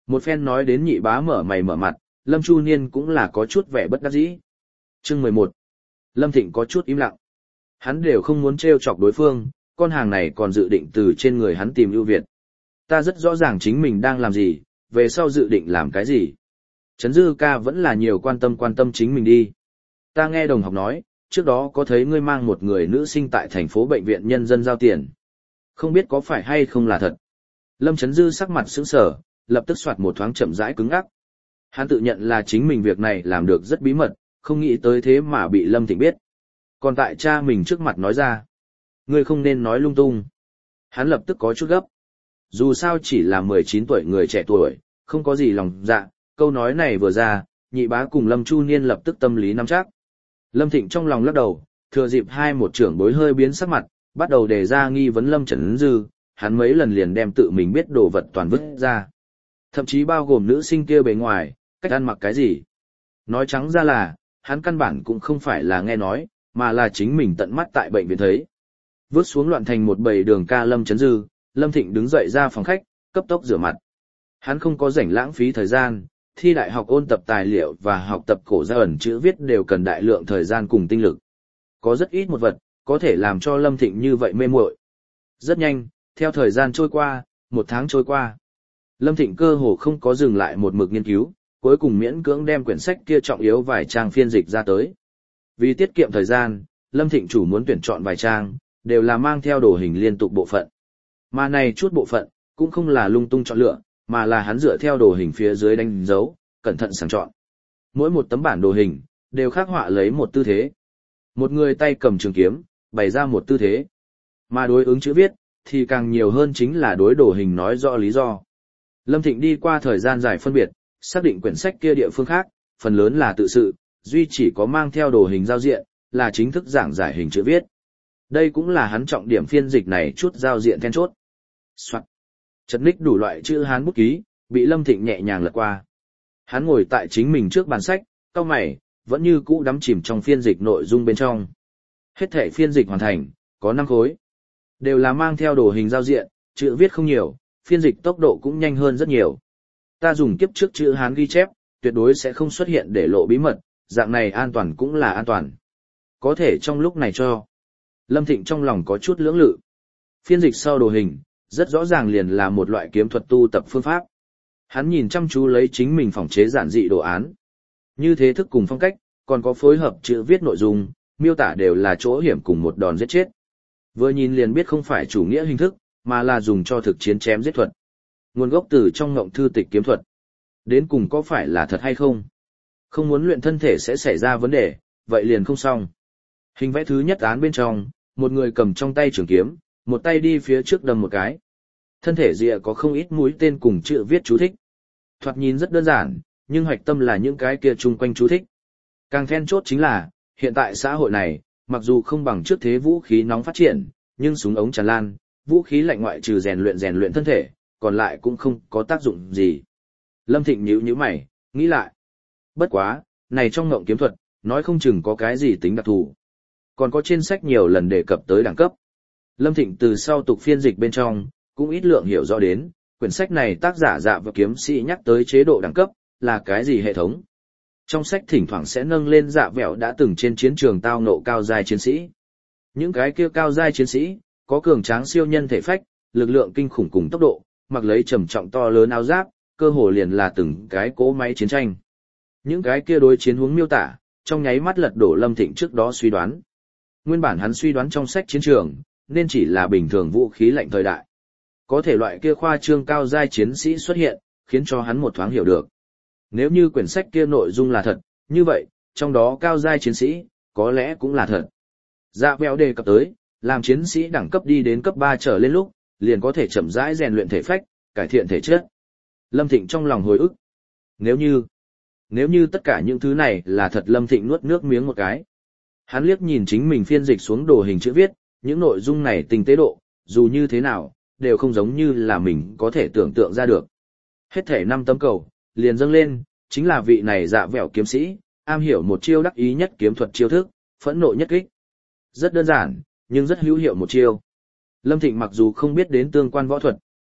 Một phen nói đến nhị bá mở mày mở mặt, Lâm Chu Niên cũng là có chút vẻ bất đắc dĩ. Chương mười một. Lâm Thịnh có chút im lặng. Hắn đều không muốn trêu chọc đối phương, con hàng này còn dự định từ trên người hắn tìm ưu việt. Ta rất rõ ràng chính mình đang làm gì, về sau dự định làm cái gì. Trấn Dư ca vẫn là nhiều quan tâm quan tâm chính mình đi. Ta nghe đồng học nói, trước đó có thấy ngươi mang một người nữ sinh tại thành phố bệnh viện nhân dân giao tiền. Không biết có phải hay không là thật. Lâm Trấn Dư sắc mặt sững sờ, lập tức soạt một thoáng chậm rãi cứng ngắc. Hắn tự nhận là chính mình việc này làm được rất bí mật, không nghĩ tới thế mà bị Lâm Thịnh biết. Còn tại cha mình trước mặt nói ra. Ngươi không nên nói lung tung. Hắn lập tức có chút gấp. Dù sao chỉ là mười chín tuổi người trẻ tuổi, không có gì lòng dạ, câu nói này vừa ra, nhị bá cùng Lâm Chu Niên lập tức tâm lý nắm chắc. Lâm Thịnh trong lòng lắc đầu, thừa dịp hai một trưởng bối hơi biến sắc mặt, bắt đầu đề ra nghi vấn Lâm Trấn Dư, hắn mấy lần liền đem tự mình biết đồ vật toàn vứt ra. Thậm chí bao gồm nữ sinh kia bề ngoài, cách ăn mặc cái gì. Nói trắng ra là, hắn căn bản cũng không phải là nghe nói, mà là chính mình tận mắt tại bệnh viện thấy. Vứt xuống loạn thành một bầy đường ca Lâm Trấn Dư, Lâm Thịnh đứng dậy ra phòng khách, cấp tốc rửa mặt. Hắn không có rảnh lãng phí thời gian, thi đại học ôn tập tài liệu và học tập cổ gia ẩn chữ viết đều cần đại lượng thời gian cùng tinh lực. Có rất ít một vật, có thể làm cho Lâm Thịnh như vậy mê muội. Rất nhanh, theo thời gian trôi qua, một tháng trôi qua. Lâm Thịnh cơ hồ không có dừng lại một mực nghiên cứu, cuối cùng miễn cưỡng đem quyển sách kia trọng yếu vài trang phiên dịch ra tới. Vì tiết kiệm thời gian, Lâm Thịnh chủ muốn tuyển chọn vài trang, đều là mang theo đồ hình liên tục bộ phận. Mà này chút bộ phận, cũng không là lung tung chọn lựa, mà là hắn dựa theo đồ hình phía dưới đánh dấu, cẩn thận sàng chọn. Mỗi một tấm bản đồ hình, đều khắc họa lấy một tư thế. Một người tay cầm trường kiếm, bày ra một tư thế. Mà đối ứng chữ viết, thì càng nhiều hơn chính là đối đồ hình nói rõ lý do. Lâm Thịnh đi qua thời gian dài phân biệt, xác định quyển sách kia địa phương khác, phần lớn là tự sự, duy chỉ có mang theo đồ hình giao diện, là chính thức giảng giải hình chữ viết. Đây cũng là hắn trọng điểm phiên dịch này chút giao diện then chốt. Soạn. Chật ních đủ loại chữ Hán bút ký, bị Lâm Thịnh nhẹ nhàng lật qua. Hắn ngồi tại chính mình trước bàn sách, cau mày, vẫn như cũ đắm chìm trong phiên dịch nội dung bên trong. Hết thể phiên dịch hoàn thành, có năm khối. Đều là mang theo đồ hình giao diện, chữ viết không nhiều, phiên dịch tốc độ cũng nhanh hơn rất nhiều. Ta dùng kiếp trước chữ Hán ghi chép, tuyệt đối sẽ không xuất hiện để lộ bí mật, dạng này an toàn cũng là an toàn. Có thể trong lúc này cho. Lâm Thịnh trong lòng có chút lưỡng lự. Phiên dịch sau đồ hình, rất rõ ràng liền là một loại kiếm thuật tu tập phương pháp. Hắn nhìn chăm chú lấy chính mình phỏng chế giản dị đồ án. Như thế thức cùng phong cách, còn có phối hợp chữ viết nội dung, miêu tả đều là chỗ hiểm cùng một đòn giết chết. Vừa nhìn liền biết không phải chủ nghĩa hình thức, mà là dùng cho thực chiến chém giết thuật. Nguồn gốc từ trong ngộng thư tịch kiếm thuật. Đến cùng có phải là thật hay không? Không muốn luyện thân thể sẽ xảy ra vấn đề, vậy liền không xong. Hình vẽ thứ nhất án bên trong, một người cầm trong tay trường kiếm, một tay đi phía trước đâm một cái. Thân thể rìa có không ít mũi tên cùng chữ viết chú thích. Thoạt nhìn rất đơn giản, nhưng hoạch tâm là những cái kia chung quanh chú thích. Càng then chốt chính là, hiện tại xã hội này, mặc dù không bằng trước thế vũ khí nóng phát triển, nhưng súng ống tràn lan, vũ khí lạnh ngoại trừ rèn luyện rèn luyện thân thể, còn lại cũng không có tác dụng gì. Lâm Thịnh nhíu nhíu mày, nghĩ lại. Bất quá, này trong ngộng kiếm thuật, nói không chừng có cái gì tính đặc thù. Còn có trên sách nhiều lần đề cập tới đẳng cấp. Lâm Thịnh từ sau tục phiên dịch bên trong, cũng ít lượng hiểu rõ đến, quyển sách này tác giả Dạ và kiếm sĩ nhắc tới chế độ đẳng cấp, là cái gì hệ thống. Trong sách thỉnh thoảng sẽ nâng lên Dạ Vẹo đã từng trên chiến trường tao nộ cao giai chiến sĩ. Những cái kia cao giai chiến sĩ, có cường tráng siêu nhân thể phách, lực lượng kinh khủng cùng tốc độ, mặc lấy trầm trọng to lớn áo giáp, cơ hồ liền là từng cái cỗ máy chiến tranh. Những cái kia đối chiến huống miêu tả, trong nháy mắt lật đổ Lâm Thịnh trước đó suy đoán. Nguyên bản hắn suy đoán trong sách chiến trường, nên chỉ là bình thường vũ khí lạnh thời đại. Có thể loại kia khoa trương cao giai chiến sĩ xuất hiện, khiến cho hắn một thoáng hiểu được. Nếu như quyển sách kia nội dung là thật, như vậy, trong đó cao giai chiến sĩ, có lẽ cũng là thật. Dạ Vẹo đề cập tới, làm chiến sĩ đẳng cấp đi đến cấp ba trở lên lúc, liền có thể chậm rãi rèn luyện thể phách, cải thiện thể chất. Lâm Thịnh trong lòng hồi ức. Nếu như, nếu như tất cả những thứ này là thật, Lâm Thịnh nuốt nước miếng một cái. Hắn liếc nhìn chính mình phiên dịch xuống đồ hình chữ viết, những nội dung này tinh tế độ, dù như thế nào, đều không giống như là mình có thể tưởng tượng ra được. Hết thể năm tấm cầu, liền dâng lên, chính là vị này Dạ Vẹo kiếm sĩ, am hiểu một chiêu đắc ý nhất kiếm thuật chiêu thức, phẫn nộ nhất kích. Rất đơn giản, nhưng rất hữu hiệu một chiêu. Lâm Thịnh mặc dù không biết đến tương quan võ thuật,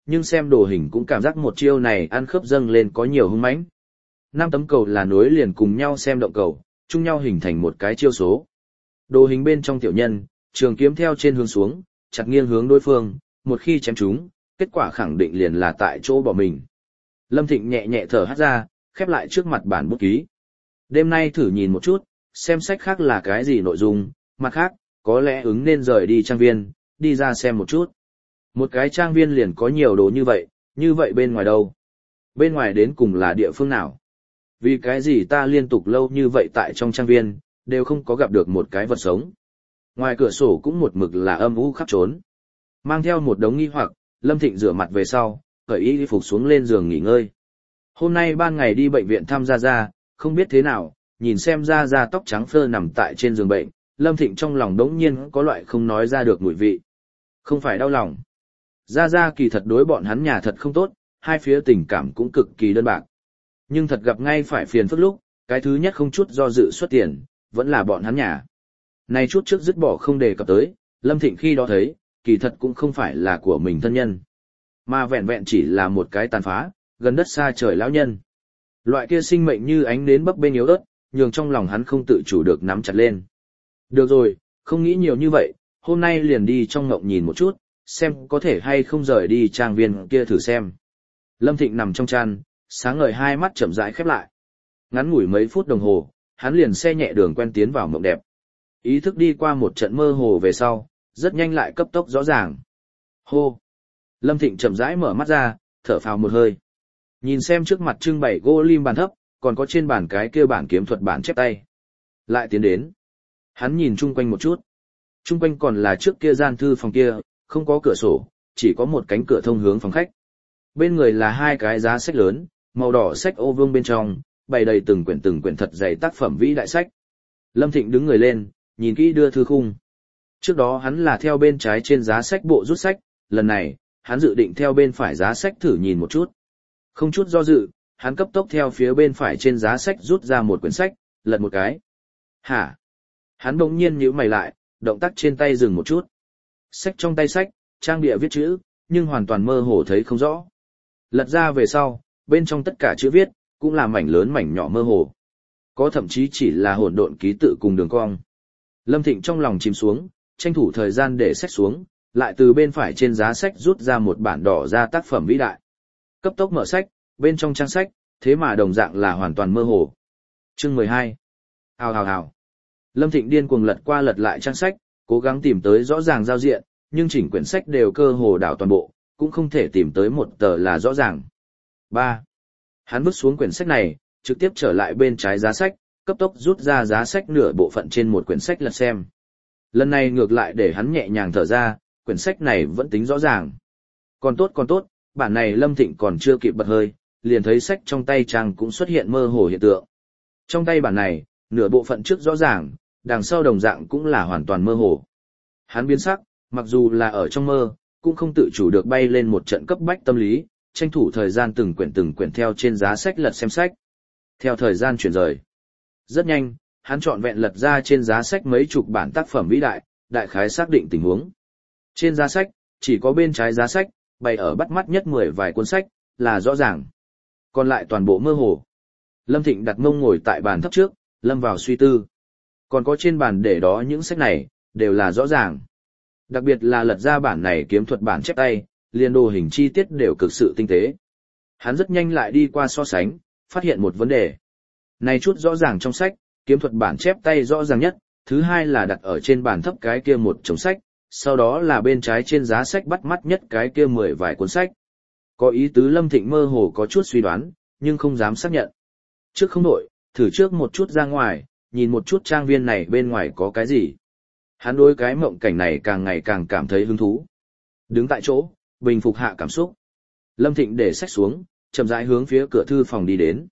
nhưng xem đồ hình cũng cảm giác một chiêu này ăn khớp dâng lên có nhiều hung mãnh. Năm tấm cầu là nối liền cùng nhau xem động cầu, chung nhau hình thành một cái chiêu số. Đồ hình bên trong tiểu nhân, trường kiếm theo trên hướng xuống, chặt nghiêng hướng đối phương, một khi chém chúng, kết quả khẳng định liền là tại chỗ bỏ mình. Lâm Thịnh nhẹ nhẹ thở hắt ra, khép lại trước mặt bản bút ký. Đêm nay thử nhìn một chút, xem sách khác là cái gì nội dung, mặt khác, có lẽ ứng nên rời đi trang viên, đi ra xem một chút. Một cái trang viên liền có nhiều đồ như vậy, như vậy bên ngoài đâu? Bên ngoài đến cùng là địa phương nào? Vì cái gì ta liên tục lâu như vậy tại trong trang viên, đều không có gặp được một cái vật sống. Ngoài cửa sổ cũng một mực là âm u khắp trốn. Mang theo một đống nghi hoặc, Lâm Thịnh rửa mặt về sau, cởi y phục xuống lên giường nghỉ ngơi. Hôm nay ban ngày đi bệnh viện thăm Gia Gia, không biết thế nào, nhìn xem Gia Gia tóc trắng phơ nằm tại trên giường bệnh, Lâm Thịnh trong lòng đống nhiên có loại không nói ra được mùi vị. Không phải đau lòng. Gia Gia kỳ thật đối bọn hắn nhà thật không tốt, hai phía tình cảm cũng cực kỳ đơn bạc. Nhưng thật gặp ngay phải phiền phức lúc, cái thứ nhất không chút do dự xuất tiền, vẫn là bọn hắn nhà. Này chút trước dứt bỏ không đề cập tới, Lâm Thịnh khi đó thấy, kỳ thật cũng không phải là của mình thân nhân, mà vẹn vẹn chỉ là một cái tàn phá, gần đất xa trời lão nhân. Loại kia sinh mệnh như ánh nến bấp bênh yếu ớt, nhường trong lòng hắn không tự chủ được nắm chặt lên. Được rồi, không nghĩ nhiều như vậy, hôm nay liền đi trong ngộng nhìn một chút, xem có thể hay không rời đi trang viên kia thử xem. Lâm Thịnh nằm trong chăn, sáng ngời hai mắt chậm rãi khép lại. Ngắn ngủi mấy phút đồng hồ, hắn liền xe nhẹ đường quen tiến vào mộng đẹp. Ý thức đi qua một trận mơ hồ về sau, rất nhanh lại cấp tốc rõ ràng. Hô! Lâm Thịnh chậm rãi mở mắt ra, thở phào một hơi. Nhìn xem trước mặt trưng bày gỗ lim bàn thấp, còn có trên bàn cái kia bản kiếm thuật bản chép tay. Lại tiến đến. Hắn nhìn chung quanh một chút. Chung quanh còn là trước kia gian thư phòng kia, không có cửa sổ, chỉ có một cánh cửa thông hướng phòng khách. Bên người là hai cái giá sách lớn, màu đỏ sách ô vương bên trong, bày đầy từng quyển từng quyển thật dày tác phẩm vĩ đại sách. Lâm Thịnh đứng người lên, nhìn kỹ đưa thư khung. Trước đó hắn là theo bên trái trên giá sách bộ rút sách, lần này, hắn dự định theo bên phải giá sách thử nhìn một chút. Không chút do dự, hắn cấp tốc theo phía bên phải trên giá sách rút ra một quyển sách, lật một cái. Hả? Hắn bỗng nhiên nhíu mày lại, động tác trên tay dừng một chút. Sách trong tay sách, trang bìa viết chữ, nhưng hoàn toàn mơ hồ thấy không rõ. Lật ra về sau, bên trong tất cả chữ viết, cũng là mảnh lớn mảnh nhỏ mơ hồ. Có thậm chí chỉ là hỗn độn ký tự cùng đường cong. Lâm Thịnh trong lòng chìm xuống, tranh thủ thời gian để sách xuống, lại từ bên phải trên giá sách rút ra một bản đỏ ra tác phẩm vĩ đại. Cấp tốc mở sách, bên trong trang sách, thế mà đồng dạng là hoàn toàn mơ hồ. Chương mười hai. Hào hào hào. Lâm Thịnh điên cuồng lật qua lật lại trang sách, cố gắng tìm tới rõ ràng giao diện, nhưng chỉnh quyển sách đều cơ hồ đảo toàn bộ, cũng không thể tìm tới một tờ là rõ ràng. ba. Hắn vứt xuống quyển sách này, trực tiếp trở lại bên trái giá sách, cấp tốc rút ra giá sách nửa bộ phận trên một quyển sách lật xem. Lần này ngược lại để hắn nhẹ nhàng thở ra, quyển sách này vẫn tính rõ ràng. Còn tốt còn tốt, bản này Lâm Thịnh còn chưa kịp bật hơi, liền thấy sách trong tay trang cũng xuất hiện mơ hồ hiện tượng. Trong tay bản này, nửa bộ phận trước rõ ràng, đằng sau đồng dạng cũng là hoàn toàn mơ hồ. Hắn biến sắc, mặc dù là ở trong mơ, cũng không tự chủ được bay lên một trận cấp bách tâm lý, tranh thủ thời gian từng quyển từng quyển theo trên giá sách lật xem sách. Theo thời gian chuyển rời. Rất nhanh, hắn trọn vẹn lật ra trên giá sách mấy chục bản tác phẩm vĩ đại, đại khái xác định tình huống. Trên giá sách, chỉ có bên trái giá sách, bày ở bắt mắt nhất mười vài cuốn sách, là rõ ràng. Còn lại toàn bộ mơ hồ. Lâm Thịnh đặt mông ngồi tại bàn thấp trước, lâm vào suy tư. Còn có trên bàn để đó những sách này, đều là rõ ràng. Đặc biệt là lật ra bản này kiếm thuật bản chép tay, liên đồ hình chi tiết đều cực sự tinh tế. Hắn rất nhanh lại đi qua so sánh, phát hiện một vấn đề. Này chút rõ ràng trong sách, kiếm thuật bản chép tay rõ ràng nhất, thứ hai là đặt ở trên bàn thấp cái kia một chồng sách, sau đó là bên trái trên giá sách bắt mắt nhất cái kia mười vài cuốn sách. Có ý tứ Lâm Thịnh mơ hồ có chút suy đoán, nhưng không dám xác nhận. Trước không đổi, thử trước một chút ra ngoài, nhìn một chút trang viên này bên ngoài có cái gì. Hắn đối cái mộng cảnh này càng ngày càng cảm thấy hứng thú. Đứng tại chỗ, bình phục hạ cảm xúc. Lâm Thịnh để sách xuống, chậm rãi hướng phía cửa thư phòng đi đến.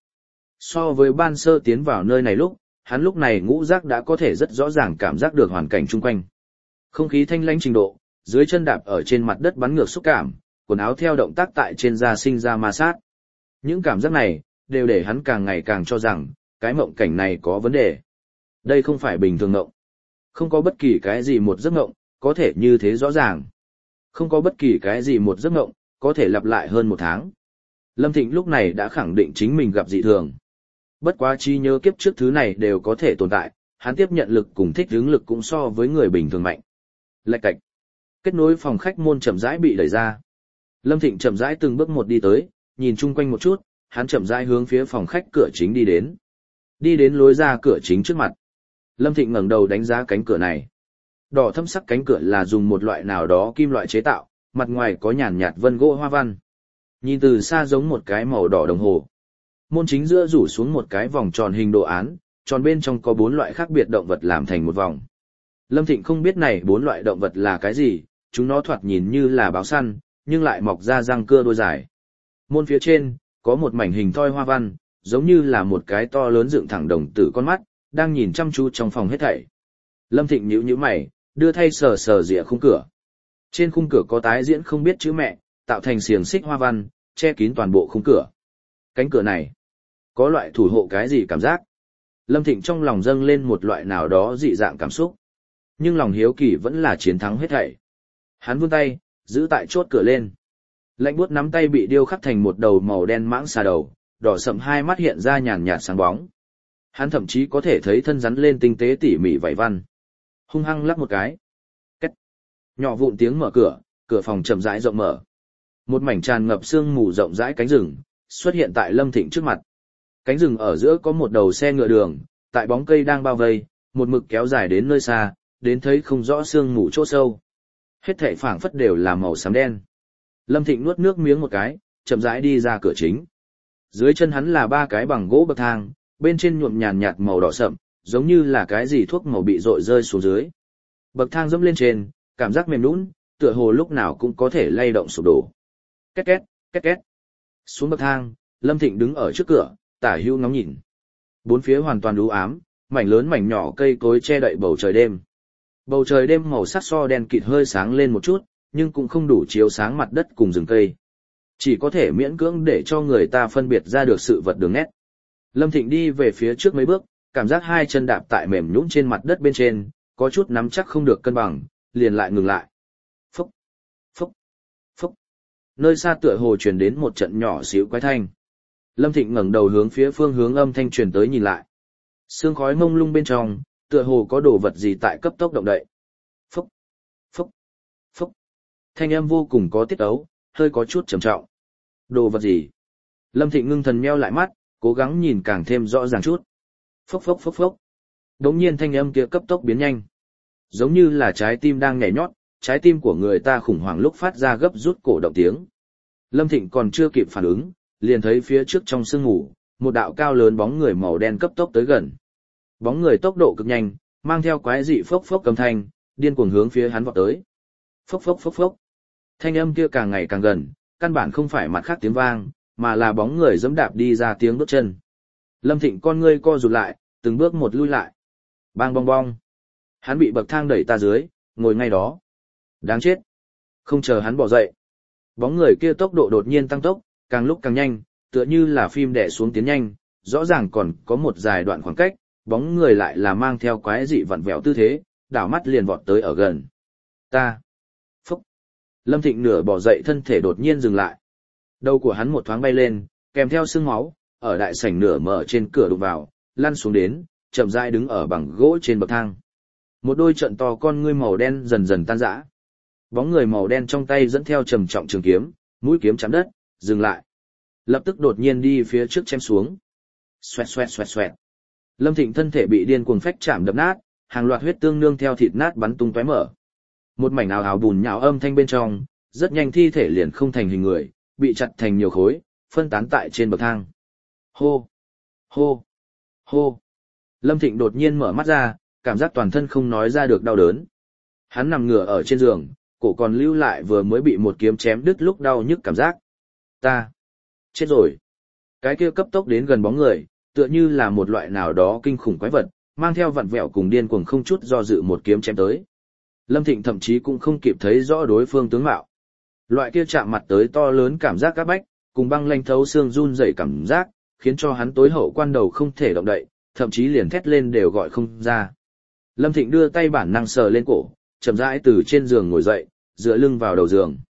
So với ban sơ tiến vào nơi này lúc, hắn lúc này ngũ giác đã có thể rất rõ ràng cảm giác được hoàn cảnh chung quanh. Không khí thanh lãnh trình độ, dưới chân đạp ở trên mặt đất bắn ngược xúc cảm, quần áo theo động tác tại trên da sinh ra ma sát. Những cảm giác này, đều để hắn càng ngày càng cho rằng, cái mộng cảnh này có vấn đề. Đây không phải bình thường mộng. Không có bất kỳ cái gì một giấc mộng, có thể như thế rõ ràng. Không có bất kỳ cái gì một giấc mộng, có thể lặp lại hơn một tháng. Lâm Thịnh lúc này đã khẳng định chính mình gặp dị thường. Bất quá trí nhớ kiếp trước thứ này đều có thể tồn tại, hắn tiếp nhận lực cùng thích ứng lực cũng so với người bình thường mạnh. Lạch cạch. Kết nối phòng khách môn chậm rãi bị đẩy ra. Lâm Thịnh chậm rãi từng bước một đi tới, nhìn chung quanh một chút, hắn chậm rãi hướng phía phòng khách cửa chính đi đến. Đi đến lối ra cửa chính trước mặt. Lâm Thịnh ngẩng đầu đánh giá cánh cửa này. Đỏ thâm sắc cánh cửa là dùng một loại nào đó kim loại chế tạo, mặt ngoài có nhàn nhạt vân gỗ hoa văn. Nhìn từ xa giống một cái màu đỏ đồng hồ. Môn chính giữa rủ xuống một cái vòng tròn hình đồ án, tròn bên trong có bốn loại khác biệt động vật làm thành một vòng. Lâm Thịnh không biết này bốn loại động vật là cái gì, chúng nó thoạt nhìn như là báo săn, nhưng lại mọc ra răng cưa đôi dài. Môn phía trên, có một mảnh hình thoi hoa văn, giống như là một cái to lớn dựng thẳng đồng tử con mắt, đang nhìn chăm chú trong phòng hết thảy. Lâm Thịnh nhíu nhíu mày, đưa thay sờ sờ rìa khung cửa. Trên khung cửa có tái diễn không biết chữ mẹ, tạo thành xiềng xích hoa văn, che kín toàn bộ khung cửa. Cánh cửa này, có loại thủ hộ cái gì cảm giác? Lâm Thịnh trong lòng dâng lên một loại nào đó dị dạng cảm xúc. Nhưng lòng hiếu kỳ vẫn là chiến thắng hết thảy. Hắn vươn tay, giữ tại chốt cửa lên. Lạnh buốt nắm tay bị điêu khắc thành một đầu màu đen mãng xà đầu, đỏ sậm hai mắt hiện ra nhàn nhạt sáng bóng. Hắn thậm chí có thể thấy thân rắn lên tinh tế tỉ mỉ vảy văn. Hung hăng lắc một cái. Két. Nhỏ vụn tiếng mở cửa, cửa phòng chậm rãi rộng mở. Một mảnh tràn ngập sương mù rộng rãi cánh rừng xuất hiện tại Lâm Thịnh trước mặt. Cánh rừng ở giữa có một đầu xe ngựa đường, tại bóng cây đang bao vây, một mực kéo dài đến nơi xa, đến thấy không rõ sương mù chỗ sâu. Hết thảy phảng phất đều là màu xám đen. Lâm Thịnh nuốt nước miếng một cái, chậm rãi đi ra cửa chính. Dưới chân hắn là ba cái bằng gỗ bậc thang, bên trên nhuộm nhàn nhạt màu đỏ sậm, giống như là cái gì thuốc màu bị rội rơi xuống dưới. Bậc thang dẫm lên trên, cảm giác mềm nhũn, tựa hồ lúc nào cũng có thể lay động sụp đổ. Két két, két két. Xuống bậc thang, Lâm Thịnh đứng ở trước cửa, tả hữu ngóng nhìn. Bốn phía hoàn toàn u ám, mảnh lớn mảnh nhỏ cây cối che đậy bầu trời đêm. Bầu trời đêm màu sắc so đen kịt hơi sáng lên một chút, nhưng cũng không đủ chiếu sáng mặt đất cùng rừng cây. Chỉ có thể miễn cưỡng để cho người ta phân biệt ra được sự vật đường nét. Lâm Thịnh đi về phía trước mấy bước, cảm giác hai chân đạp tại mềm nhũn trên mặt đất bên trên, có chút nắm chắc không được cân bằng, liền lại ngừng lại. Phúc, phúc, phúc. Nơi xa tựa hồ truyền đến một trận nhỏ xíu quái thanh. Lâm Thịnh ngẩng đầu hướng phía phương hướng âm thanh truyền tới nhìn lại. Sương khói mông lung bên trong, tựa hồ có đồ vật gì tại cấp tốc động đậy. Phúc, phúc, phúc. Thanh âm vô cùng có tiết ấu, hơi có chút trầm trọng. Đồ vật gì? Lâm Thịnh ngưng thần meo lại mắt, cố gắng nhìn càng thêm rõ ràng chút. Phốc phốc phốc phốc. Đống nhiên thanh âm kia cấp tốc biến nhanh. Giống như là trái tim đang nhảy nhót, trái tim của người ta khủng hoảng lúc phát ra gấp rút cổ động tiếng. Lâm Thịnh còn chưa kịp phản ứng, liền thấy phía trước trong sương mù, một đạo cao lớn bóng người màu đen cấp tốc tới gần. Bóng người tốc độ cực nhanh, mang theo quái dị phốc phốc âm thanh, điên cuồng hướng phía hắn vọt tới. Phốc phốc phốc phốc. Thanh âm kia càng ngày càng gần, căn bản không phải mặt khác tiếng vang, mà là bóng người giẫm đạp đi ra tiếng bước chân. Lâm Thịnh con ngươi co rụt lại, từng bước một lui lại. Bang bong bong. Hắn bị bậc thang đẩy ta dưới, ngồi ngay đó. Đáng chết. Không chờ hắn bỏ dậy. Bóng người kia tốc độ đột nhiên tăng tốc, càng lúc càng nhanh, tựa như là phim đè xuống tiến nhanh, rõ ràng còn có một dài đoạn khoảng cách, bóng người lại là mang theo quái dị vặn vẹo tư thế, đảo mắt liền vọt tới ở gần. Ta. Phúc. Lâm Thịnh nửa bỏ dậy thân thể đột nhiên dừng lại. Đầu của hắn một thoáng bay lên, kèm theo sương máu, ở đại sảnh nửa mở trên cửa đụng vào, lăn xuống đến, chậm rãi đứng ở bằng gỗ trên bậc thang. Một đôi trận to con ngươi màu đen dần dần tan rã. Bóng người màu đen trong tay dẫn theo trầm trọng trường kiếm, mũi kiếm chạm đất, dừng lại. Lập tức đột nhiên đi phía trước chém xuống. Xoẹt xoẹt xoẹt xoẹt. Lâm Thịnh thân thể bị điên cuồng phách chạm đập nát, hàng loạt huyết tương nương theo thịt nát bắn tung tóe mở. Một mảnh ào ào bùn nhão âm thanh bên trong, rất nhanh thi thể liền không thành hình người, bị chặt thành nhiều khối, phân tán tại trên bậc thang. Hô, hô, hô. Lâm Thịnh đột nhiên mở mắt ra, cảm giác toàn thân không nói ra được đau đớn. Hắn nằm ngửa ở trên giường, cổ còn lưu lại vừa mới bị một kiếm chém đứt lúc đau nhức cảm giác. Ta chết rồi. Cái kia cấp tốc đến gần bóng người, tựa như là một loại nào đó kinh khủng quái vật, mang theo vặn vẹo cùng điên cuồng không chút do dự một kiếm chém tới. Lâm Thịnh thậm chí cũng không kịp thấy rõ đối phương tướng mạo. Loại kia chạm mặt tới to lớn cảm giác các bách, cùng băng lanh thấu xương run rẩy cảm giác, khiến cho hắn tối hậu quan đầu không thể động đậy, thậm chí liền thét lên đều gọi không ra. Lâm Thịnh đưa tay bản năng sờ lên cổ, chậm rãi từ trên giường ngồi dậy, dựa lưng vào đầu giường.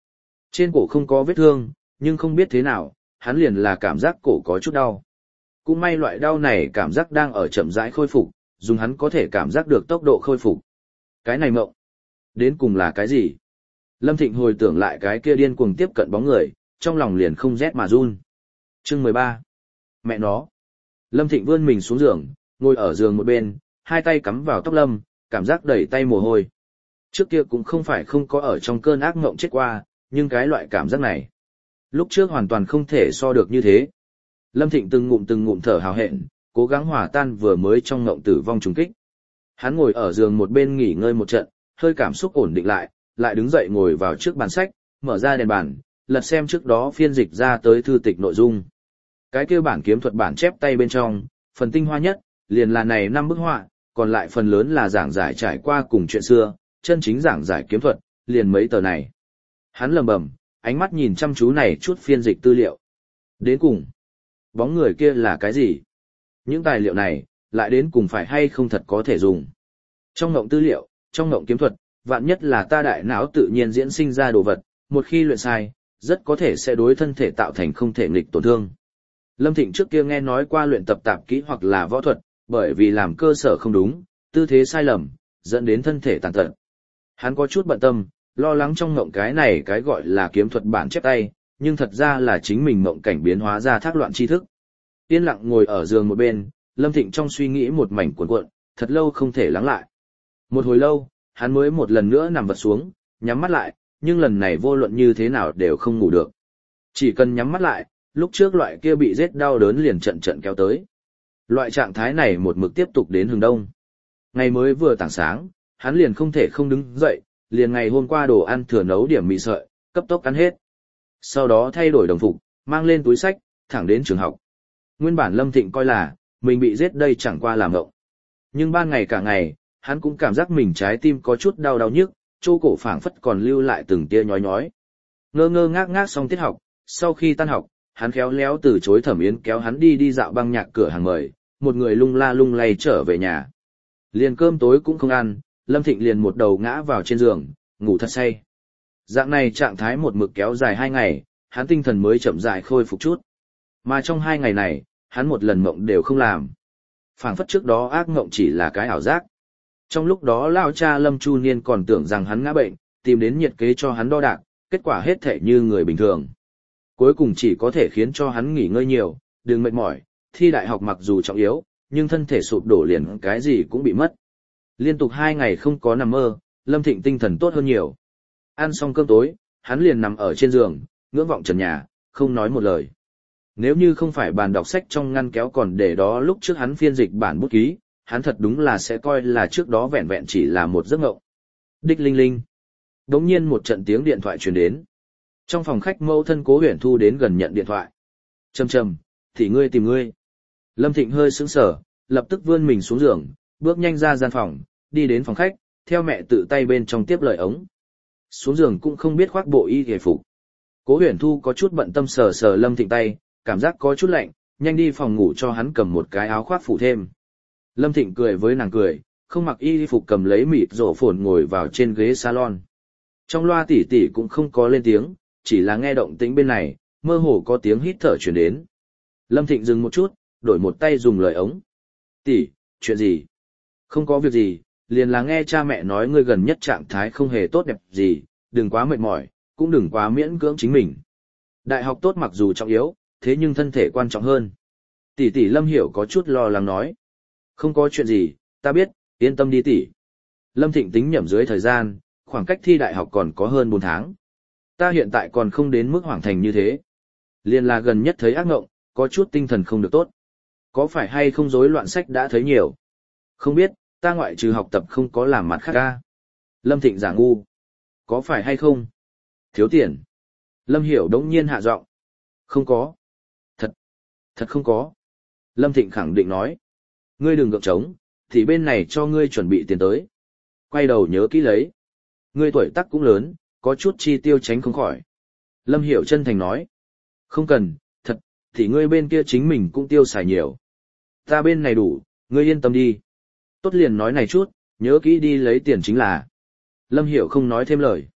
Trên cổ không có vết thương, nhưng không biết thế nào, hắn liền là cảm giác cổ có chút đau. Cũng may loại đau này cảm giác đang ở chậm rãi khôi phục, dùng hắn có thể cảm giác được tốc độ khôi phục. Cái này mộng, đến cùng là cái gì? Lâm Thịnh hồi tưởng lại cái kia điên cuồng tiếp cận bóng người, trong lòng liền không rét mà run. Chương mười ba. Mẹ nó. Lâm Thịnh vươn mình xuống giường, ngồi ở giường một bên, hai tay cắm vào tóc Lâm, cảm giác đầy tay mồ hôi. Trước kia cũng không phải không có ở trong cơn ác mộng chết qua, nhưng cái loại cảm giác này, lúc trước hoàn toàn không thể so được như thế. Lâm Thịnh từng ngụm từng ngụm thở hào hẹn, cố gắng hòa tan vừa mới trong mộng tử vong trùng kích. Hắn ngồi ở giường một bên nghỉ ngơi một trận, hơi cảm xúc ổn định lại, lại đứng dậy ngồi vào trước bàn sách, mở ra đèn bàn, lật xem trước đó phiên dịch ra tới thư tịch nội dung. Cái kia bản kiếm thuật bản chép tay bên trong, phần tinh hoa nhất, liền là này năm bức họa, còn lại phần lớn là giảng giải trải qua cùng chuyện xưa, chân chính giảng giải kiếm thuật, liền mấy tờ này. Hắn lầm bầm, ánh mắt nhìn chăm chú này chút phiên dịch tư liệu. Đến cùng, bóng người kia là cái gì? Những tài liệu này, lại đến cùng phải hay không thật có thể dùng. Trong ngộng tư liệu, trong ngộng kiếm thuật, vạn nhất là ta đại não tự nhiên diễn sinh ra đồ vật, một khi luyện sai, rất có thể sẽ đối thân thể tạo thành không thể nghịch tổn thương. Lâm Thịnh trước kia nghe nói qua luyện tập tạp kỹ hoặc là võ thuật, bởi vì làm cơ sở không đúng, tư thế sai lầm, dẫn đến thân thể tàn tật. Hắn có chút bận tâm, lo lắng trong ngộng cái này cái gọi là kiếm thuật bản chép tay, nhưng thật ra là chính mình mộng cảnh biến hóa ra thác loạn tri thức. Yên lặng ngồi ở giường một bên, Lâm Thịnh trong suy nghĩ một mảnh cuộn cuộn, thật lâu không thể lắng lại. Một hồi lâu, hắn mới một lần nữa nằm vật xuống, nhắm mắt lại, nhưng lần này vô luận như thế nào đều không ngủ được. Chỉ cần nhắm mắt lại, lúc trước loại kia bị giết đau đớn liền trận trận kéo tới. Loại trạng thái này một mực tiếp tục đến hừng đông. Ngày mới vừa tảng sáng, hắn liền không thể không đứng dậy, liền ngày hôm qua đồ ăn thừa nấu điểm mì sợi, cấp tốc ăn hết. Sau đó thay đổi đồng phục, mang lên túi sách, thẳng đến trường học. Nguyên bản Lâm Thịnh coi là, mình bị giết đây chẳng qua làm ngộng. Nhưng ban ngày cả ngày, hắn cũng cảm giác mình trái tim có chút đau đau nhức, chỗ cổ phảng phất còn lưu lại từng tia nhói nhói. Ngơ ngơ ngác ngác xong tiết học, sau khi tan học, hắn khéo léo từ chối Thẩm Yến kéo hắn đi đi dạo băng nhạc cửa hàng mời, một người lung la lung lay trở về nhà. Liền cơm tối cũng không ăn, Lâm Thịnh liền một đầu ngã vào trên giường, ngủ thật say. Dạng này trạng thái một mực kéo dài hai ngày, hắn tinh thần mới chậm rãi khôi phục chút. Mà trong hai ngày này, hắn một lần mộng đều không làm. Phảng phất trước đó ác mộng chỉ là cái ảo giác. Trong lúc đó lão cha Lâm Chu Niên còn tưởng rằng hắn ngã bệnh, tìm đến nhiệt kế cho hắn đo đạc, kết quả hết thể như người bình thường. Cuối cùng chỉ có thể khiến cho hắn nghỉ ngơi nhiều, đừng mệt mỏi, thi đại học mặc dù trọng yếu, nhưng thân thể sụp đổ liền cái gì cũng bị mất. Liên tục hai ngày không có nằm mơ, Lâm Thịnh tinh thần tốt hơn nhiều. Ăn xong cơm tối, hắn liền nằm ở trên giường, ngưỡng vọng trần nhà, không nói một lời. Nếu như không phải bàn đọc sách trong ngăn kéo còn để đó lúc trước hắn phiên dịch bản bút ký, hắn thật đúng là sẽ coi là trước đó vẹn vẹn chỉ là một giấc mộng. Đích linh linh. Đống nhiên một trận tiếng điện thoại truyền đến. Trong phòng khách mẫu thân Cố Huyền Thu đến gần nhận điện thoại. Trầm trầm, thì ngươi tìm ngươi. Lâm Thịnh hơi sững sờ, lập tức vươn mình xuống giường, bước nhanh ra gian phòng, đi đến phòng khách, theo mẹ tự tay bên trong tiếp lời ống. Xuống giường cũng không biết khoác bộ y hề phục. Cố Huyền Thu có chút bận tâm sờ sờ Lâm Thịnh tay, cảm giác có chút lạnh, nhanh đi phòng ngủ cho hắn cầm một cái áo khoác phủ thêm. Lâm Thịnh cười với nàng cười, không mặc y phục cầm lấy mịt rổ phồn ngồi vào trên ghế salon. Trong loa tỉ tỉ cũng không có lên tiếng, chỉ là nghe động tĩnh bên này, mơ hồ có tiếng hít thở truyền đến. Lâm Thịnh dừng một chút, đổi một tay dùng lời ống. Tỷ, chuyện gì? Không có việc gì, liền là nghe cha mẹ nói ngươi gần nhất trạng thái không hề tốt đẹp gì, đừng quá mệt mỏi, cũng đừng quá miễn cưỡng chính mình. Đại học tốt mặc dù trọng yếu, thế nhưng thân thể quan trọng hơn. Tỷ tỷ Lâm Hiểu có chút lo lắng nói. Không có chuyện gì, ta biết, yên tâm đi tỷ. Lâm Thịnh tính nhẩm dưới thời gian, khoảng cách thi đại học còn có hơn bốn tháng. Ta hiện tại còn không đến mức hoảng thành như thế. Liên là gần nhất thấy ác ngộng, có chút tinh thần không được tốt. Có phải hay không rối loạn sách đã thấy nhiều? Không biết, ta ngoại trừ học tập không có làm mặt khác ca. Lâm Thịnh giả ngu. Có phải hay không? Thiếu tiền. Lâm Hiểu đống nhiên hạ giọng. Không có. Thật, thật không có. Lâm Thịnh khẳng định nói. Ngươi đừng gượng trống, thì bên này cho ngươi chuẩn bị tiền tới. Quay đầu nhớ kỹ lấy. Ngươi tuổi tác cũng lớn, có chút chi tiêu tránh không khỏi. Lâm Hiểu chân thành nói. Không cần, thật, thì ngươi bên kia chính mình cũng tiêu xài nhiều. Ta bên này đủ, ngươi yên tâm đi. Tốt liền nói này chút, nhớ kỹ đi lấy tiền chính là. Lâm Hiểu không nói thêm lời.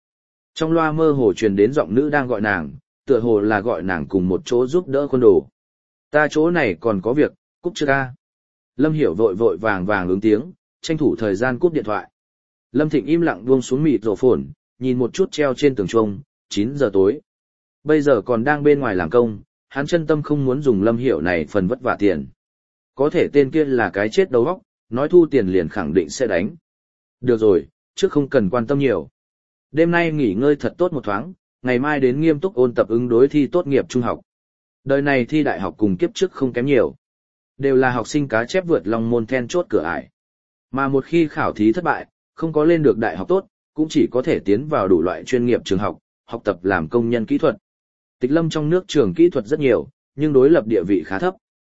Trong loa mơ hồ truyền đến giọng nữ đang gọi nàng, tựa hồ là gọi nàng cùng một chỗ giúp đỡ quân đồ. Ta chỗ này còn có việc, cúp chưa ca. Lâm Hiểu vội vội vàng vàng ứng tiếng, tranh thủ thời gian cúp điện thoại. Lâm Thịnh im lặng buông xuống mịt rổ phồn, nhìn một chút treo trên tường chuông, chín giờ tối. Bây giờ còn đang bên ngoài làm công, hắn chân tâm không muốn dùng Lâm Hiểu này phần vất vả tiền. Có thể tên kia là cái chết đầu óc, nói thu tiền liền khẳng định sẽ đánh. Được rồi, trước không cần quan tâm nhiều. Đêm nay nghỉ ngơi thật tốt một thoáng, ngày mai đến nghiêm túc ôn tập ứng đối thi tốt nghiệp trung học. Đời này thi đại học cùng kiếp trước không kém nhiều. Đều là học sinh cá chép vượt long môn then chốt cửa ải. Mà một khi khảo thí thất bại, không có lên được đại học tốt, cũng chỉ có thể tiến vào đủ loại chuyên nghiệp trường học, học tập làm công nhân kỹ thuật. Tịch Lâm trong nước trường kỹ thuật rất nhiều, nhưng đối lập địa vị khá thấp.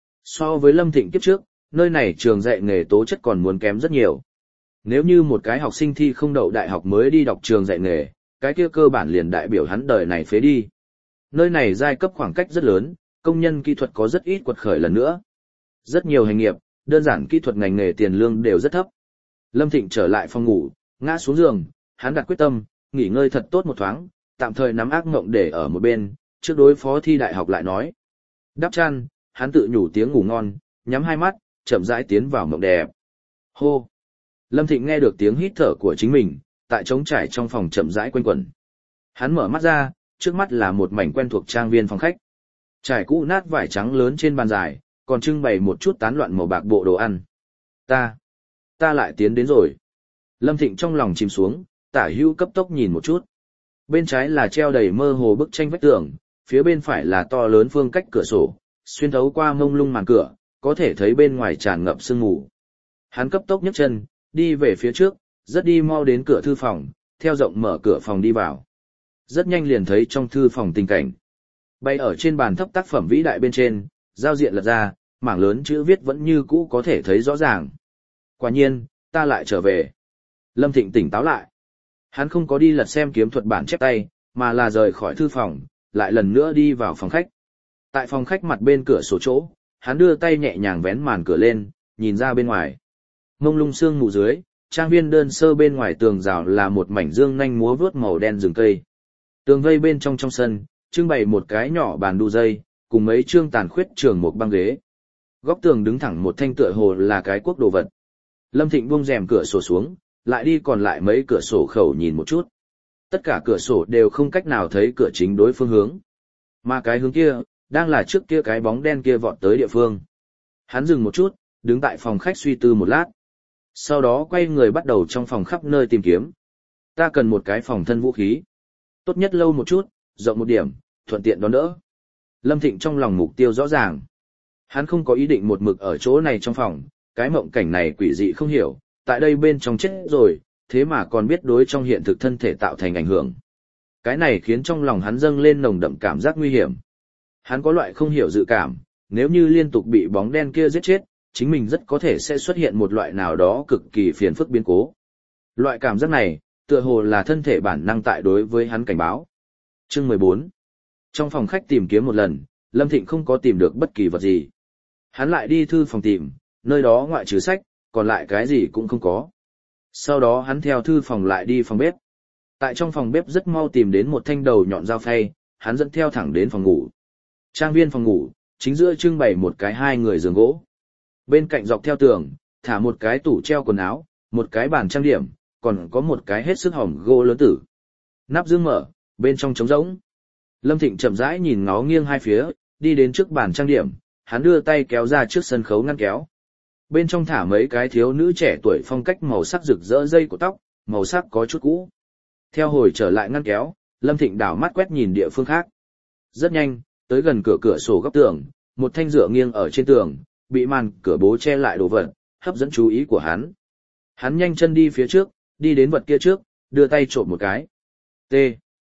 So với Lâm Thịnh kiếp trước, nơi này trường dạy nghề tố chất còn muốn kém rất nhiều. Nếu như một cái học sinh thi không đậu đại học mới đi đọc trường dạy nghề, cái kia cơ bản liền đại biểu hắn đời này phế đi. Nơi này giai cấp khoảng cách rất lớn, công nhân kỹ thuật có rất ít quật khởi lần nữa. Rất nhiều hành nghiệp, đơn giản kỹ thuật ngành nghề tiền lương đều rất thấp. Lâm Thịnh trở lại phòng ngủ, ngã xuống giường, hắn đặt quyết tâm, nghỉ ngơi thật tốt một thoáng, tạm thời nắm ác mộng để ở một bên, trước đối phó thi đại học lại nói. Đắp chăn, hắn tự nhủ tiếng ngủ ngon, nhắm hai mắt, chậm rãi tiến vào mộng đẹp. Hô! Lâm Thịnh nghe được tiếng hít thở của chính mình, tại trống trải trong phòng chậm rãi quanh quẩn. Hắn mở mắt ra, trước mắt là một mảnh quen thuộc trang viên phòng khách. Trải cũ nát vải trắng lớn trên bàn dài, còn trưng bày một chút tán loạn màu bạc bộ đồ ăn. Ta, ta lại tiến đến rồi. Lâm Thịnh trong lòng chìm xuống, tả hữu cấp tốc nhìn một chút. Bên trái là treo đầy mơ hồ bức tranh vách tường, phía bên phải là to lớn phương cách cửa sổ, xuyên thấu qua mông lung màn cửa, có thể thấy bên ngoài tràn ngập sương mù. Hắn cấp tốc nhấc chân, đi về phía trước, rất đi mau đến cửa thư phòng, theo rộng mở cửa phòng đi vào. Rất nhanh liền thấy trong thư phòng tình cảnh. Bay ở trên bàn thấp tác phẩm vĩ đại bên trên, giao diện lật ra, mảng lớn chữ viết vẫn như cũ có thể thấy rõ ràng. Quả nhiên, ta lại trở về. Lâm Thịnh tỉnh táo lại. Hắn không có đi lật xem kiếm thuật bản chép tay, mà là rời khỏi thư phòng, lại lần nữa đi vào phòng khách. Tại phòng khách mặt bên cửa sổ chỗ, hắn đưa tay nhẹ nhàng vén màn cửa lên, nhìn ra bên ngoài. Mông lung sương mù dưới, trang viên đơn sơ bên ngoài tường rào là một mảnh dương nhanh múa vướt màu đen rừng cây. Tường vây bên trong trong sân, trưng bày một cái nhỏ bàn đu dây, cùng mấy trương tàn khuyết trường một băng ghế. Góc tường đứng thẳng một thanh tựa hồ là cái quốc đồ vật. Lâm Thịnh buông rèm cửa sổ xuống, lại đi còn lại mấy cửa sổ khẩu nhìn một chút. Tất cả cửa sổ đều không cách nào thấy cửa chính đối phương hướng. Mà cái hướng kia, đang là trước kia cái bóng đen kia vọt tới địa phương. Hắn dừng một chút, đứng tại phòng khách suy tư một lát. Sau đó quay người bắt đầu trong phòng khắp nơi tìm kiếm. Ta cần một cái phòng thân vũ khí. Tốt nhất lâu một chút, rộng một điểm, thuận tiện đón đỡ. Lâm Thịnh trong lòng mục tiêu rõ ràng. Hắn không có ý định một mực ở chỗ này trong phòng, cái mộng cảnh này quỷ dị không hiểu, tại đây bên trong chết rồi, thế mà còn biết đối trong hiện thực thân thể tạo thành ảnh hưởng. Cái này khiến trong lòng hắn dâng lên nồng đậm cảm giác nguy hiểm. Hắn có loại không hiểu dự cảm, nếu như liên tục bị bóng đen kia giết chết, chính mình rất có thể sẽ xuất hiện một loại nào đó cực kỳ phiền phức biến cố. Loại cảm giác này, tựa hồ là thân thể bản năng tại đối với hắn cảnh báo. Chương mười bốn. Trong phòng khách tìm kiếm một lần, Lâm Thịnh không có tìm được bất kỳ vật gì. Hắn lại đi thư phòng tìm, nơi đó ngoại trừ sách, còn lại cái gì cũng không có. Sau đó hắn theo thư phòng lại đi phòng bếp. Tại trong phòng bếp rất mau tìm đến một thanh đầu nhọn dao phay, hắn dẫn theo thẳng đến phòng ngủ. Trang viên phòng ngủ, chính giữa trưng bày một cái hai người giường gỗ. Bên cạnh dọc theo tường, thả một cái tủ treo quần áo, một cái bàn trang điểm, còn có một cái hết sức hỏng gỗ lớn tử. Nắp dương mở, bên trong trống rỗng. Lâm Thịnh chậm rãi nhìn ngó nghiêng hai phía, đi đến trước bàn trang điểm, hắn đưa tay kéo ra trước sân khấu ngăn kéo. Bên trong thả mấy cái thiếu nữ trẻ tuổi phong cách màu sắc rực rỡ dây của tóc, màu sắc có chút cũ. Theo hồi trở lại ngăn kéo, Lâm Thịnh đảo mắt quét nhìn địa phương khác. Rất nhanh, tới gần cửa cửa sổ góc tường, một thanh dựa nghiêng ở trên tường, bị màn cửa bố che lại đồ vật, hấp dẫn chú ý của hắn. Hắn nhanh chân đi phía trước, đi đến vật kia trước, đưa tay trộm một cái. T.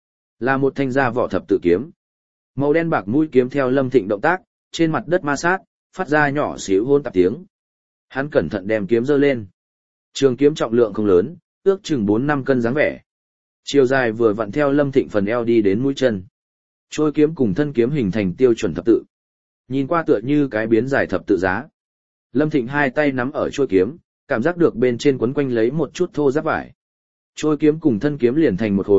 Là một thanh da vỏ thập tự kiếm. Màu đen bạc mũi kiếm theo Lâm Thịnh động tác, trên mặt đất ma sát, phát ra nhỏ xíu hôn tạp tiếng. Hắn cẩn thận đem kiếm giơ lên. Trường kiếm trọng lượng không lớn, ước chừng bốn năm cân dáng vẻ. Chiều dài vừa vặn theo Lâm Thịnh phần eo đi đến mũi chân. Trôi kiếm cùng thân kiếm hình thành tiêu chuẩn thập tự. Nhìn qua tựa như cái biến dài thập tự giá. Lâm Thịnh hai tay nắm ở trôi kiếm, cảm giác được bên trên quấn quanh lấy một chút thô giáp vải. Trôi kiếm cùng thân kiếm liền thành một khối,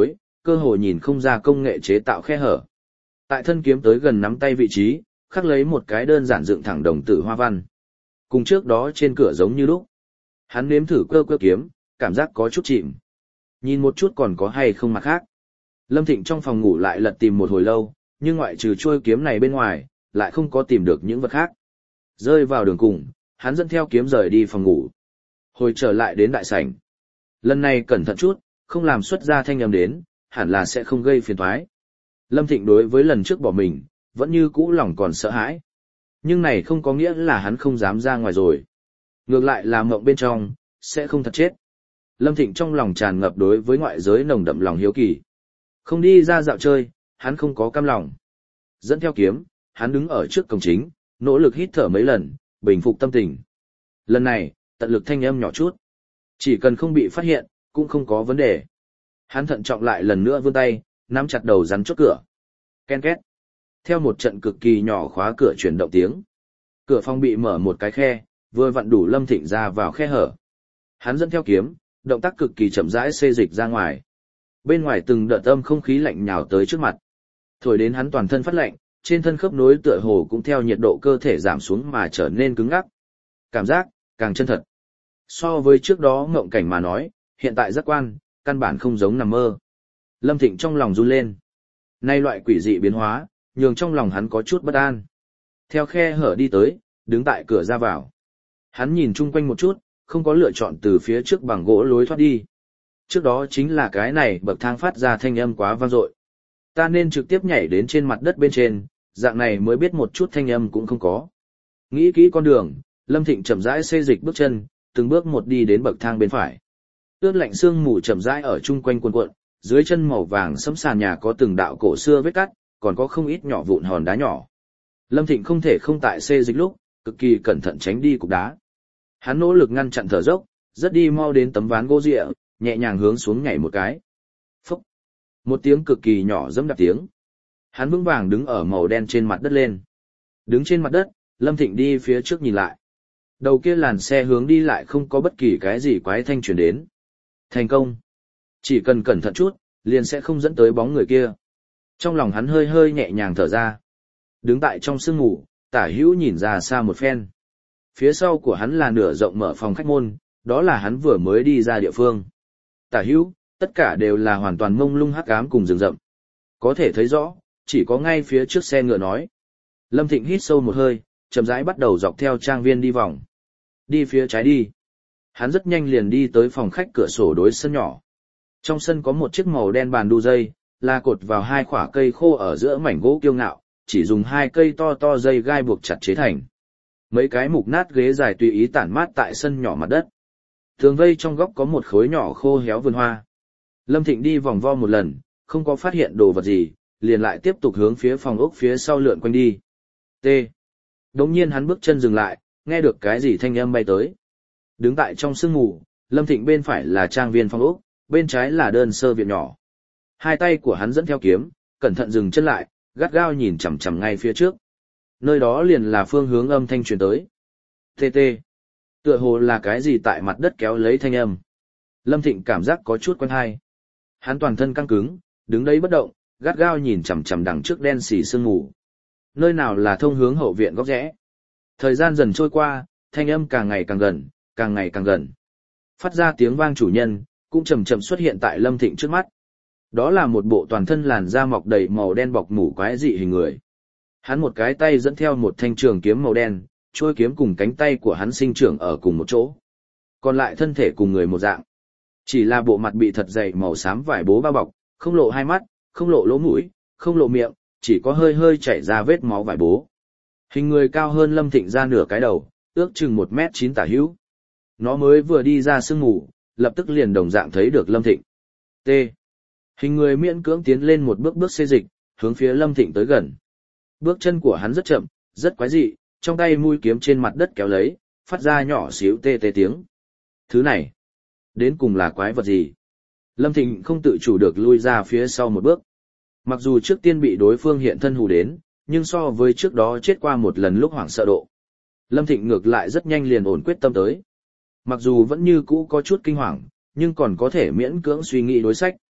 cơ hồ nhìn không ra công nghệ chế tạo khe hở. Tại thân kiếm tới gần nắm tay vị trí, khắc lấy một cái đơn giản dựng thẳng đồng tử hoa văn. Cùng trước đó trên cửa giống như lúc. Hắn nếm thử cơ cơ kiếm, cảm giác có chút chìm. Nhìn một chút còn có hay không mặt khác. Lâm Thịnh trong phòng ngủ lại lật tìm một hồi lâu, nhưng ngoại trừ chuôi kiếm này bên ngoài, lại không có tìm được những vật khác. Rơi vào đường cùng, hắn dẫn theo kiếm rời đi phòng ngủ. Hồi trở lại đến đại sảnh. Lần này cẩn thận chút, không làm xuất ra thanh âm đến, hẳn là sẽ không gây phiền toái. Lâm Thịnh đối với lần trước bỏ mình, vẫn như cũ lòng còn sợ hãi. Nhưng này không có nghĩa là hắn không dám ra ngoài rồi. Ngược lại là mộng bên trong, sẽ không thật chết. Lâm Thịnh trong lòng tràn ngập đối với ngoại giới nồng đậm lòng hiếu kỳ. Không đi ra dạo chơi, hắn không có cam lòng. Dẫn theo kiếm, hắn đứng ở trước cổng chính, nỗ lực hít thở mấy lần, bình phục tâm tình. Lần này, tận lực thanh âm nhỏ chút. Chỉ cần không bị phát hiện, cũng không có vấn đề. Hắn thận trọng lại lần nữa vươn tay, nắm chặt đầu rắn chốt cửa. Ken két. Theo một trận cực kỳ nhỏ khóa cửa chuyển động tiếng. Cửa phòng bị mở một cái khe, vừa vặn đủ Lâm Thịnh ra vào khe hở. Hắn dẫn theo kiếm, động tác cực kỳ chậm rãi xê dịch ra ngoài. Bên ngoài từng đợt âm không khí lạnh nhào tới trước mặt. Thổi đến hắn toàn thân phát lạnh, trên thân khớp nối tựa hồ cũng theo nhiệt độ cơ thể giảm xuống mà trở nên cứng ngắc. Cảm giác càng chân thật. So với trước đó ngộng cảnh mà nói, hiện tại giác quan, căn bản không giống nằm mơ. Lâm Thịnh trong lòng run lên. Nay loại quỷ dị biến hóa, nhường trong lòng hắn có chút bất an. Theo khe hở đi tới, đứng tại cửa ra vào. Hắn nhìn chung quanh một chút, không có lựa chọn từ phía trước bằng gỗ lối thoát đi. Trước đó chính là cái này bậc thang phát ra thanh âm quá vang dội. Ta nên trực tiếp nhảy đến trên mặt đất bên trên, dạng này mới biết một chút thanh âm cũng không có. Nghĩ kỹ con đường, Lâm Thịnh chậm rãi xê dịch bước chân, từng bước một đi đến bậc thang bên phải. Ướt lạnh sương mù chậm rãi ở chung quanh cuộn cuộn, dưới chân màu vàng sẫm sàn nhà có từng đạo cổ xưa vết cắt, còn có không ít nhỏ vụn hòn đá nhỏ. Lâm Thịnh không thể không tại xê dịch lúc, cực kỳ cẩn thận tránh đi cục đá. Hắn nỗ lực ngăn chặn thở dốc, rất đi mau đến tấm ván gỗ rịa, nhẹ nhàng hướng xuống nhảy một cái. Phúc! Một tiếng cực kỳ nhỏ dẫm đạp tiếng. Hắn vững vàng đứng ở màu đen trên mặt đất lên. Đứng trên mặt đất, Lâm Thịnh đi phía trước nhìn lại. Đầu kia làn xe hướng đi lại không có bất kỳ cái gì quái thanh truyền đến. Thành công! Chỉ cần cẩn thận chút, liền sẽ không dẫn tới bóng người kia. Trong lòng hắn hơi hơi nhẹ nhàng thở ra. Đứng tại trong sương ngủ, tả hữu nhìn ra xa một phen. Phía sau của hắn là nửa rộng mở phòng khách môn, đó là hắn vừa mới đi ra địa phương. Tả hữu, tất cả đều là hoàn toàn mông lung hắc ám cùng rừng rậm. Có thể thấy rõ, chỉ có ngay phía trước xe ngựa nói. Lâm Thịnh hít sâu một hơi, chậm rãi bắt đầu dọc theo trang viên đi vòng. Đi phía trái đi. Hắn rất nhanh liền đi tới phòng khách cửa sổ đối sân nhỏ. Trong sân có một chiếc màu đen bàn đu dây, là cột vào hai khỏa cây khô ở giữa mảnh gỗ kiêu ngạo, chỉ dùng hai cây to to dây gai buộc chặt chế thành. Mấy cái mục nát ghế dài tùy ý tản mát tại sân nhỏ mặt đất. Tường vây trong góc có một khối nhỏ khô héo vườn hoa. Lâm Thịnh đi vòng vo một lần, không có phát hiện đồ vật gì, liền lại tiếp tục hướng phía phòng ốc phía sau lượn quanh đi. T. Đống nhiên hắn bước chân dừng lại, nghe được cái gì thanh âm bay tới. Đứng tại trong sương mù, Lâm Thịnh bên phải là trang viên phòng ốc, bên trái là đơn sơ viện nhỏ. Hai tay của hắn dẫn theo kiếm, cẩn thận dừng chân lại, gắt gao nhìn chằm chằm ngay phía trước. Nơi đó liền là phương hướng âm thanh truyền tới. Tê tê. Tựa hồ là cái gì tại mặt đất kéo lấy thanh âm. Lâm Thịnh cảm giác có chút quen hay. Hắn toàn thân căng cứng, đứng đấy bất động, gắt gao nhìn chằm chằm đằng trước đen xì sương mù. Nơi nào là thông hướng hậu viện góc rẽ. Thời gian dần trôi qua, thanh âm càng ngày càng gần, càng ngày càng gần. Phát ra tiếng vang chủ nhân, cũng chậm chậm xuất hiện tại Lâm Thịnh trước mắt. Đó là một bộ toàn thân làn da mọc đầy màu đen bọc mủ quái dị hình người. Hắn một cái tay dẫn theo một thanh trường kiếm màu đen, trôi kiếm cùng cánh tay của hắn sinh trưởng ở cùng một chỗ. Còn lại thân thể cùng người một dạng. Chỉ là bộ mặt bị thật dày màu xám vải bố bao bọc, không lộ hai mắt, không lộ lỗ mũi, không lộ miệng, chỉ có hơi hơi chảy ra vết máu vải bố. Hình người cao hơn Lâm Thịnh ra nửa cái đầu, ước chừng một mét chín tả hữu. Nó mới vừa đi ra sương mù, lập tức liền đồng dạng thấy được Lâm Thịnh. T. Hình người miễn cưỡng tiến lên một bước bước xê dịch, hướng phía Lâm Thịnh tới gần. Bước chân của hắn rất chậm, rất quái dị, trong tay mũi kiếm trên mặt đất kéo lấy, phát ra nhỏ xíu tê tê tiếng. Thứ này, đến cùng là quái vật gì? Lâm Thịnh không tự chủ được lui ra phía sau một bước. Mặc dù trước tiên bị đối phương hiện thân hù đến, nhưng so với trước đó chết qua một lần lúc hoảng sợ độ. Lâm Thịnh ngược lại rất nhanh liền ổn quyết tâm tới. Mặc dù vẫn như cũ có chút kinh hoàng, nhưng còn có thể miễn cưỡng suy nghĩ đối sách.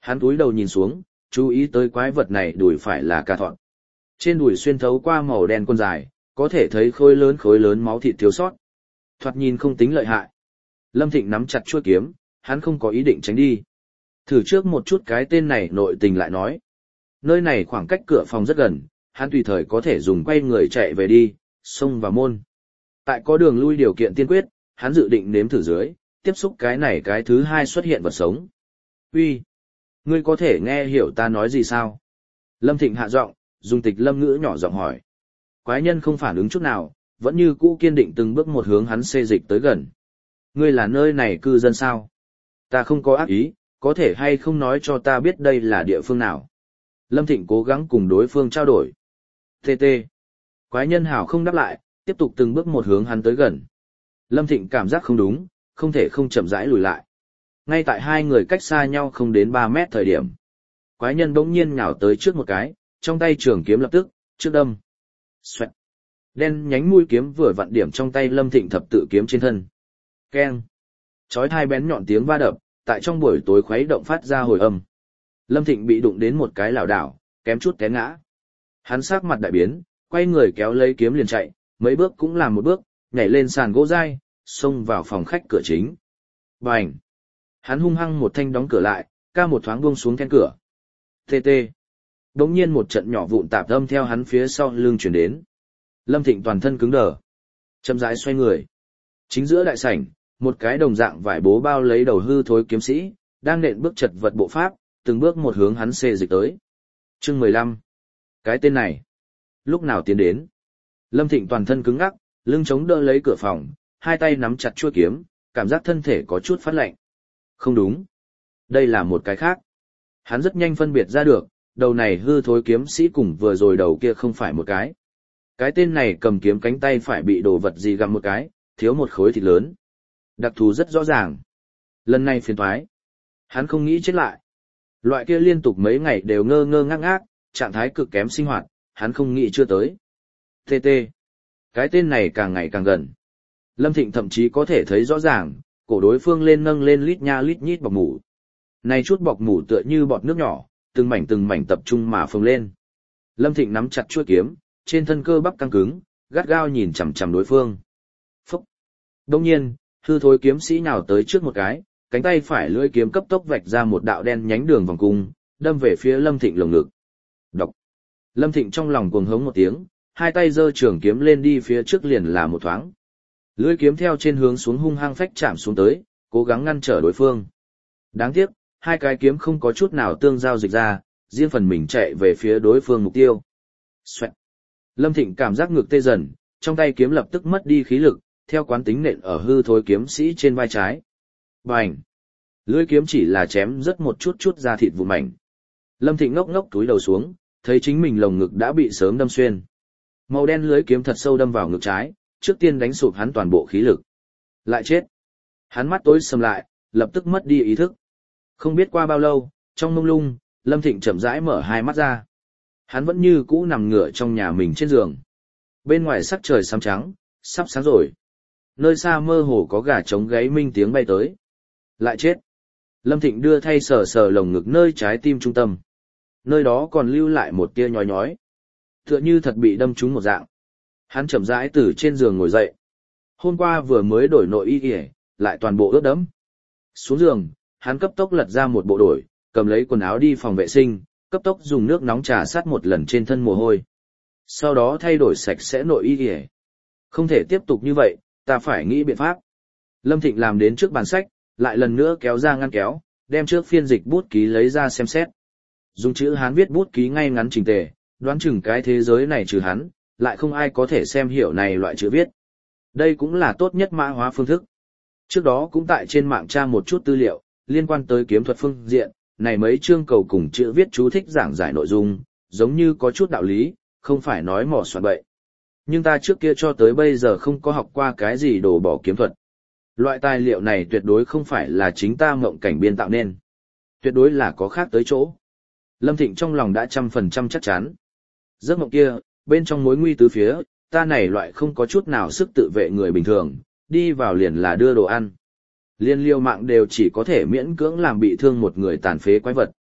Hắn cúi đầu nhìn xuống, chú ý tới quái vật này đùi phải là ca thọn. Trên đùi xuyên thấu qua màu đen quần dài, có thể thấy khối lớn khối lớn máu thịt thiếu sót. Thoạt nhìn không tính lợi hại. Lâm Thịnh nắm chặt chuôi kiếm, hắn không có ý định tránh đi. Thử trước một chút cái tên này nội tình lại nói. Nơi này khoảng cách cửa phòng rất gần, hắn tùy thời có thể dùng quay người chạy về đi, xông vào môn. Tại có đường lui điều kiện tiên quyết, hắn dự định nếm thử dưới, tiếp xúc cái này cái thứ hai xuất hiện vật sống. Uy, ngươi có thể nghe hiểu ta nói gì sao? Lâm Thịnh hạ giọng, dùng tịch lâm ngữ nhỏ giọng hỏi. Quái nhân không phản ứng chút nào, vẫn như cũ kiên định từng bước một hướng hắn xê dịch tới gần. Ngươi là nơi này cư dân sao? Ta không có ác ý, có thể hay không nói cho ta biết đây là địa phương nào? Lâm Thịnh cố gắng cùng đối phương trao đổi. tê tê. Quái nhân hảo không đáp lại, tiếp tục từng bước một hướng hắn tới gần. Lâm Thịnh cảm giác không đúng, không thể không chậm rãi lùi lại. Ngay tại hai người cách xa nhau không đến ba mét thời điểm. Quái nhân bỗng nhiên nhào tới trước một cái, trong tay trường kiếm lập tức, trước đâm. Xoẹt. Đen nhánh mũi kiếm vừa vặn điểm trong tay Lâm Thịnh thập tự kiếm trên thân. Keng. Chói hai bén nhọn tiếng va đập, tại trong buổi tối khuấy động phát ra hồi âm. Lâm Thịnh bị đụng đến một cái lảo đảo, kém chút té ngã. Hắn sắc mặt đại biến, quay người kéo lấy kiếm liền chạy, mấy bước cũng làm một bước, nhảy lên sàn gỗ dai, xông vào phòng khách cửa chính. Bành! Hắn hung hăng một thanh đóng cửa lại, ca một thoáng buông xuống then cửa. Tê tê! Đống nhiên một trận nhỏ vụn tạp âm theo hắn phía sau lưng chuyển đến. Lâm Thịnh toàn thân cứng đờ. Chậm rãi xoay người. Chính giữa đại sảnh, một cái đồng dạng vải bố bao lấy đầu hư thối kiếm sĩ, đang nện bước chật vật bộ pháp, từng bước một hướng hắn xê dịch tới. Chương mười lăm. Cái tên này. Lúc nào tiến đến? Lâm Thịnh toàn thân cứng ngắc, lưng chống đỡ lấy cửa phòng, hai tay nắm chặt chuôi kiếm, cảm giác thân thể có chút phát lạnh. Không đúng. Đây là một cái khác. Hắn rất nhanh phân biệt ra được, đầu này hư thối kiếm sĩ cùng vừa rồi đầu kia không phải một cái. Cái tên này cầm kiếm cánh tay phải bị đồ vật gì gặm một cái, thiếu một khối thịt lớn. Đặc thù rất rõ ràng. Lần này phiền toái. Hắn không nghĩ chết lại. Loại kia liên tục mấy ngày đều ngơ ngơ ngác ngác, trạng thái cực kém sinh hoạt, hắn không nghĩ chưa tới. tê tê. Cái tên này càng ngày càng gần. Lâm Thịnh thậm chí có thể thấy rõ ràng, cổ đối phương lên nâng lên lít nha lít nhít bọc mủ. Này chút bọc mủ tựa như bọt nước nhỏ, từng mảnh từng mảnh tập trung mà phồng lên. Lâm Thịnh nắm chặt chuôi kiếm, trên thân cơ bắp căng cứng, gắt gao nhìn chằm chằm đối phương. Phúc! Đông nhiên, hư thối kiếm sĩ nhào tới trước một cái, cánh tay phải lưỡi kiếm cấp tốc vạch ra một đạo đen nhánh đường vòng cung, đâm về phía Lâm Thịnh lồng ngực. Độc! Lâm Thịnh trong lòng cuồng hống một tiếng, hai tay giơ trường kiếm lên đi phía trước liền là một thoáng. Lưỡi kiếm theo trên hướng xuống hung hăng phách chạm xuống tới, cố gắng ngăn trở đối phương. Đáng tiếc, hai cái kiếm không có chút nào tương giao dịch ra, riêng phần mình chạy về phía đối phương mục tiêu. Xoẹt. Lâm Thịnh cảm giác ngực tê dần, trong tay kiếm lập tức mất đi khí lực, theo quán tính nện ở hư thối kiếm sĩ trên vai trái. Bành! Lưỡi kiếm chỉ là chém rất một chút chút ra thịt vụ mảnh. Lâm Thịnh ngốc ngốc túi đầu xuống, thấy chính mình lồng ngực đã bị sớm đâm xuyên. Màu đen lưỡi kiếm thật sâu đâm vào ngực trái, trước tiên đánh sụp hắn toàn bộ khí lực. Lại chết. Hắn mắt tối sầm lại, lập tức mất đi ý thức. Không biết qua bao lâu, trong mông lung, Lâm Thịnh chậm rãi mở hai mắt ra. Hắn vẫn như cũ nằm ngửa trong nhà mình trên giường. Bên ngoài sắc trời xám trắng, sắp sáng rồi. Nơi xa mơ hồ có gà trống gáy minh tiếng bay tới. Lại chết. Lâm Thịnh đưa thay sờ sờ lồng ngực nơi trái tim trung tâm. Nơi đó còn lưu lại một tia nhói nhói. Tựa như thật bị đâm trúng một dạng. Hắn chậm rãi từ trên giường ngồi dậy. Hôm qua vừa mới đổi nội y y, lại toàn bộ ướt đẫm. Xuống giường, hắn cấp tốc lật ra một bộ đổi, cầm lấy quần áo đi phòng vệ sinh, cấp tốc dùng nước nóng trà sát một lần trên thân mồ hôi. Sau đó thay đổi sạch sẽ nội y y. Không thể tiếp tục như vậy, ta phải nghĩ biện pháp. Lâm Thịnh làm đến trước bàn sách, lại lần nữa kéo ra ngăn kéo, đem trước phiên dịch bút ký lấy ra xem xét. Dùng chữ Hán viết bút ký ngay ngắn chỉnh tề, đoán chừng cái thế giới này trừ hắn, lại không ai có thể xem hiểu này loại chữ viết. Đây cũng là tốt nhất mã hóa phương thức. Trước đó cũng tại trên mạng tra một chút tư liệu, liên quan tới kiếm thuật phương diện, này mấy chương cầu cùng chữ viết chú thích giảng giải nội dung, giống như có chút đạo lý, không phải nói mỏ soạn bậy. Nhưng ta trước kia cho tới bây giờ không có học qua cái gì đồ bỏ kiếm thuật. Loại tài liệu này tuyệt đối không phải là chính ta mộng cảnh biên tạo nên. Tuyệt đối là có khác tới chỗ. Lâm Thịnh trong lòng đã trăm phần trăm chắc chắn. Giấc mộng kia, bên trong mối nguy tứ phía, ta này loại không có chút nào sức tự vệ người bình thường, đi vào liền là đưa đồ ăn. Liên liêu mạng đều chỉ có thể miễn cưỡng làm bị thương một người tàn phế quái vật,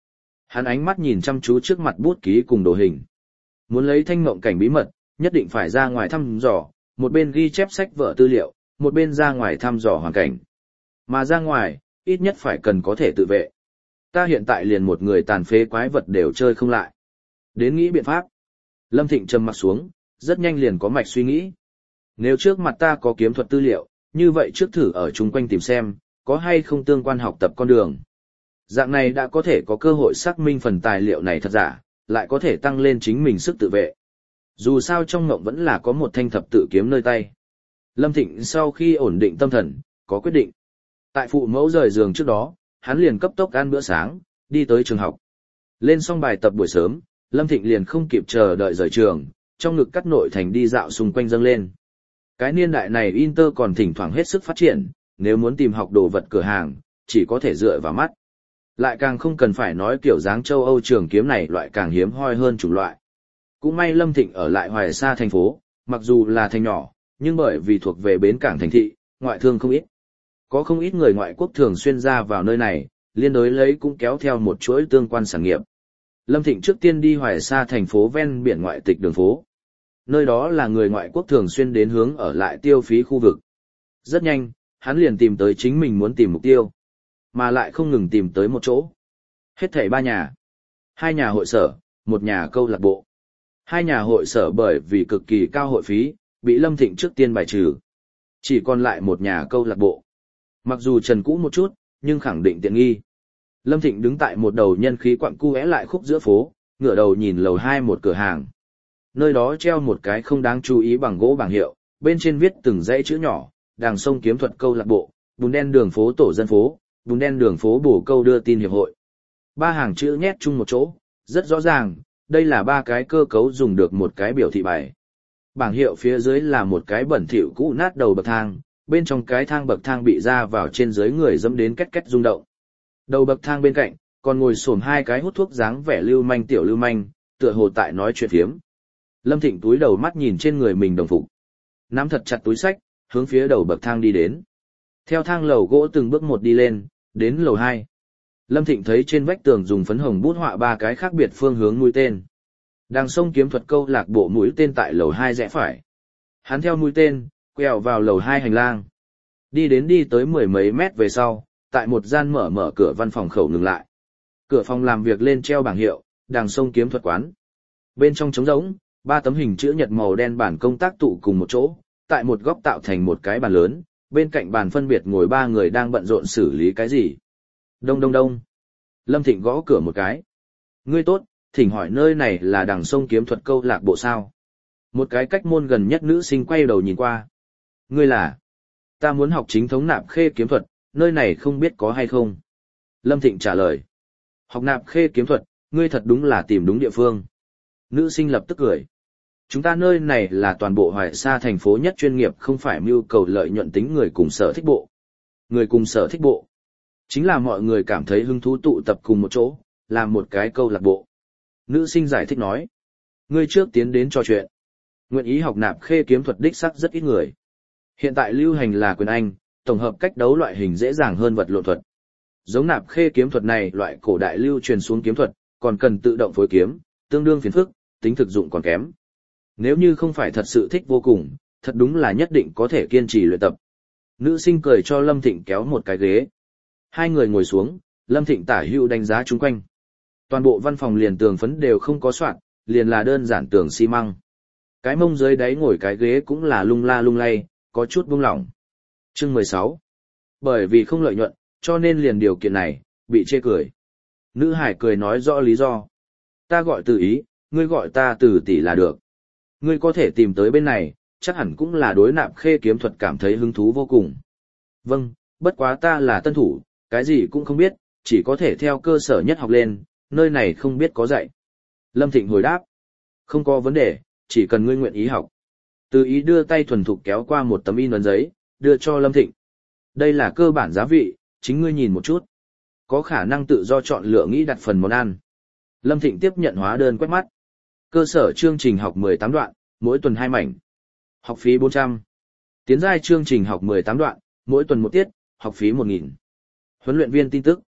Hắn ánh mắt nhìn chăm chú trước mặt bút ký cùng đồ hình. Muốn lấy thanh mộng cảnh bí mật, nhất định phải ra ngoài thăm dò, một bên ghi chép sách vở tư liệu, một bên ra ngoài thăm dò hoàn cảnh. Mà ra ngoài, ít nhất phải cần có thể tự vệ. Ta hiện tại liền một người tàn phế quái vật đều chơi không lại. Đến nghĩ biện pháp. Lâm Thịnh trầm mặt xuống, rất nhanh liền có mạch suy nghĩ. Nếu trước mặt ta có kiếm thuật tư liệu, như vậy trước thử ở chung quanh tìm xem, có hay không tương quan học tập con đường. Dạng này đã có thể có cơ hội xác minh phần tài liệu này thật giả, lại có thể tăng lên chính mình sức tự vệ. Dù sao trong ngộng vẫn là có một thanh thập tự kiếm nơi tay. Lâm Thịnh sau khi ổn định tâm thần, có quyết định. Tại phụ mẫu rời giường trước đó, hắn liền cấp tốc ăn bữa sáng, đi tới trường học. Lên xong bài tập buổi sớm, Lâm Thịnh liền không kịp chờ đợi rời trường, trong ngực cắt nội thành đi dạo xung quanh dâng lên. Cái niên đại này Inter còn thỉnh thoảng hết sức phát triển, nếu muốn tìm học đồ vật cửa hàng, chỉ có thể dựa vào mắt. Lại càng không cần phải nói kiểu dáng châu Âu trường kiếm này loại càng hiếm hoi hơn chủng loại. Cũng may Lâm Thịnh ở lại Hoài Sa thành phố, mặc dù là thành nhỏ, nhưng bởi vì thuộc về bến cảng thành thị, ngoại thương không ít. Có không ít người ngoại quốc thường xuyên ra vào nơi này, liên đối lấy cũng kéo theo một chuỗi tương quan sản nghiệp. Lâm Thịnh trước tiên đi Hoài Sa thành phố ven biển ngoại tịch đường phố. Nơi đó là người ngoại quốc thường xuyên đến hướng ở lại tiêu phí khu vực. Rất nhanh, hắn liền tìm tới chính mình muốn tìm mục tiêu, mà lại không ngừng tìm tới một chỗ. Hết thảy ba nhà. Hai nhà hội sở, một nhà câu lạc bộ. Hai nhà hội sở bởi vì cực kỳ cao hội phí, bị Lâm Thịnh trước tiên bài trừ. Chỉ còn lại một nhà câu lạc bộ. Mặc dù trần cũ một chút, nhưng khẳng định tiện nghi. Lâm Thịnh đứng tại một đầu nhân khí quặng cu é lại khúc giữa phố, ngửa đầu nhìn lầu hai một cửa hàng. Nơi đó treo một cái không đáng chú ý bằng gỗ bảng hiệu, bên trên viết từng dãy chữ nhỏ, Đàng Sông Kiếm Thuật Câu Lạc Bộ, Bùn Đen Đường Phố Tổ Dân Phố, Bùn Đen Đường Phố Bổ Câu Đưa Tin Hiệp Hội. Ba hàng chữ nhét chung một chỗ, rất rõ ràng, đây là ba cái cơ cấu dùng được một cái biểu thị bài. Bảng hiệu phía dưới là một cái bẩn thỉu cũ nát đầu bậc thang, bên trong cái thang bậc thang bị ra vào trên dưới người dẫm đến két két rung động. Đầu bậc thang bên cạnh, còn ngồi xổm hai cái hút thuốc dáng vẻ lưu manh tiểu lưu manh, tựa hồ tại nói chuyện phiếm. Lâm Thịnh túi đầu mắt nhìn trên người mình đồng phục, nắm thật chặt túi sách, hướng phía đầu bậc thang đi đến. Theo thang lầu gỗ từng bước một đi lên, đến lầu hai. Lâm Thịnh thấy trên vách tường dùng phấn hồng bút họa ba cái khác biệt phương hướng mũi tên. Đàng Sông Kiếm Thuật Câu Lạc Bộ mũi tên tại lầu hai rẽ phải. Hắn theo mũi tên, quẹo vào lầu hai hành lang. Đi đến đi tới mười mấy mét về sau, tại một gian mở mở cửa văn phòng khẩu ngừng lại. Cửa phòng làm việc lên treo bảng hiệu, Đàng Sông Kiếm Thuật Quán. Bên trong trống rỗng, ba tấm hình chữ nhật màu đen bản công tác tụ cùng một chỗ, tại một góc tạo thành một cái bàn lớn, bên cạnh bàn phân biệt ngồi ba người đang bận rộn xử lý cái gì. Đông đông đông. Lâm Thịnh gõ cửa một cái. Ngươi tốt, thỉnh hỏi nơi này là Đàng Sông Kiếm Thuật Câu Lạc Bộ sao? Một cái cách môn gần nhất nữ sinh quay đầu nhìn qua. Ngươi là? Ta muốn học chính thống nạp khê kiếm thuật, nơi này không biết có hay không? Lâm Thịnh trả lời. Học nạp khê kiếm thuật, ngươi thật đúng là tìm đúng địa phương. Nữ sinh lập tức cười. Chúng ta nơi này là toàn bộ Hoài Sa thành phố nhất chuyên nghiệp, không phải mưu cầu lợi nhuận tính người cùng sở thích bộ. Người cùng sở thích bộ. Chính là mọi người cảm thấy hứng thú tụ tập cùng một chỗ, làm một cái câu lạc bộ. Nữ sinh giải thích nói. Ngươi trước tiến đến trò chuyện. Nguyện ý học nạp khê kiếm thuật đích sắc rất ít người. Hiện tại lưu hành là quyền Anh, tổng hợp cách đấu loại hình dễ dàng hơn vật lộn thuật. Giống nạp khê kiếm thuật này loại cổ đại lưu truyền xuống kiếm thuật, còn cần tự động phối kiếm, tương đương phiền phức, tính thực dụng còn kém. Nếu như không phải thật sự thích vô cùng, thật đúng là nhất định có thể kiên trì luyện tập. Nữ sinh cười cho Lâm Thịnh kéo một cái ghế. Hai người ngồi xuống, Lâm Thịnh tả hữu đánh giá chung quanh. Toàn bộ văn phòng liền tường phấn đều không có soạn, liền là đơn giản tường xi măng. Cái mông dưới đáy ngồi cái ghế cũng là lung la lung lay, có chút buông lỏng. Chương mười sáu. Bởi vì không lợi nhuận, cho nên liền điều kiện này, bị chê cười. Nữ hải cười nói rõ lý do. Ta gọi Từ Ý, ngươi gọi ta Từ tỷ là được. Ngươi có thể tìm tới bên này, chắc hẳn cũng là đối nạp khê kiếm thuật cảm thấy hứng thú vô cùng. Vâng, bất quá ta là tân thủ, cái gì cũng không biết, chỉ có thể theo cơ sở nhất học lên, nơi này không biết có dạy. Lâm Thịnh hồi đáp. Không có vấn đề, chỉ cần ngươi nguyện ý học. Từ Ý đưa tay thuần thục kéo qua một tấm in ấn giấy, đưa cho Lâm Thịnh. Đây là cơ bản giá vị, chính ngươi nhìn một chút. Có khả năng tự do chọn lựa nghĩ đặt phần món ăn. Lâm Thịnh tiếp nhận hóa đơn quét mắt. Cơ sở chương trình học mười tám đoạn, mỗi tuần hai mảnh. Học phí bốn trăm. Tiến giai chương trình học mười tám đoạn, mỗi tuần một tiết, học phí một nghìn. Huấn luyện viên tin tức.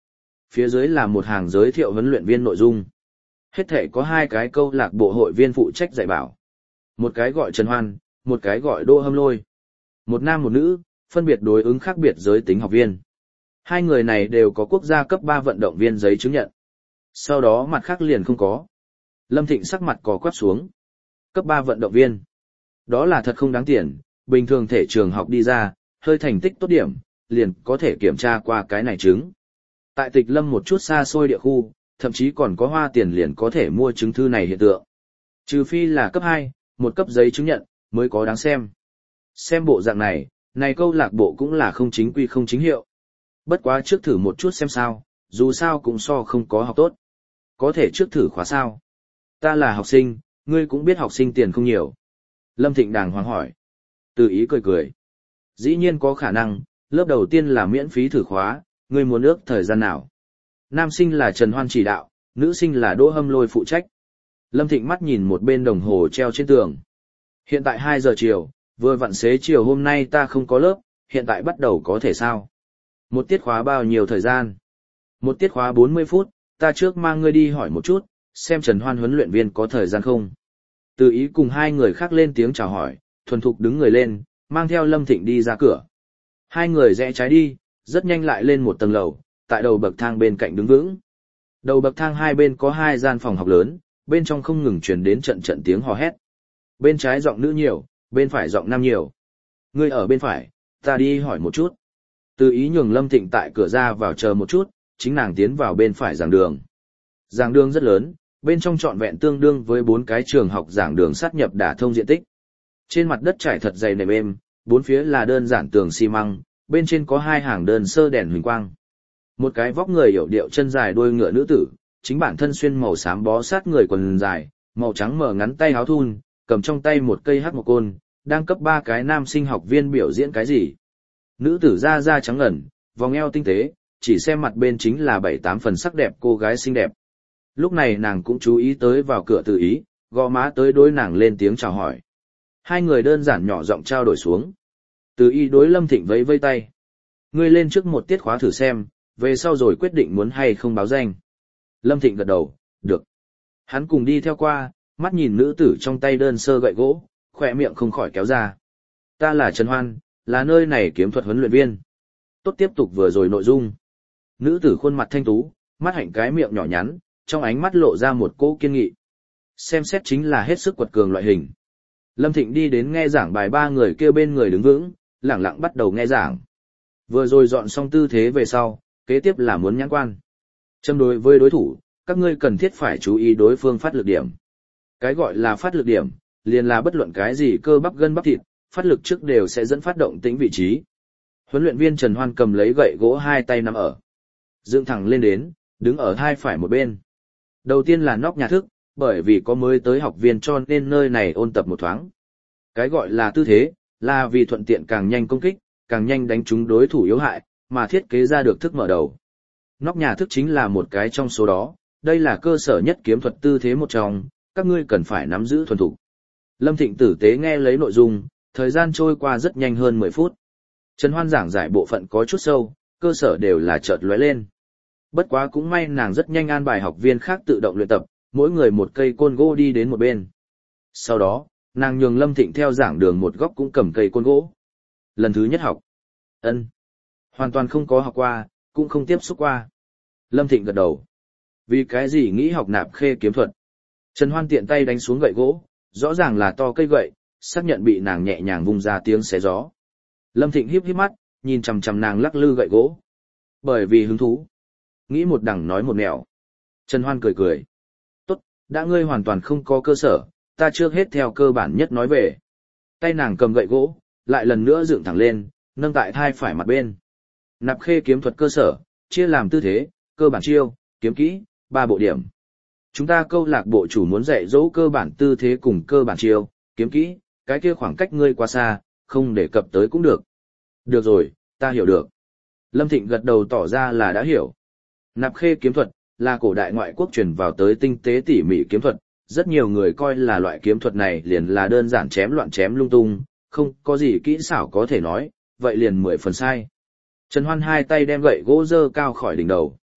phía dưới là một hàng giới thiệu huấn luyện viên nội dung. Hết thể có hai cái câu lạc bộ hội viên phụ trách dạy bảo. Một cái gọi Trần Hoan, một cái gọi Đỗ Hâm Lôi. Một nam một nữ, phân biệt đối ứng khác biệt giới tính học viên. Hai người này đều có quốc gia cấp ba vận động viên giấy chứng nhận. Sau đó mặt khác liền không có. Lâm Thịnh sắc mặt có quắp xuống. Cấp ba vận động viên. Đó là thật không đáng tiền, bình thường thể trường học đi ra, hơi thành tích tốt điểm, liền có thể kiểm tra qua cái này chứng. Tại Tịch Lâm một chút xa xôi địa khu, thậm chí còn có hoa tiền liền có thể mua chứng thư này hiện tượng. Trừ phi là cấp hai, một cấp giấy chứng nhận, mới có đáng xem. Xem bộ dạng này, này câu lạc bộ cũng là không chính quy không chính hiệu. Bất quá trước thử một chút xem sao, dù sao cũng so không có học tốt. Có thể trước thử khóa sao. Ta là học sinh, ngươi cũng biết học sinh tiền không nhiều. Lâm Thịnh đàng hoàng hỏi. Từ ý cười cười. Dĩ nhiên có khả năng, lớp đầu tiên là miễn phí thử khóa, ngươi muốn ước thời gian nào. Nam sinh là Trần Hoan chỉ đạo, nữ sinh là Đỗ Hâm Lôi phụ trách. Lâm Thịnh mắt nhìn một bên đồng hồ treo trên tường. Hiện tại hai giờ chiều, vừa vặn xế chiều hôm nay ta không có lớp, hiện tại bắt đầu có thể sao? Một tiết khóa bao nhiêu thời gian? Một tiết khóa bốn mươi phút, ta trước mang ngươi đi hỏi một chút, xem Trần Hoan huấn luyện viên có thời gian không? Từ ý cùng hai người khác lên tiếng chào hỏi, thuần thục đứng người lên, mang theo Lâm Thịnh đi ra cửa. Hai người rẽ trái đi, rất nhanh lại lên một tầng lầu, tại đầu bậc thang bên cạnh đứng vững. Đầu bậc thang hai bên có hai gian phòng học lớn, bên trong không ngừng truyền đến trận trận tiếng hò hét. Bên trái giọng nữ nhiều, bên phải giọng nam nhiều. Ngươi ở bên phải, ta đi hỏi một chút. Từ ý nhường Lâm Thịnh tại cửa ra vào chờ một chút, chính nàng tiến vào bên phải giảng đường. Giảng đường rất lớn, bên trong trọn vẹn tương đương với bốn cái trường học giảng đường sát nhập đả thông diện tích. Trên mặt đất trải thật dày nệm êm, bốn phía là đơn giản tường xi măng, bên trên có hai hàng đơn sơ đèn huỳnh quang. Một cái vóc người hiểu điệu chân dài đuôi ngựa nữ tử, chính bản thân xuyên màu xám bó sát người quần dài, màu trắng mở ngắn tay áo thun, cầm trong tay một cây hắc một côn, đang cấp ba cái nam sinh học viên biểu diễn cái gì. Nữ tử da da trắng ngần, vòng eo tinh tế, chỉ xem mặt bên chính là bảy tám phần sắc đẹp cô gái xinh đẹp. Lúc này nàng cũng chú ý tới vào cửa Từ ý, gò má tới đối nàng lên tiếng chào hỏi. Hai người đơn giản nhỏ giọng trao đổi xuống. Từ ý đối Lâm Thịnh vẫy vây tay. Ngươi lên trước một tiết khóa thử xem, về sau rồi quyết định muốn hay không báo danh. Lâm Thịnh gật đầu, được. Hắn cùng đi theo qua, mắt nhìn nữ tử trong tay đơn sơ gậy gỗ, khỏe miệng không khỏi kéo ra. Ta là Trần Hoan, là nơi này kiếm thuật huấn luyện viên. Tốt, tiếp tục vừa rồi nội dung. Nữ tử khuôn mặt thanh tú, mắt hạnh cái miệng nhỏ nhắn, trong ánh mắt lộ ra một cỗ kiên nghị. Xem xét chính là hết sức quật cường loại hình. Lâm Thịnh đi đến nghe giảng bài, ba người kêu bên người đứng vững, lẳng lặng bắt đầu nghe giảng. Vừa rồi dọn xong tư thế về sau, kế tiếp là muốn nhãn quan. Châm đối với đối thủ, các ngươi cần thiết phải chú ý đối phương phát lực điểm. Cái gọi là phát lực điểm, liền là bất luận cái gì cơ bắp gân bắp thịt, phát lực trước đều sẽ dẫn phát động tĩnh vị trí. Huấn luyện viên Trần Hoan cầm lấy gậy gỗ hai tay nắm ở. Dựng thẳng lên đến, đứng ở hai phải một bên. Đầu tiên là nóc nhà thức, bởi vì có mới tới học viên cho nên nơi này ôn tập một thoáng. Cái gọi là tư thế, là vì thuận tiện càng nhanh công kích, càng nhanh đánh trúng đối thủ yếu hại, mà thiết kế ra được thức mở đầu. Nóc nhà thức chính là một cái trong số đó, đây là cơ sở nhất kiếm thuật tư thế một trong, các ngươi cần phải nắm giữ thuần thục. Lâm Thịnh tử tế nghe lấy nội dung, thời gian trôi qua rất nhanh hơn mười phút. Trần Hoan giảng giải bộ phận có chút sâu, cơ sở đều là chợt lóe lên. Bất quá cũng may nàng rất nhanh an bài học viên khác tự động luyện tập, mỗi người một cây côn gỗ đi đến một bên. Sau đó, nàng nhường Lâm Thịnh theo giảng đường một góc cũng cầm cây côn gỗ. Lần thứ nhất học. Ân. Hoàn toàn không có học qua, cũng không tiếp xúc qua. Lâm Thịnh gật đầu. Vì cái gì nghĩ học nạp khê kiếm thuật? Trần Hoan tiện tay đánh xuống gậy gỗ, rõ ràng là to cây gậy, xác nhận bị nàng nhẹ nhàng vung ra tiếng xé gió. Lâm Thịnh híp híp mắt, nhìn chằm chằm nàng lắc lư gậy gỗ. Bởi vì hứng thú. Nghĩ một đằng nói một nẻo. Trần Hoan cười cười. Tốt, đã ngươi hoàn toàn không có cơ sở, ta trước hết theo cơ bản nhất nói về. Tay nàng cầm gậy gỗ, lại lần nữa dựng thẳng lên, nâng tại thai phải mặt bên. Nạp khê kiếm thuật cơ sở, chia làm tư thế, cơ bản chiêu, kiếm kỹ, ba bộ điểm. Chúng ta câu lạc bộ chủ muốn dạy dỗ cơ bản tư thế cùng cơ bản chiêu, kiếm kỹ, cái kia khoảng cách ngươi quá xa, không đề cập tới cũng được. Được rồi, ta hiểu được. Lâm Thịnh gật đầu tỏ ra là đã hiểu. Nạp khê kiếm thuật là cổ đại ngoại quốc truyền vào tới tinh tế tỉ mỉ kiếm thuật, rất nhiều người coi là loại kiếm thuật này liền là đơn giản chém loạn chém lung tung, không có gì kỹ xảo có thể nói, vậy liền mười phần sai. Trần Hoan hai tay đem gậy gỗ dơ cao khỏi đỉnh đầu.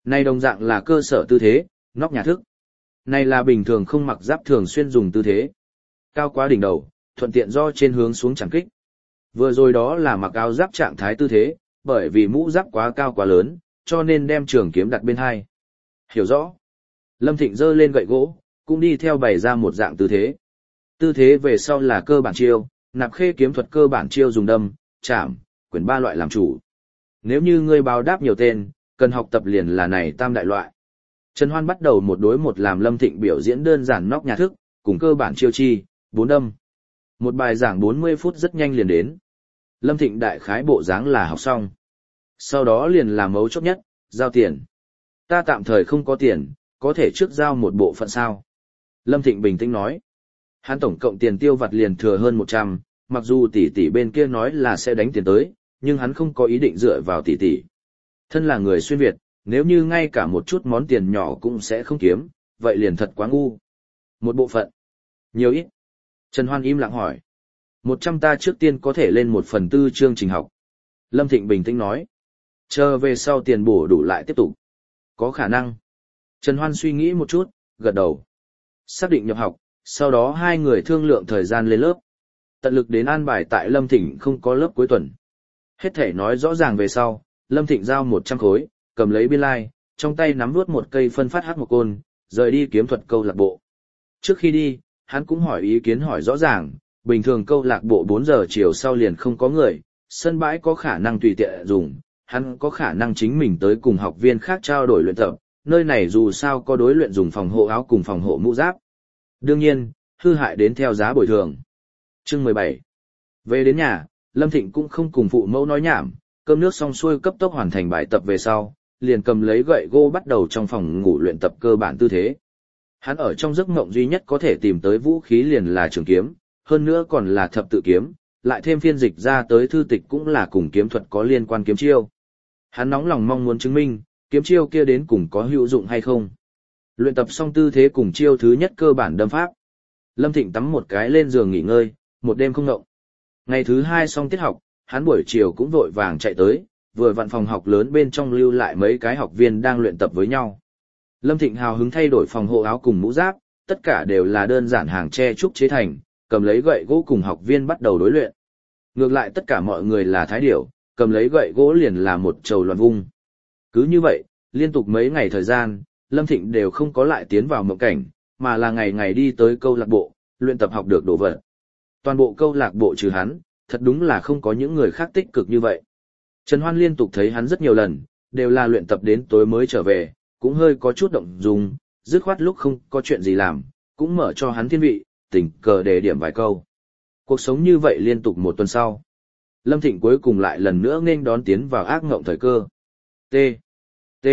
Này đồng dạng là cơ sở tư thế, nóc nhà thức. Này là bình thường không mặc giáp thường xuyên dùng tư thế. Cao quá đỉnh đầu, thuận tiện do trên hướng xuống chẳng kích. Vừa rồi đó là mặc áo giáp trạng thái tư thế, bởi vì mũ giáp quá cao quá lớn, cho nên đem trường kiếm đặt bên hai. Hiểu rõ. Lâm Thịnh giơ lên gậy gỗ, cũng đi theo bày ra một dạng tư thế. Tư thế về sau là cơ bản chiêu, nạp khê kiếm thuật cơ bản chiêu dùng đâm, chạm, quyển ba loại làm chủ. Nếu như ngươi báo đáp nhiều tên, cần học tập liền là này tam đại loại. Trần Hoan bắt đầu một đối một làm Lâm Thịnh biểu diễn đơn giản nóc nhà thức, cùng cơ bản chiêu chi, bốn đâm. Một bài giảng bốn mươi phút rất nhanh liền đến. Lâm Thịnh đại khái bộ dáng là học xong. Sau đó liền làm mấu chốt nhất, giao tiền. Ta tạm thời không có tiền, có thể trước giao một bộ phận sao. Lâm Thịnh bình tĩnh nói. Hắn tổng cộng tiền tiêu vặt liền thừa hơn một trăm, mặc dù tỷ tỷ bên kia nói là sẽ đánh tiền tới, nhưng hắn không có ý định dựa vào tỷ tỷ. Thân là người xuyên Việt, nếu như ngay cả một chút món tiền nhỏ cũng sẽ không kiếm, vậy liền thật quá ngu. Một bộ phận. Nhiều ít. Trần Hoan im lặng hỏi. Một trăm ta trước tiên có thể lên một phần tư chương trình học. Lâm Thịnh bình tĩnh nói. Chờ về sau tiền bổ đủ lại tiếp tục. Có khả năng. Trần Hoan suy nghĩ một chút, gật đầu. Xác định nhập học, sau đó hai người thương lượng thời gian lên lớp. Tận lực đến an bài tại Lâm Thịnh không có lớp cuối tuần. Hết thể nói rõ ràng về sau, Lâm Thịnh giao một trăm khối, cầm lấy biên lai, like, trong tay nắm nuốt một cây phân phát hát một côn, rời đi kiếm thuật câu lạc bộ. Trước khi đi, hắn cũng hỏi ý kiến hỏi rõ ràng, bình thường câu lạc bộ bốn giờ chiều sau liền không có người, sân bãi có khả năng tùy tiện dùng, hắn có khả năng chính mình tới cùng học viên khác trao đổi luyện tập, nơi này dù sao có đối luyện dùng phòng hộ áo cùng phòng hộ mũ giáp. Đương nhiên, hư hại đến theo giá bồi thường. Chương mười bảy. Về đến nhà, Lâm Thịnh cũng không cùng phụ mẫu nói nhảm, cơm nước xong xuôi cấp tốc hoàn thành bài tập về sau, liền cầm lấy gậy gỗ bắt đầu trong phòng ngủ luyện tập cơ bản tư thế. Hắn ở trong giấc mộng duy nhất có thể tìm tới vũ khí liền là trường kiếm, hơn nữa còn là thập tự kiếm, lại thêm phiên dịch ra tới thư tịch cũng là cùng kiếm thuật có liên quan kiếm chiêu. Hắn nóng lòng mong muốn chứng minh, kiếm chiêu kia đến cùng có hữu dụng hay không. Luyện tập xong tư thế cùng chiêu thứ nhất cơ bản đâm pháp. Lâm Thịnh tắm một cái lên giường nghỉ ngơi, một đêm không ngộng. Ngày thứ hai xong tiết học, hắn buổi chiều cũng vội vàng chạy tới, vừa vặn phòng học lớn bên trong lưu lại mấy cái học viên đang luyện tập với nhau. Lâm Thịnh hào hứng thay đổi phòng hộ áo cùng mũ giáp, tất cả đều là đơn giản hàng tre trúc chế thành, cầm lấy gậy gỗ cùng học viên bắt đầu đối luyện. Ngược lại tất cả mọi người là thái điểu, cầm lấy gậy gỗ liền là một trầu loạn vung. Cứ như vậy, liên tục mấy ngày thời gian, Lâm Thịnh đều không có lại tiến vào mộng cảnh, mà là ngày ngày đi tới câu lạc bộ, luyện tập học được đồ vật. Toàn bộ câu lạc bộ trừ hắn, thật đúng là không có những người khác tích cực như vậy. Trần Hoan liên tục thấy hắn rất nhiều lần, đều là luyện tập đến tối mới trở về, cũng hơi có chút động dung, dứt khoát lúc không có chuyện gì làm, cũng mở cho hắn thiên vị, tình cờ đề điểm vài câu. Cuộc sống như vậy liên tục một tuần sau. Lâm Thịnh cuối cùng lại lần nữa nghênh đón tiến vào ác ngộng thời cơ. T. T.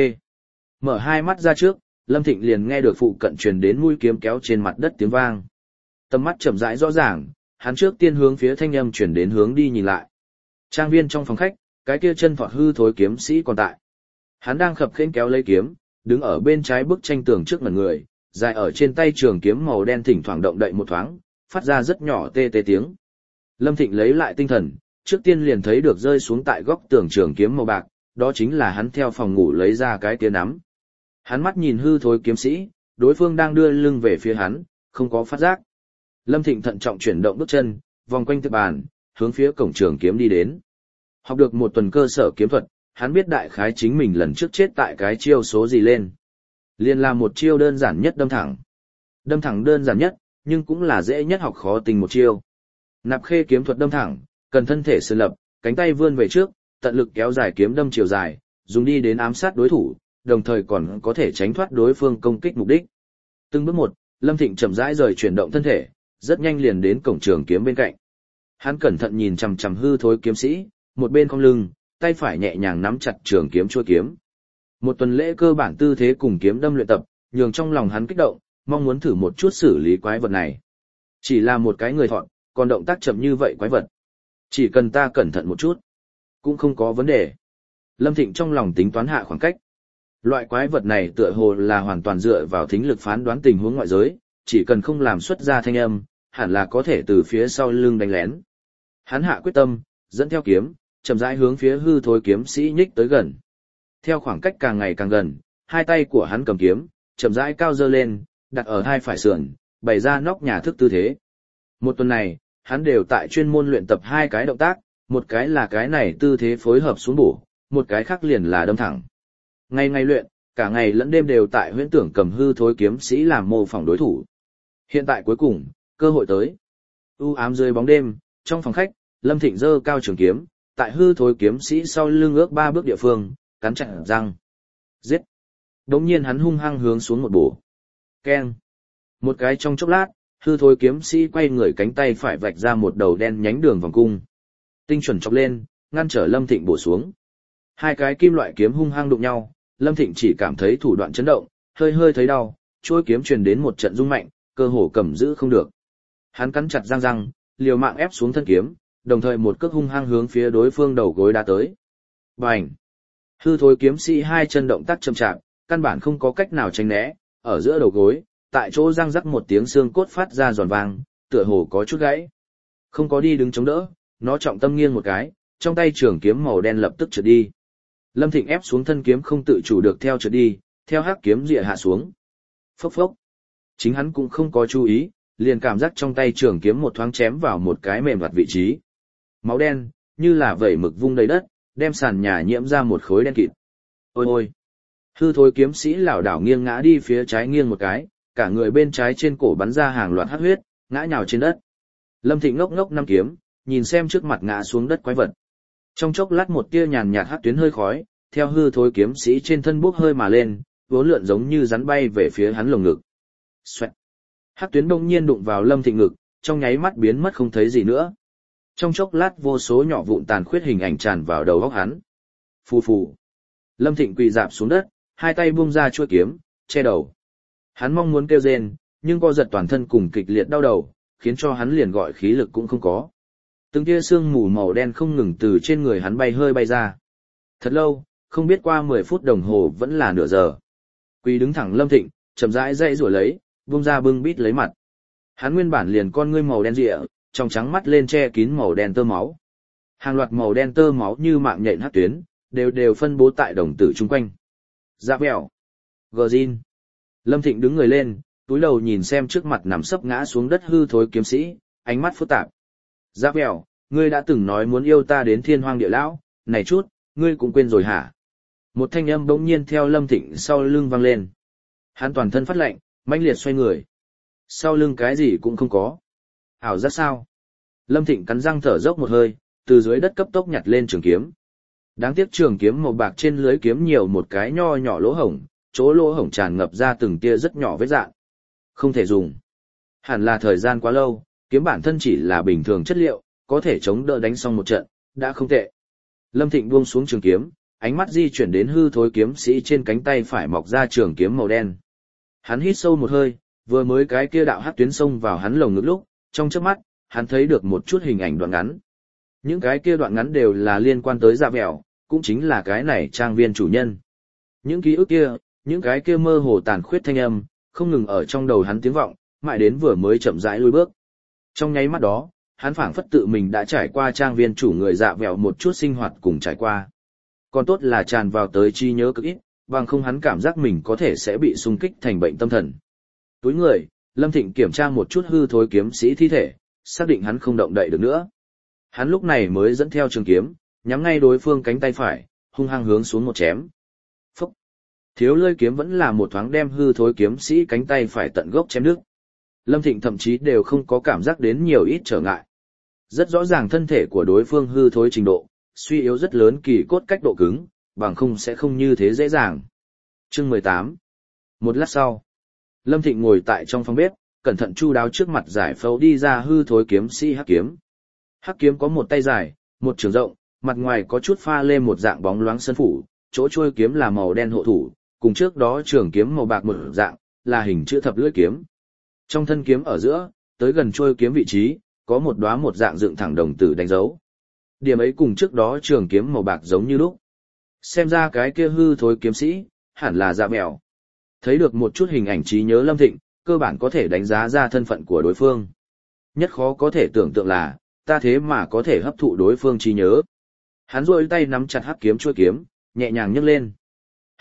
Mở hai mắt ra trước, Lâm Thịnh liền nghe được phụ cận truyền đến mũi kiếm kéo trên mặt đất tiếng vang. Tầm mắt chậm rãi rõ ràng, hắn trước tiên hướng phía thanh âm truyền đến hướng đi nhìn lại. Trang viên trong phòng khách, cái kia chân thọt hư thối kiếm sĩ còn tại. Hắn đang khập khiễng kéo lấy kiếm, đứng ở bên trái bức tranh tường trước mặt người, dài ở trên tay trường kiếm màu đen thỉnh thoảng động đậy một thoáng, phát ra rất nhỏ tê tê tiếng. Lâm Thịnh lấy lại tinh thần, trước tiên liền thấy được rơi xuống tại góc tường trường kiếm màu bạc, đó chính là hắn theo phòng ngủ lấy ra cái kia nắm. Hắn mắt nhìn hư thối kiếm sĩ, đối phương đang đưa lưng về phía hắn, không có phát giác. Lâm Thịnh thận trọng chuyển động bước chân, vòng quanh thực bàn, hướng phía cổng trường kiếm đi đến. Học được một tuần cơ sở kiếm thuật, hắn biết đại khái chính mình lần trước chết tại cái chiêu số gì lên. Liên là một chiêu đơn giản nhất đâm thẳng. Đâm thẳng đơn giản nhất, nhưng cũng là dễ nhất học khó tình một chiêu. Nạp khê kiếm thuật đâm thẳng, cần thân thể sườn lập, cánh tay vươn về trước, tận lực kéo dài kiếm đâm chiều dài, dùng đi đến ám sát đối thủ, đồng thời còn có thể tránh thoát đối phương công kích mục đích. Từng bước một, Lâm Thịnh chậm rãi rời chuyển động thân thể, rất nhanh liền đến cổng trường kiếm bên cạnh. Hắn cẩn thận nhìn chằm chằm hư thối kiếm sĩ, một bên cong lưng, tay phải nhẹ nhàng nắm chặt trường kiếm chuôi kiếm. Một tuần lễ cơ bản tư thế cùng kiếm đâm luyện tập, nhường trong lòng hắn kích động, mong muốn thử một chút xử lý quái vật này. Chỉ là một cái người thọn, còn động tác chậm như vậy quái vật. Chỉ cần ta cẩn thận một chút, cũng không có vấn đề. Lâm Thịnh trong lòng tính toán hạ khoảng cách. Loại quái vật này tựa hồ là hoàn toàn dựa vào thính lực phán đoán tình huống ngoại giới, chỉ cần không làm xuất ra thanh âm, hẳn là có thể từ phía sau lưng đánh lén. Hắn hạ quyết tâm, dẫn theo kiếm, chậm rãi hướng phía hư thối kiếm sĩ nhích tới gần. Theo khoảng cách càng ngày càng gần, hai tay của hắn cầm kiếm, chậm rãi cao dơ lên, đặt ở hai phải sườn, bày ra nóc nhà thức tư thế. Một tuần này, hắn đều tại chuyên môn luyện tập hai cái động tác, một cái là cái này tư thế phối hợp xuống bổ, một cái khác liền là đâm thẳng. Ngày ngày luyện, cả ngày lẫn đêm đều tại huyễn tưởng cầm hư thối kiếm sĩ làm mô phỏng đối thủ. Hiện tại cuối cùng, cơ hội tới. U ám dưới bóng đêm, trong phòng khách, Lâm Thịnh giơ cao trường kiếm, tại hư thối kiếm sĩ sau lưng ước ba bước địa phương, cắn chặt răng. Giết! Đống nhiên hắn hung hăng hướng xuống một bổ. Keng! Một cái trong chốc lát, hư thối kiếm sĩ quay người cánh tay phải vạch ra một đầu đen nhánh đường vòng cung. Tinh chuẩn chọc lên, ngăn trở Lâm Thịnh bổ xuống. Hai cái kim loại kiếm hung hăng đụng nhau, Lâm Thịnh chỉ cảm thấy thủ đoạn chấn động, hơi hơi thấy đau, chuôi kiếm truyền đến một trận rung mạnh, cơ hồ cầm giữ không được. Hắn cắn chặt răng răng, liều mạng ép xuống thân kiếm, đồng thời một cước hung hăng hướng phía đối phương đầu gối đá tới. Bành! Hư thối kiếm sĩ hai chân động tác chậm chạp, căn bản không có cách nào tránh né, ở giữa đầu gối, tại chỗ răng rắc một tiếng xương cốt phát ra giòn vang, tựa hồ có chút gãy. Không có đi đứng chống đỡ, nó trọng tâm nghiêng một cái, trong tay trường kiếm màu đen lập tức trượt đi. Lâm Thịnh ép xuống thân kiếm không tự chủ được theo trượt đi, theo hắc kiếm rịa hạ xuống. Phốc phốc. Chính hắn cũng không có chú ý, liền cảm giác trong tay trường kiếm một thoáng chém vào một cái mềm vặt vị trí. Máu đen, như là vẩy mực vung đầy đất, đem sàn nhà nhiễm ra một khối đen kịt. Ôi ôi! Hư thối kiếm sĩ lảo đảo nghiêng ngã đi phía trái nghiêng một cái, cả người bên trái trên cổ bắn ra hàng loạt hắc huyết, ngã nhào trên đất. Lâm Thịnh ngốc ngốc năm kiếm, nhìn xem trước mặt ngã xuống đất quái vật. Trong chốc lát một tia nhàn nhạt hắc tuyến hơi khói, theo hư thối kiếm sĩ trên thân bốc hơi mà lên, vốn lượn giống như rắn bay về phía hắn lồng ngực. Xoẹt. Hắc tuyến đông nhiên đụng vào Lâm Thịnh ngực, trong nháy mắt biến mất không thấy gì nữa. Trong chốc lát vô số nhỏ vụn tàn khuyết hình ảnh tràn vào đầu óc hắn. Phù phù. Lâm Thịnh quỳ rạp xuống đất, hai tay buông ra chuôi kiếm, che đầu. Hắn mong muốn kêu rên, nhưng co giật toàn thân cùng kịch liệt đau đầu, khiến cho hắn liền gọi khí lực cũng không có. Từng tia sương mù màu đen không ngừng từ trên người hắn bay hơi bay ra. Thật lâu, không biết qua mười phút đồng hồ vẫn là nửa giờ. Quỳ đứng thẳng Lâm Thịnh, chậm rãi dậy rủa lấy, buông ra bưng bít lấy mặt. Hắn nguyên bản liền con ngươi màu đen rịa, trong trắng mắt lên che kín màu đen tơ máu. Hàng loạt màu đen tơ máu như mạng nhện hắc tuyến, đều đều phân bố tại đồng tử chung quanh. Dạ bèo. Gờ Jin. Lâm Thịnh đứng người lên, túi đầu nhìn xem trước mặt nằm sấp ngã xuống đất hư thối kiếm sĩ, ánh mắt phức tạp. Dạ bèo, ngươi đã từng nói muốn yêu ta đến thiên hoang địa lão, này chút, ngươi cũng quên rồi hả? Một thanh âm bỗng nhiên theo Lâm Thịnh sau lưng vang lên. Hắn toàn thân phát lạnh, mãnh liệt xoay người. Sau lưng cái gì cũng không có. Ảo giác sao? Lâm Thịnh cắn răng thở dốc một hơi, từ dưới đất cấp tốc nhặt lên trường kiếm. Đáng tiếc trường kiếm màu bạc trên lưới kiếm nhiều một cái nho nhỏ lỗ hổng, chỗ lỗ hổng tràn ngập ra từng tia rất nhỏ vết rạn. Không thể dùng. Hẳn là thời gian quá lâu, kiếm bản thân chỉ là bình thường chất liệu, có thể chống đỡ đánh xong một trận, đã không tệ. Lâm Thịnh buông xuống trường kiếm, ánh mắt di chuyển đến hư thối kiếm sĩ trên cánh tay phải mọc ra trường kiếm màu đen. Hắn hít sâu một hơi, vừa mới cái kia đạo hắc tuyến xông vào hắn lồng ngực lúc, trong chớp mắt, hắn thấy được một chút hình ảnh đoạn ngắn. Những cái kia đoạn ngắn đều là liên quan tới Dạ Bèo, cũng chính là cái này trang viên chủ nhân. Những ký ức kia, những cái kia mơ hồ tàn khuyết thanh âm, không ngừng ở trong đầu hắn tiếng vọng, mãi đến vừa mới chậm rãi lùi bước. Trong nháy mắt đó, hắn phảng phất tự mình đã trải qua trang viên chủ người Dạ Bèo một chút sinh hoạt cùng trải qua. Còn tốt là tràn vào tới trí nhớ cực ít, bằng không hắn cảm giác mình có thể sẽ bị xung kích thành bệnh tâm thần. Túi người, Lâm Thịnh kiểm tra một chút hư thối kiếm sĩ thi thể, xác định hắn không động đậy được nữa. Hắn lúc này mới dẫn theo trường kiếm, nhắm ngay đối phương cánh tay phải, hung hăng hướng xuống một chém. Phúc! Thiếu lưỡi kiếm vẫn là một thoáng đem hư thối kiếm sĩ cánh tay phải tận gốc chém đứt. Lâm Thịnh thậm chí đều không có cảm giác đến nhiều ít trở ngại. Rất rõ ràng thân thể của đối phương hư thối trình độ, suy yếu rất lớn kỳ cốt cách độ cứng, bằng không sẽ không như thế dễ dàng. Chương mười tám. Một lát sau, Lâm Thịnh ngồi tại trong phòng bếp, cẩn thận chu đáo trước mặt giải phẫu đi ra hư thối kiếm sĩ hắc kiếm. Hắc kiếm có một tay dài, một trường rộng, mặt ngoài có chút pha lê một dạng bóng loáng sân phủ, chỗ trôi kiếm là màu đen hộ thủ, cùng trước đó trường kiếm màu bạc một dạng, là hình chữ thập lưỡi kiếm. Trong thân kiếm ở giữa, tới gần trôi kiếm vị trí, có một đóa một dạng dựng thẳng đồng tử đánh dấu. Điểm ấy cùng trước đó trường kiếm màu bạc giống như lúc. Xem ra cái kia hư thối kiếm sĩ, hẳn là Dạ Bèo. Thấy được một chút hình ảnh trí nhớ Lâm Thịnh, cơ bản có thể đánh giá ra thân phận của đối phương. Nhất khó có thể tưởng tượng là, ta thế mà có thể hấp thụ đối phương trí nhớ. Hắn rôi tay nắm chặt hắc kiếm chuôi kiếm, nhẹ nhàng nhấc lên.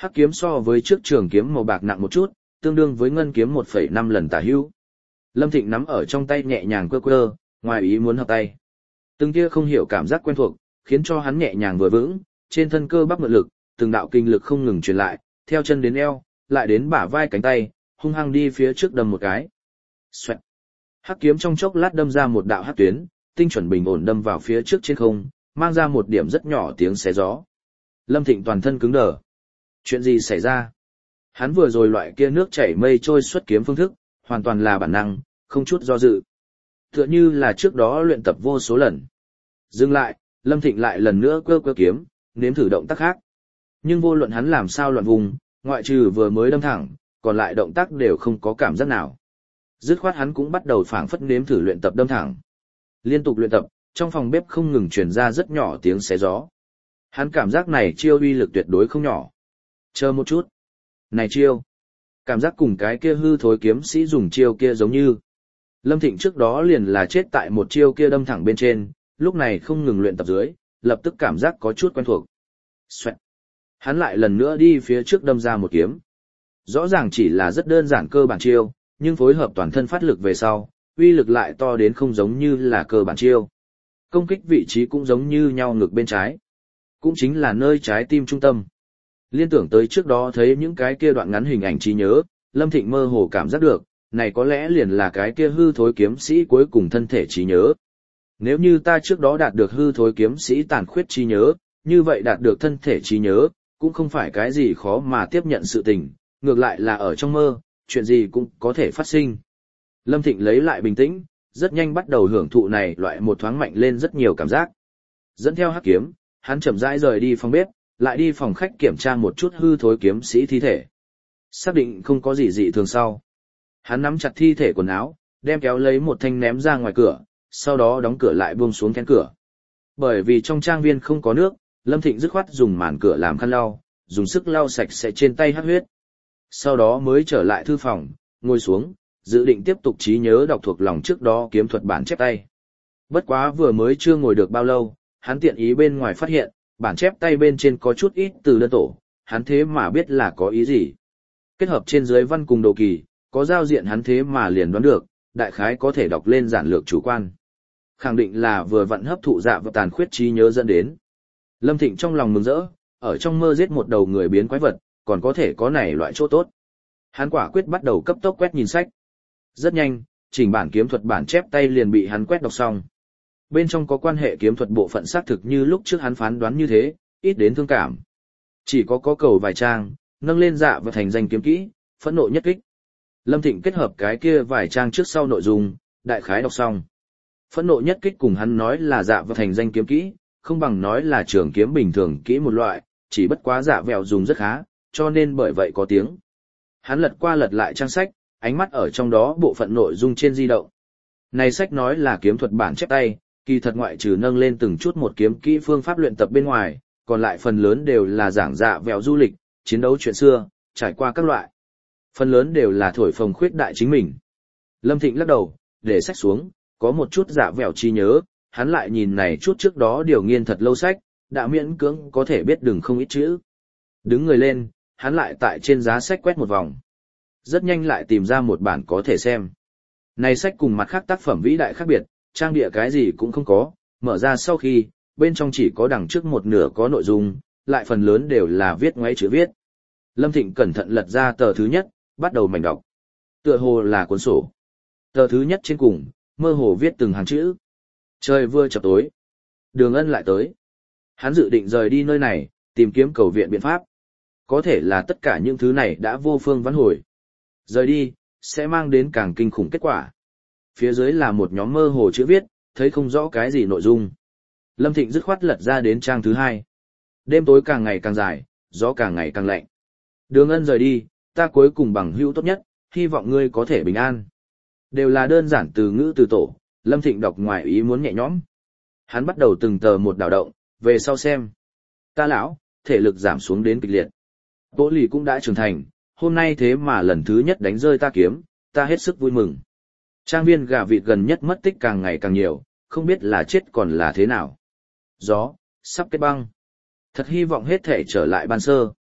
Hắc kiếm so với trước trường kiếm màu bạc nặng một chút, tương đương với ngân kiếm một phẩy năm lần tả hữu. Lâm Thịnh nắm ở trong tay nhẹ nhàng quơ quơ, ngoài ý muốn hợp tay. Từng kia không hiểu cảm giác quen thuộc, khiến cho hắn nhẹ nhàng vừa vững, trên thân cơ bắp mượn lực, từng đạo kinh lực không ngừng truyền lại, theo chân đến eo, lại đến bả vai cánh tay, hung hăng đi phía trước đâm một cái. Xoẹt. Hắc kiếm trong chốc lát đâm ra một đạo hắc tuyến, tinh chuẩn bình ổn đâm vào phía trước trên không, mang ra một điểm rất nhỏ tiếng xé gió. Lâm Thịnh toàn thân cứng đờ. Chuyện gì xảy ra? Hắn vừa rồi loại kia nước chảy mây trôi xuất kiếm phương thức, hoàn toàn là bản năng, không chút do dự. Tựa như là trước đó luyện tập vô số lần. Dừng lại, Lâm Thịnh lại lần nữa cơ cơ kiếm, nếm thử động tác khác. Nhưng vô luận hắn làm sao loạn vùng, ngoại trừ vừa mới đâm thẳng, còn lại động tác đều không có cảm giác nào. Dứt khoát hắn cũng bắt đầu phảng phất nếm thử luyện tập đâm thẳng. Liên tục luyện tập, trong phòng bếp không ngừng truyền ra rất nhỏ tiếng xé gió. Hắn cảm giác này chiêu uy lực tuyệt đối không nhỏ. Chờ một chút. Này chiêu. Cảm giác cùng cái kia hư thối kiếm sĩ dùng chiêu kia giống như. Lâm Thịnh trước đó liền là chết tại một chiêu kia đâm thẳng bên trên, lúc này không ngừng luyện tập dưới, lập tức cảm giác có chút quen thuộc. Xoẹt. Hắn lại lần nữa đi phía trước đâm ra một kiếm. Rõ ràng chỉ là rất đơn giản cơ bản chiêu, nhưng phối hợp toàn thân phát lực về sau, uy lực lại to đến không giống như là cơ bản chiêu. Công kích vị trí cũng giống như nhau ngực bên trái. Cũng chính là nơi trái tim trung tâm. Liên tưởng tới trước đó thấy những cái kia đoạn ngắn hình ảnh trí nhớ, Lâm Thịnh mơ hồ cảm giác được, này có lẽ liền là cái kia hư thối kiếm sĩ cuối cùng thân thể trí nhớ. Nếu như ta trước đó đạt được hư thối kiếm sĩ tàn khuyết trí nhớ, như vậy đạt được thân thể trí nhớ, cũng không phải cái gì khó mà tiếp nhận sự tình, ngược lại là ở trong mơ, chuyện gì cũng có thể phát sinh. Lâm Thịnh lấy lại bình tĩnh, rất nhanh bắt đầu hưởng thụ này loại một thoáng mạnh lên rất nhiều cảm giác. Dẫn theo hắc kiếm, hắn chậm rãi rời đi phòng bếp, lại đi phòng khách kiểm tra một chút hư thối kiếm sĩ thi thể. Xác định không có gì dị thường sau. Hắn nắm chặt thi thể quần áo, đem kéo lấy một thanh ném ra ngoài cửa, sau đó đóng cửa lại buông xuống then cửa. Bởi vì trong trang viên không có nước, Lâm Thịnh dứt khoát dùng màn cửa làm khăn lau, dùng sức lau sạch sẽ trên tay hắc huyết. Sau đó mới trở lại thư phòng, ngồi xuống, dự định tiếp tục trí nhớ đọc thuộc lòng trước đó kiếm thuật bản chép tay. Bất quá vừa mới chưa ngồi được bao lâu, hắn tiện ý bên ngoài phát hiện, bản chép tay bên trên có chút ít từ đơn tổ, hắn thế mà biết là có ý gì. Kết hợp trên dưới văn cùng đồ kỳ, có giao diện hắn thế mà liền đoán được, đại khái có thể đọc lên giản lược chủ quan. Khẳng định là vừa vặn hấp thụ dạ và tàn khuyết trí nhớ dẫn đến. Lâm Thịnh trong lòng mừng rỡ, ở trong mơ giết một đầu người biến quái vật, còn có thể có này loại chỗ tốt. Hắn quả quyết bắt đầu cấp tốc quét nhìn sách. Rất nhanh, chỉnh bản kiếm thuật bản chép tay liền bị hắn quét đọc xong. Bên trong có quan hệ kiếm thuật bộ phận xác thực như lúc trước hắn phán đoán như thế, ít đến thương cảm. Chỉ có có cầu vài trang, nâng lên dạ và thành danh kiếm kỹ, phẫn nộ nhất kích. Lâm Thịnh kết hợp cái kia vài trang trước sau nội dung, đại khái đọc xong. Phẫn nộ nhất kích cùng hắn nói là dạ và thành danh kiếm kỹ, không bằng nói là trường kiếm bình thường kỹ một loại, chỉ bất quá dạ vẹo dùng rất khá, cho nên bởi vậy có tiếng. Hắn lật qua lật lại trang sách, ánh mắt ở trong đó bộ phận nội dung trên di động. Này sách nói là kiếm thuật bản chép tay, kỳ thật ngoại trừ nâng lên từng chút một kiếm kỹ phương pháp luyện tập bên ngoài, còn lại phần lớn đều là giảng dạ vẹo du lịch, chiến đấu chuyện xưa, trải qua các loại. Phần lớn đều là thổi phồng khuyết đại chính mình. Lâm Thịnh lắc đầu, để sách xuống, có một chút dạ vẹo trí nhớ, hắn lại nhìn này chút trước đó điều nghiên thật lâu sách, đã miễn cưỡng có thể biết đừng không ít chữ. Đứng người lên, hắn lại tại trên giá sách quét một vòng. Rất nhanh lại tìm ra một bản có thể xem. Này sách cùng mặt khác tác phẩm vĩ đại khác biệt, trang địa cái gì cũng không có, mở ra sau khi, bên trong chỉ có đằng trước một nửa có nội dung, lại phần lớn đều là viết ngoáy chữ viết. Lâm Thịnh cẩn thận lật ra tờ thứ nhất, bắt đầu mảnh đọc. Tựa hồ là cuốn sổ. Tờ thứ nhất trên cùng, mơ hồ viết từng hàng chữ. Trời vừa chập tối. Đường Ân lại tới. Hắn dự định rời đi nơi này, tìm kiếm cầu viện biện pháp. Có thể là tất cả những thứ này đã vô phương vãn hồi. Rời đi, sẽ mang đến càng kinh khủng kết quả. Phía dưới là một nhóm mơ hồ chữ viết, thấy không rõ cái gì nội dung. Lâm Thịnh dứt khoát lật ra đến trang thứ hai. Đêm tối càng ngày càng dài, gió càng ngày càng lạnh. Đường Ân rời đi, ta cuối cùng bằng hữu tốt nhất, hy vọng ngươi có thể bình an. Đều là đơn giản từ ngữ từ tổ, Lâm Thịnh đọc ngoài ý muốn nhẹ nhõm. Hắn bắt đầu từng tờ một đảo động, về sau xem. Ta lão, thể lực giảm xuống đến kịch liệt. Bố lì cũng đã trưởng thành, hôm nay thế mà lần thứ nhất đánh rơi ta kiếm, ta hết sức vui mừng. Trang viên gà vịt gần nhất mất tích càng ngày càng nhiều, không biết là chết còn là thế nào. Gió, sắp kết băng. Thật hy vọng hết thể trở lại ban sơ.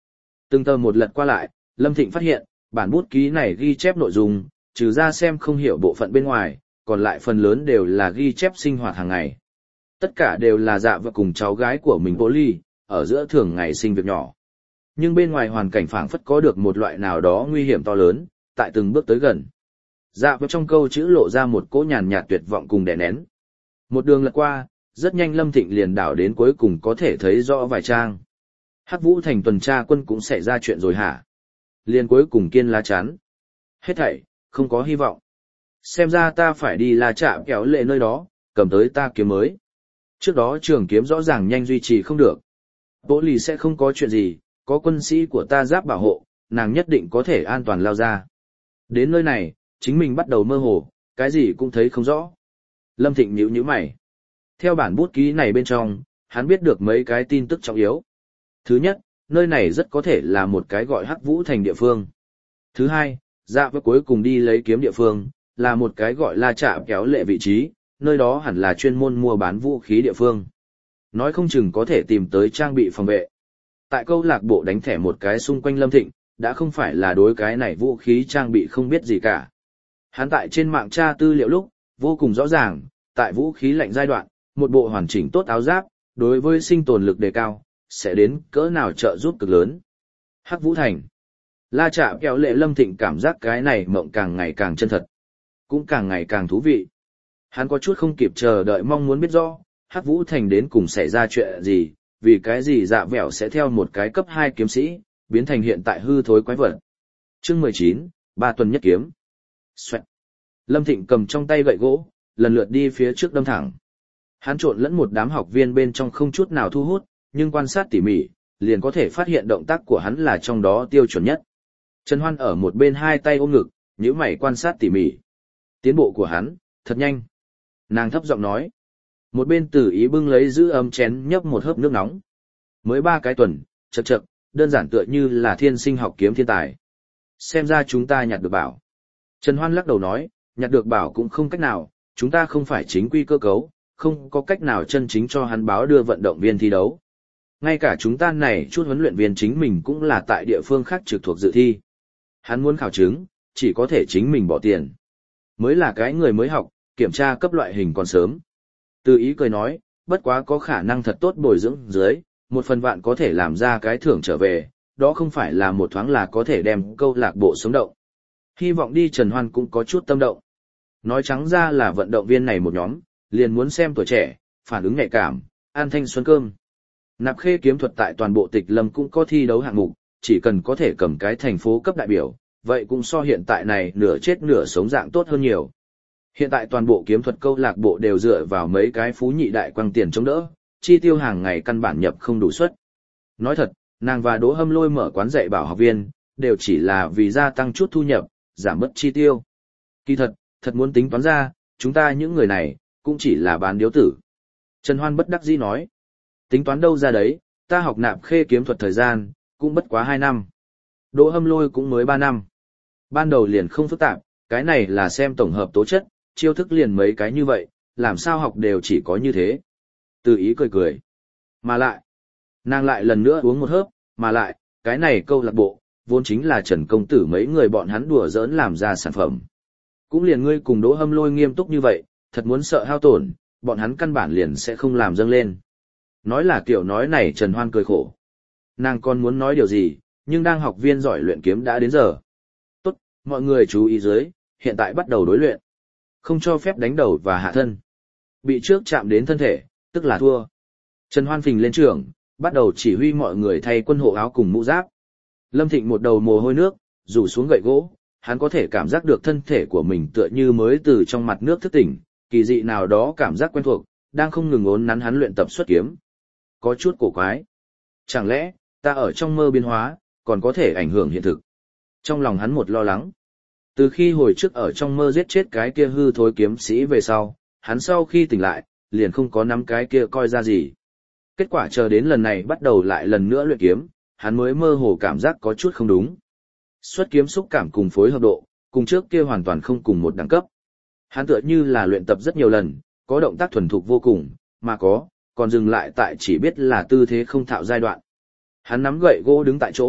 Từng tờ một lật qua lại, Lâm Thịnh phát hiện, bản bút ký này ghi chép nội dung, trừ ra xem không hiểu bộ phận bên ngoài, còn lại phần lớn đều là ghi chép sinh hoạt hàng ngày. Tất cả đều là Dạ và cùng cháu gái của mình Bố Ly, ở giữa thường ngày sinh việc nhỏ. Nhưng bên ngoài hoàn cảnh phảng phất có được một loại nào đó nguy hiểm to lớn, tại từng bước tới gần. Dạ và trong câu chữ lộ ra một cỗ nhàn nhạt tuyệt vọng cùng đè nén. Một đường lật qua, rất nhanh Lâm Thịnh liền đảo đến cuối cùng có thể thấy rõ vài trang. Hắc Vũ Thành tuần tra quân cũng xảy ra chuyện rồi hả? Liền cuối cùng kiên lá chắn. Hết thảy, không có hy vọng. Xem ra ta phải đi La Trạm kéo lệ nơi đó, cầm tới ta kiếm mới. Trước đó trường kiếm rõ ràng nhanh duy trì không được. Bố lì sẽ không có chuyện gì, có quân sĩ của ta giáp bảo hộ, nàng nhất định có thể an toàn lao ra. Đến nơi này, chính mình bắt đầu mơ hồ, cái gì cũng thấy không rõ. Lâm Thịnh nhíu nhíu mày. Theo bản bút ký này bên trong, hắn biết được mấy cái tin tức trọng yếu. Thứ nhất, nơi này rất có thể là một cái gọi Hắc Vũ Thành địa phương. Thứ hai, Dạ với cuối cùng đi lấy kiếm địa phương, là một cái gọi La Trạm kéo lệ vị trí, nơi đó hẳn là chuyên môn mua bán vũ khí địa phương. Nói không chừng có thể tìm tới trang bị phòng vệ. Tại câu lạc bộ đánh thẻ một cái xung quanh Lâm Thịnh, đã không phải là đối cái này vũ khí trang bị không biết gì cả. Hắn tại trên mạng tra tư liệu lúc, vô cùng rõ ràng, tại vũ khí lạnh giai đoạn, một bộ hoàn chỉnh tốt áo giáp, đối với sinh tồn lực đề cao, sẽ đến cỡ nào trợ giúp cực lớn. Hắc Vũ Thành. La Trạm kéo lệ Lâm Thịnh cảm giác cái này mộng càng ngày càng chân thật, cũng càng ngày càng thú vị. Hắn có chút không kịp chờ đợi mong muốn biết rõ, Hắc Vũ Thành đến cùng xảy ra chuyện gì, vì cái gì Dạ Vẹo sẽ theo một cái cấp hai kiếm sĩ, biến thành hiện tại hư thối quái vật. Chương mười chín, ba tuần nhất kiếm. Xoẹt. Lâm Thịnh cầm trong tay gậy gỗ, lần lượt đi phía trước đâm thẳng. Hắn trộn lẫn một đám học viên bên trong không chút nào thu hút, nhưng quan sát tỉ mỉ, liền có thể phát hiện động tác của hắn là trong đó tiêu chuẩn nhất. Trần Hoan ở một bên hai tay ôm ngực, nhíu mày quan sát tỉ mỉ. Tiến bộ của hắn, thật nhanh. Nàng thấp giọng nói. Một bên Tử Ý bưng lấy giữ ấm chén nhấp một hớp nước nóng. Mới ba cái tuần, chậc chậc, đơn giản tựa như là thiên sinh học kiếm thiên tài. Xem ra chúng ta nhặt được bảo. Trần Hoan lắc đầu nói, nhặt được bảo cũng không cách nào, chúng ta không phải chính quy cơ cấu, không có cách nào chân chính cho hắn báo đưa vận động viên thi đấu. Ngay cả chúng ta này chút huấn luyện viên chính mình cũng là tại địa phương khác trực thuộc dự thi. Hắn muốn khảo chứng, chỉ có thể chính mình bỏ tiền. Mới là cái người mới học, kiểm tra cấp loại hình còn sớm. Từ Ý cười nói, bất quá có khả năng thật tốt bồi dưỡng dưới, một phần vạn có thể làm ra cái thưởng trở về, đó không phải là một thoáng là có thể đem câu lạc bộ sống động. Hy vọng đi Trần Hoan cũng có chút tâm động. Nói trắng ra là vận động viên này một nhóm, liền muốn xem tuổi trẻ, phản ứng nhạy cảm, an thanh xuân cơm. Nạp Khê kiếm thuật tại toàn bộ Tịch Lâm cũng có thi đấu hạng mục, chỉ cần có thể cầm cái thành phố cấp đại biểu, vậy cũng so hiện tại này nửa chết nửa sống dạng tốt hơn nhiều. Hiện tại toàn bộ kiếm thuật câu lạc bộ đều dựa vào mấy cái phú nhị đại quăng tiền chống đỡ, chi tiêu hàng ngày căn bản nhập không đủ suất. Nói thật, nàng và Đỗ Hâm Lôi mở quán dạy bảo học viên, đều chỉ là vì gia tăng chút thu nhập, giảm bớt chi tiêu. Kỳ thật, thật muốn tính toán ra, chúng ta những người này, cũng chỉ là bán điếu tử. Trần Hoan bất đắc dĩ nói, tính toán đâu ra đấy, ta học Nạp Khê kiếm thuật thời gian, cũng bất quá hai năm. Đỗ Hâm Lôi cũng mới ba năm. Ban đầu liền không phức tạp, cái này là xem tổng hợp tố chất, chiêu thức liền mấy cái như vậy, làm sao học đều chỉ có như thế. Từ Ý cười cười. Mà lại, nàng lại lần nữa uống một hớp, mà lại, cái này câu lạc bộ, vốn chính là Trần Công Tử mấy người bọn hắn đùa giỡn làm ra sản phẩm. Cũng liền ngươi cùng Đỗ Hâm Lôi nghiêm túc như vậy, thật muốn sợ hao tổn, bọn hắn căn bản liền sẽ không làm dâng lên. Nói là kiểu nói này Trần Hoan cười khổ. Nàng còn muốn nói điều gì, nhưng đang học viên giỏi luyện kiếm đã đến giờ. Tốt, mọi người chú ý dưới, hiện tại bắt đầu đối luyện. Không cho phép đánh đầu và hạ thân. Bị trước chạm đến thân thể, tức là thua. Trần Hoan phình lên trường, bắt đầu chỉ huy mọi người thay quân hộ áo cùng mũ giáp. Lâm Thịnh một đầu mồ hôi nước, rủ xuống gậy gỗ, hắn có thể cảm giác được thân thể của mình tựa như mới từ trong mặt nước thức tỉnh, kỳ dị nào đó cảm giác quen thuộc, đang không ngừng ốn nắn hắn luyện tập xuất kiếm. Có chút cổ quái. Chẳng lẽ, ta ở trong mơ biến hóa, còn có thể ảnh hưởng hiện thực? Trong lòng hắn một lo lắng. Từ khi hồi trước ở trong mơ giết chết cái kia hư thối kiếm sĩ về sau, hắn sau khi tỉnh lại, liền không có nắm cái kia coi ra gì. Kết quả chờ đến lần này bắt đầu lại lần nữa luyện kiếm, hắn mới mơ hồ cảm giác có chút không đúng. Xuất kiếm xúc cảm cùng phối hợp độ, cùng trước kia hoàn toàn không cùng một đẳng cấp. Hắn tựa như là luyện tập rất nhiều lần, có động tác thuần thục vô cùng, mà có, còn dừng lại tại chỉ biết là tư thế không thạo giai đoạn. Hắn nắm gậy gỗ đứng tại chỗ,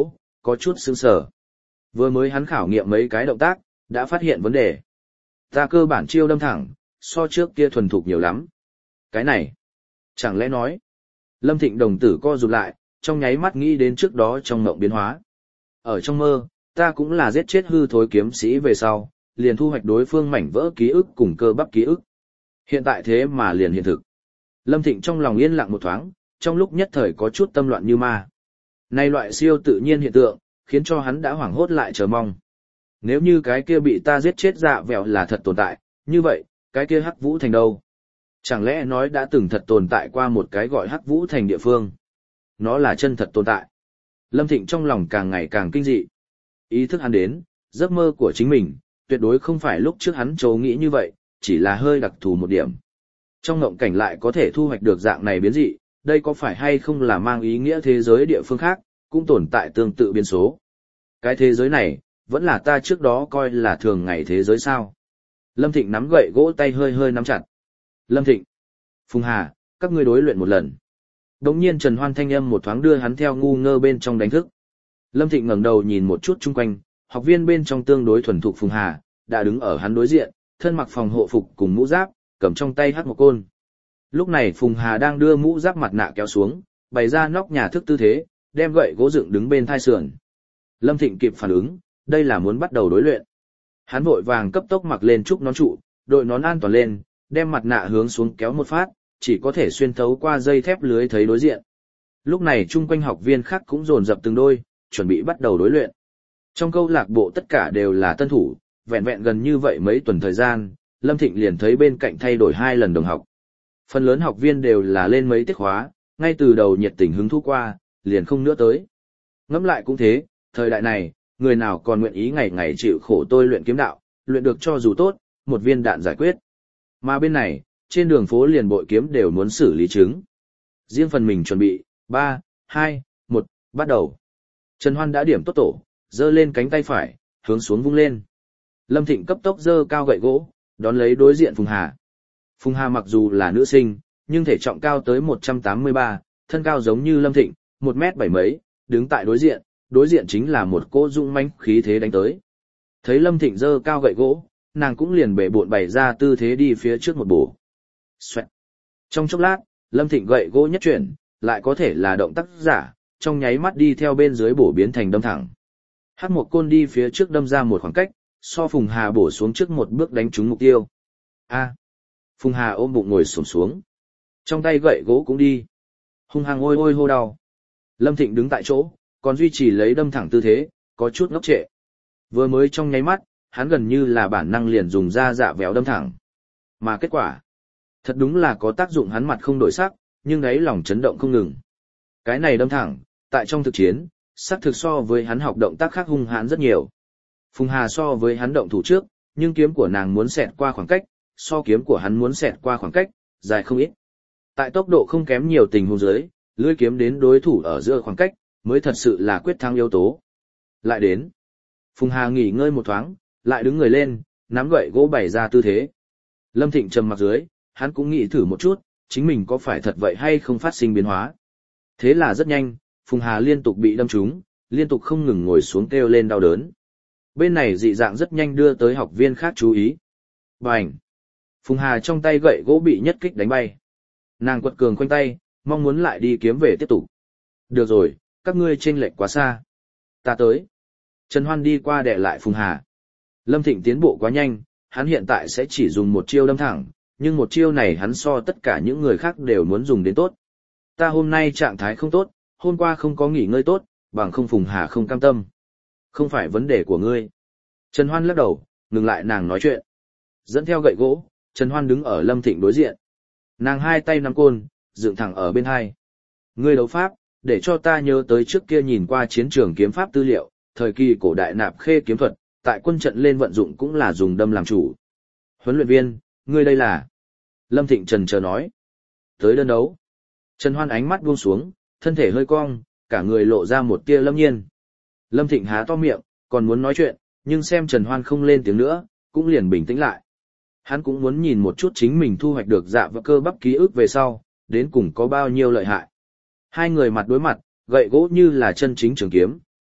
có chút sững sờ. Vừa mới hắn khảo nghiệm mấy cái động tác, đã phát hiện vấn đề. Ta cơ bản chiêu đâm thẳng, so trước kia thuần thục nhiều lắm. Cái này, chẳng lẽ nói, Lâm Thịnh đồng tử co rụt lại, trong nháy mắt nghĩ đến trước đó trong mộng biến hóa. Ở trong mơ, ta cũng là giết chết hư thối kiếm sĩ về sau, liền thu hoạch đối phương mảnh vỡ ký ức cùng cơ bắp ký ức. Hiện tại thế mà liền hiện thực. Lâm Thịnh trong lòng yên lặng một thoáng, trong lúc nhất thời có chút tâm loạn như ma. Này loại siêu tự nhiên hiện tượng, khiến cho hắn đã hoảng hốt lại chờ mong. Nếu như cái kia bị ta giết chết dạ vẹo là thật tồn tại, như vậy, cái kia Hắc Vũ Thành đâu? Chẳng lẽ nói đã từng thật tồn tại qua một cái gọi Hắc Vũ Thành địa phương? Nó là chân thật tồn tại. Lâm Thịnh trong lòng càng ngày càng kinh dị. Ý thức hắn đến, giấc mơ của chính mình, tuyệt đối không phải lúc trước hắn chấu nghĩ như vậy, chỉ là hơi đặc thù một điểm. Trong ngộng cảnh lại có thể thu hoạch được dạng này biến dị, đây có phải hay không là mang ý nghĩa thế giới địa phương khác, cũng tồn tại tương tự biến số. Cái thế giới này, vẫn là ta trước đó coi là thường ngày thế giới sao. Lâm Thịnh nắm gậy gỗ tay hơi hơi nắm chặt. Lâm Thịnh, Phùng Hà, các ngươi đối luyện một lần. Đống nhiên Trần Hoan thanh âm một thoáng đưa hắn theo ngu ngơ bên trong đánh thức. Lâm Thịnh ngẩng đầu nhìn một chút chung quanh, học viên bên trong tương đối thuần thục Phùng Hà, đã đứng ở hắn đối diện, thân mặc phòng hộ phục cùng mũ giáp, cầm trong tay hắc một côn. Lúc này Phùng Hà đang đưa mũ giáp mặt nạ kéo xuống, bày ra nóc nhà thức tư thế, đem gậy gỗ dựng đứng bên thai sườn. Lâm Thịnh kịp phản ứng, đây là muốn bắt đầu đối luyện. Hắn vội vàng cấp tốc mặc lên trúc nón trụ, đội nón an toàn lên, đem mặt nạ hướng xuống kéo một phát, chỉ có thể xuyên thấu qua dây thép lưới thấy đối diện. Lúc này chung quanh học viên khác cũng dồn dập từng đôi, chuẩn bị bắt đầu đối luyện. Trong câu lạc bộ tất cả đều là tân thủ, vẹn vẹn gần như vậy mấy tuần thời gian, Lâm Thịnh liền thấy bên cạnh thay đổi hai lần đồng học. Phần lớn học viên đều là lên mấy tiết khóa, ngay từ đầu nhiệt tình hứng thú qua, liền không nữa tới. Ngẫm lại cũng thế, thời đại này, người nào còn nguyện ý ngày ngày chịu khổ tôi luyện kiếm đạo, luyện được cho dù tốt, một viên đạn giải quyết. Mà bên này, trên đường phố liền bội kiếm đều muốn xử lý chứng. Riêng phần mình chuẩn bị, ba, hai, một, bắt đầu. Trần Hoan đã điểm tốt tổ, giơ lên cánh tay phải, hướng xuống vung lên. Lâm Thịnh cấp tốc giơ cao gậy gỗ, đón lấy đối diện Phùng Hà. Phùng Hà mặc dù là nữ sinh, nhưng thể trọng cao tới một trăm tám mươi ba, thân cao giống như Lâm Thịnh, một mét bảy mấy, đứng tại đối diện, đối diện chính là một cô dũng mãnh khí thế đánh tới. Thấy Lâm Thịnh giơ cao gậy gỗ, nàng cũng liền bể bộn bày ra tư thế đi phía trước một bổ. Xoẹt. Trong chốc lát, Lâm Thịnh gậy gỗ nhất chuyển, lại có thể là động tác giả, trong nháy mắt đi theo bên dưới bổ biến thành đâm thẳng. Hắc một côn đi phía trước đâm ra một khoảng cách, so Phùng Hà bổ xuống trước một bước đánh trúng mục tiêu. A. Phùng Hà ôm bụng ngồi xổm xuống. Trong tay gậy gỗ cũng đi. Hung hăng ôi ôi hô đau. Lâm Thịnh đứng tại chỗ, còn duy trì lấy đâm thẳng tư thế, có chút ngốc trệ. Vừa mới trong nháy mắt, hắn gần như là bản năng liền dùng ra dạ véo đâm thẳng. Mà kết quả, thật đúng là có tác dụng, hắn mặt không đổi sắc, nhưng ấy lòng chấn động không ngừng. Cái này đâm thẳng, tại trong thực chiến, xác thực so với hắn học động tác khác hung hãn rất nhiều. Phùng Hà so với hắn động thủ trước, nhưng kiếm của nàng muốn xẹt qua khoảng cách, so kiếm của hắn muốn xẹt qua khoảng cách, dài không ít. Tại tốc độ không kém nhiều tình huống dưới, lưỡi kiếm đến đối thủ ở giữa khoảng cách, mới thật sự là quyết thắng yếu tố. Lại đến. Phùng Hà nghỉ ngơi một thoáng, lại đứng người lên, nắm gậy gỗ bày ra tư thế. Lâm Thịnh trầm mặc dưới, hắn cũng nghĩ thử một chút, chính mình có phải thật vậy hay không phát sinh biến hóa. Thế là rất nhanh, Phùng Hà liên tục bị đâm trúng, liên tục không ngừng ngồi xuống kêu lên đau đớn. Bên này dị dạng rất nhanh đưa tới học viên khác chú ý. Bành! Phùng Hà trong tay gậy gỗ bị nhất kích đánh bay. Nàng quật cường khoanh tay, mong muốn lại đi kiếm về tiếp tục. Được rồi, các ngươi chênh lệch quá xa. Ta tới. Trần Hoan đi qua đè lại Phùng Hà. Lâm Thịnh tiến bộ quá nhanh, hắn hiện tại sẽ chỉ dùng một chiêu đâm thẳng, nhưng một chiêu này hắn so tất cả những người khác đều muốn dùng đến tốt. Ta hôm nay trạng thái không tốt, hôm qua không có nghỉ ngơi tốt, bằng không Phùng Hà không cam tâm. Không phải vấn đề của ngươi. Trần Hoan lắc đầu, ngừng lại nàng nói chuyện. Dẫn theo gậy gỗ, Trần Hoan đứng ở Lâm Thịnh đối diện. Nàng hai tay nắm côn, dựng thẳng ở bên hai. Ngươi đấu pháp, để cho ta nhớ tới trước kia nhìn qua chiến trường kiếm pháp tư liệu, thời kỳ cổ đại nạp khê kiếm thuật, tại quân trận lên vận dụng cũng là dùng đâm làm chủ. Huấn luyện viên, ngươi đây là... Lâm Thịnh trần chờ nói. Tới đơn đấu. Trần Hoan ánh mắt buông xuống, thân thể hơi cong, cả người lộ ra một tia lâm nhiên. Lâm Thịnh há to miệng, còn muốn nói chuyện, nhưng xem Trần Hoan không lên tiếng nữa, cũng liền bình tĩnh lại. Hắn cũng muốn nhìn một chút chính mình thu hoạch được dạ và cơ bắp ký ức về sau, đến cùng có bao nhiêu lợi hại. Hai người mặt đối mặt, gậy gỗ như là chân chính trường kiếm,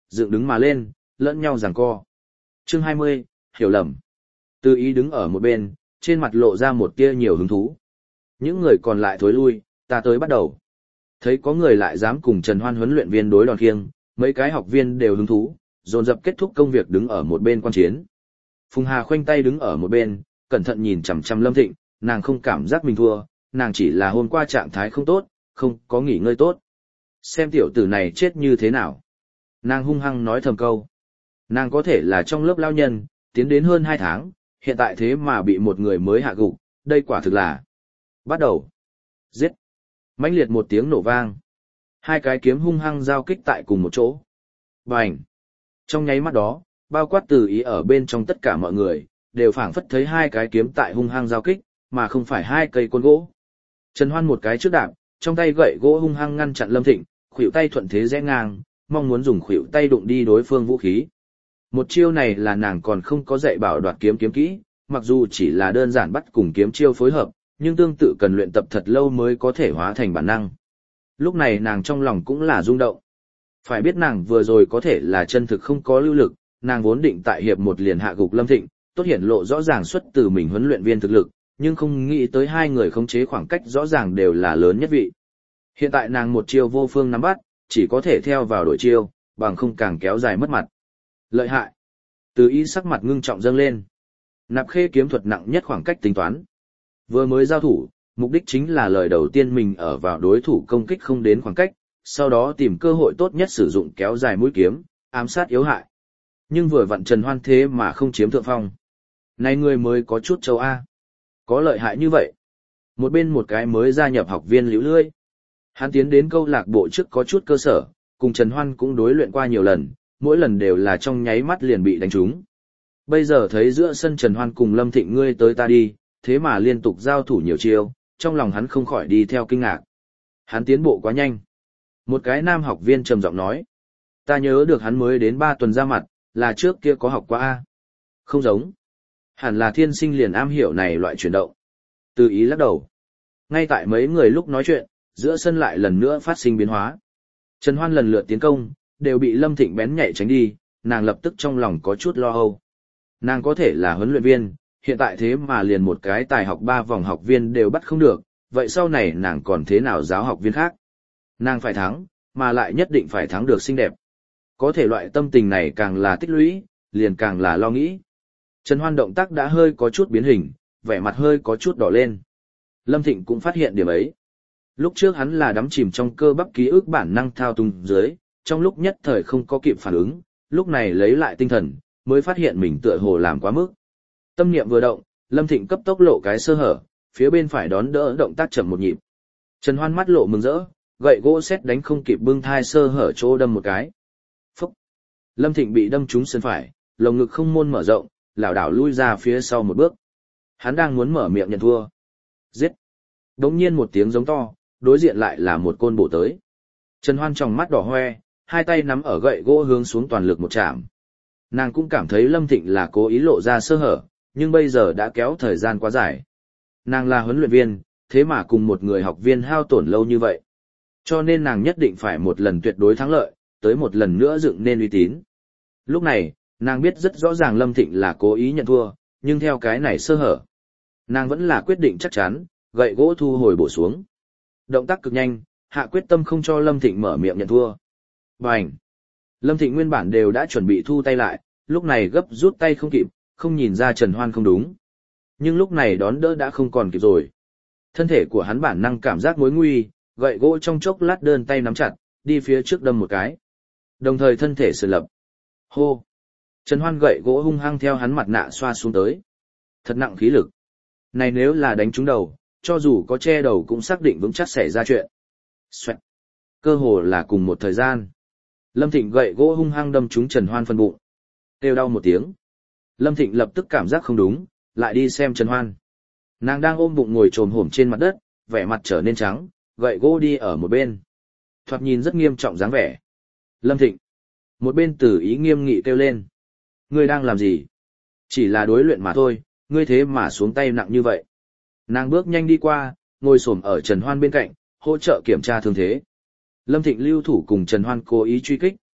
dựng đứng mà lên, lẫn nhau giằng co. Chương hai mươi, hiểu lầm. Từ ý đứng ở một bên, trên mặt lộ ra một tia nhiều hứng thú. Những người còn lại thối lui, ta tới bắt đầu. Thấy có người lại dám cùng Trần Hoan huấn luyện viên đối đòn khiêng, mấy cái học viên đều hứng thú, dồn dập kết thúc công việc đứng ở một bên quan chiến. Phùng Hà khoanh tay đứng ở một bên, cẩn thận nhìn chằm chằm Lâm Thịnh, nàng không cảm giác mình thua, nàng chỉ là hôm qua trạng thái không tốt, không có nghỉ ngơi tốt. Xem tiểu tử này chết như thế nào. Nàng hung hăng nói thầm câu. Nàng có thể là trong lớp lao nhân, tiến đến hơn hai tháng, hiện tại thế mà bị một người mới hạ gục, đây quả thực là. Bắt đầu. Giết. Mãnh liệt một tiếng nổ vang. Hai cái kiếm hung hăng giao kích tại cùng một chỗ. Bành. Trong nháy mắt đó, bao quát từ ý ở bên trong tất cả mọi người, đều phảng phất thấy hai cái kiếm tại hung hăng giao kích, mà không phải hai cây côn gỗ. Trần Hoan một cái trước đạp, trong tay gậy gỗ hung hăng ngăn chặn Lâm Thịnh, khuỷu tay thuận thế rẽ ngang, mong muốn dùng khuỷu tay đụng đi đối phương vũ khí. Một chiêu này là nàng còn không có dạy bảo đoạt kiếm kiếm kỹ, mặc dù chỉ là đơn giản bắt cùng kiếm chiêu phối hợp, nhưng tương tự cần luyện tập thật lâu mới có thể hóa thành bản năng. Lúc này nàng trong lòng cũng là rung động. Phải biết nàng vừa rồi có thể là chân thực không có lưu lực, nàng vốn định tại hiệp một liền hạ gục Lâm Thịnh, tốt hiển lộ rõ ràng xuất từ mình huấn luyện viên thực lực, nhưng không nghĩ tới hai người khống chế khoảng cách rõ ràng đều là lớn nhất vị. Hiện tại nàng một chiêu vô phương nắm bắt, chỉ có thể theo vào đổi chiêu, bằng không càng kéo dài mất mặt. Lợi hại. Từ ý sắc mặt ngưng trọng dâng lên. Nạp Khê kiếm thuật nặng nhất khoảng cách tính toán. Vừa mới giao thủ, mục đích chính là lời đầu tiên mình ở vào đối thủ công kích không đến khoảng cách, sau đó tìm cơ hội tốt nhất sử dụng kéo dài mũi kiếm, ám sát yếu hại. Nhưng vừa vặn Trần Hoan thế mà không chiếm thượng phong. Này người mới có chút châu A. Có lợi hại như vậy. Một bên một cái mới gia nhập học viên liễu lươi. Hắn tiến đến câu lạc bộ trước có chút cơ sở, cùng Trần Hoan cũng đối luyện qua nhiều lần, mỗi lần đều là trong nháy mắt liền bị đánh trúng. Bây giờ thấy giữa sân Trần Hoan cùng Lâm Thịnh ngươi tới ta đi, thế mà liên tục giao thủ nhiều chiêu, trong lòng hắn không khỏi đi theo kinh ngạc. Hắn tiến bộ quá nhanh. Một cái nam học viên trầm giọng nói. Ta nhớ được hắn mới đến ba tuần ra mặt, là trước kia có học qua A. Không giống. Hẳn là thiên sinh liền am hiểu này loại chuyển động. Từ ý lắc đầu. Ngay tại mấy người lúc nói chuyện, giữa sân lại lần nữa phát sinh biến hóa. Trần Hoan lần lượt tiến công, đều bị Lâm Thịnh bén nhạy tránh đi, nàng lập tức trong lòng có chút lo âu. Nàng có thể là huấn luyện viên, hiện tại thế mà liền một cái tài học ba vòng học viên đều bắt không được, vậy sau này nàng còn thế nào giáo học viên khác? Nàng phải thắng, mà lại nhất định phải thắng được xinh đẹp. Có thể loại tâm tình này càng là tích lũy, liền càng là lo nghĩ. Trần Hoan động tác đã hơi có chút biến hình, vẻ mặt hơi có chút đỏ lên. Lâm Thịnh cũng phát hiện điểm ấy. Lúc trước hắn là đắm chìm trong cơ bắp ký ức bản năng thao túng dưới, trong lúc nhất thời không có kịp phản ứng, lúc này lấy lại tinh thần, mới phát hiện mình tựa hồ làm quá mức. Tâm niệm vừa động, Lâm Thịnh cấp tốc lộ cái sơ hở, phía bên phải đón đỡ động tác chậm một nhịp. Trần Hoan mắt lộ mừng rỡ, gậy gỗ sét đánh không kịp bưng thai sơ hở chỗ đâm một cái. Phúc! Lâm Thịnh bị đâm trúng sân phải, lồng ngực không môn mở rộng, lảo đảo lui ra phía sau một bước. Hắn đang muốn mở miệng nhận thua. Giết! Đống nhiên một tiếng giống to, đối diện lại là một côn bổ tới. Trần Hoan tròng mắt đỏ hoe, hai tay nắm ở gậy gỗ hướng xuống toàn lực một chạm. Nàng cũng cảm thấy Lâm Thịnh là cố ý lộ ra sơ hở, nhưng bây giờ đã kéo thời gian quá dài. Nàng là huấn luyện viên, thế mà cùng một người học viên hao tổn lâu như vậy. Cho nên nàng nhất định phải một lần tuyệt đối thắng lợi, tới một lần nữa dựng nên uy tín. Lúc này, nàng biết rất rõ ràng Lâm Thịnh là cố ý nhận thua, nhưng theo cái này sơ hở. Nàng vẫn là quyết định chắc chắn, gậy gỗ thu hồi bổ xuống. Động tác cực nhanh, hạ quyết tâm không cho Lâm Thịnh mở miệng nhận thua. Bành! Lâm Thịnh nguyên bản đều đã chuẩn bị thu tay lại, lúc này gấp rút tay không kịp, không nhìn ra Trần Hoan không đúng. Nhưng lúc này đón đỡ đã không còn kịp rồi. Thân thể của hắn bản năng cảm giác mối nguy, gậy gỗ trong chốc lát đơn tay nắm chặt, đi phía trước đâm một cái. Đồng thời thân thể sườn lập. Hô! Trần Hoan gậy gỗ hung hăng theo hắn mặt nạ xoa xuống tới. Thật nặng khí lực. Này nếu là đánh trúng đầu, cho dù có che đầu cũng xác định vững chắc xảy ra chuyện. Xoẹt. Cơ hồ là cùng một thời gian. Lâm Thịnh gậy gỗ hung hăng đâm trúng Trần Hoan phân bụng. Kêu đau một tiếng. Lâm Thịnh lập tức cảm giác không đúng, lại đi xem Trần Hoan. Nàng đang ôm bụng ngồi trồm hổm trên mặt đất, vẻ mặt trở nên trắng, gậy gỗ đi ở một bên. Thoạt nhìn rất nghiêm trọng dáng vẻ. Lâm Thịnh. Một bên Tử Ý nghiêm nghị kêu lên. Ngươi đang làm gì? Chỉ là đối luyện mà thôi, ngươi thế mà xuống tay nặng như vậy. Nàng bước nhanh đi qua, ngồi xổm ở Trần Hoan bên cạnh, hỗ trợ kiểm tra thương thế. Lâm Thịnh lưu thủ cùng Trần Hoan cố ý truy kích,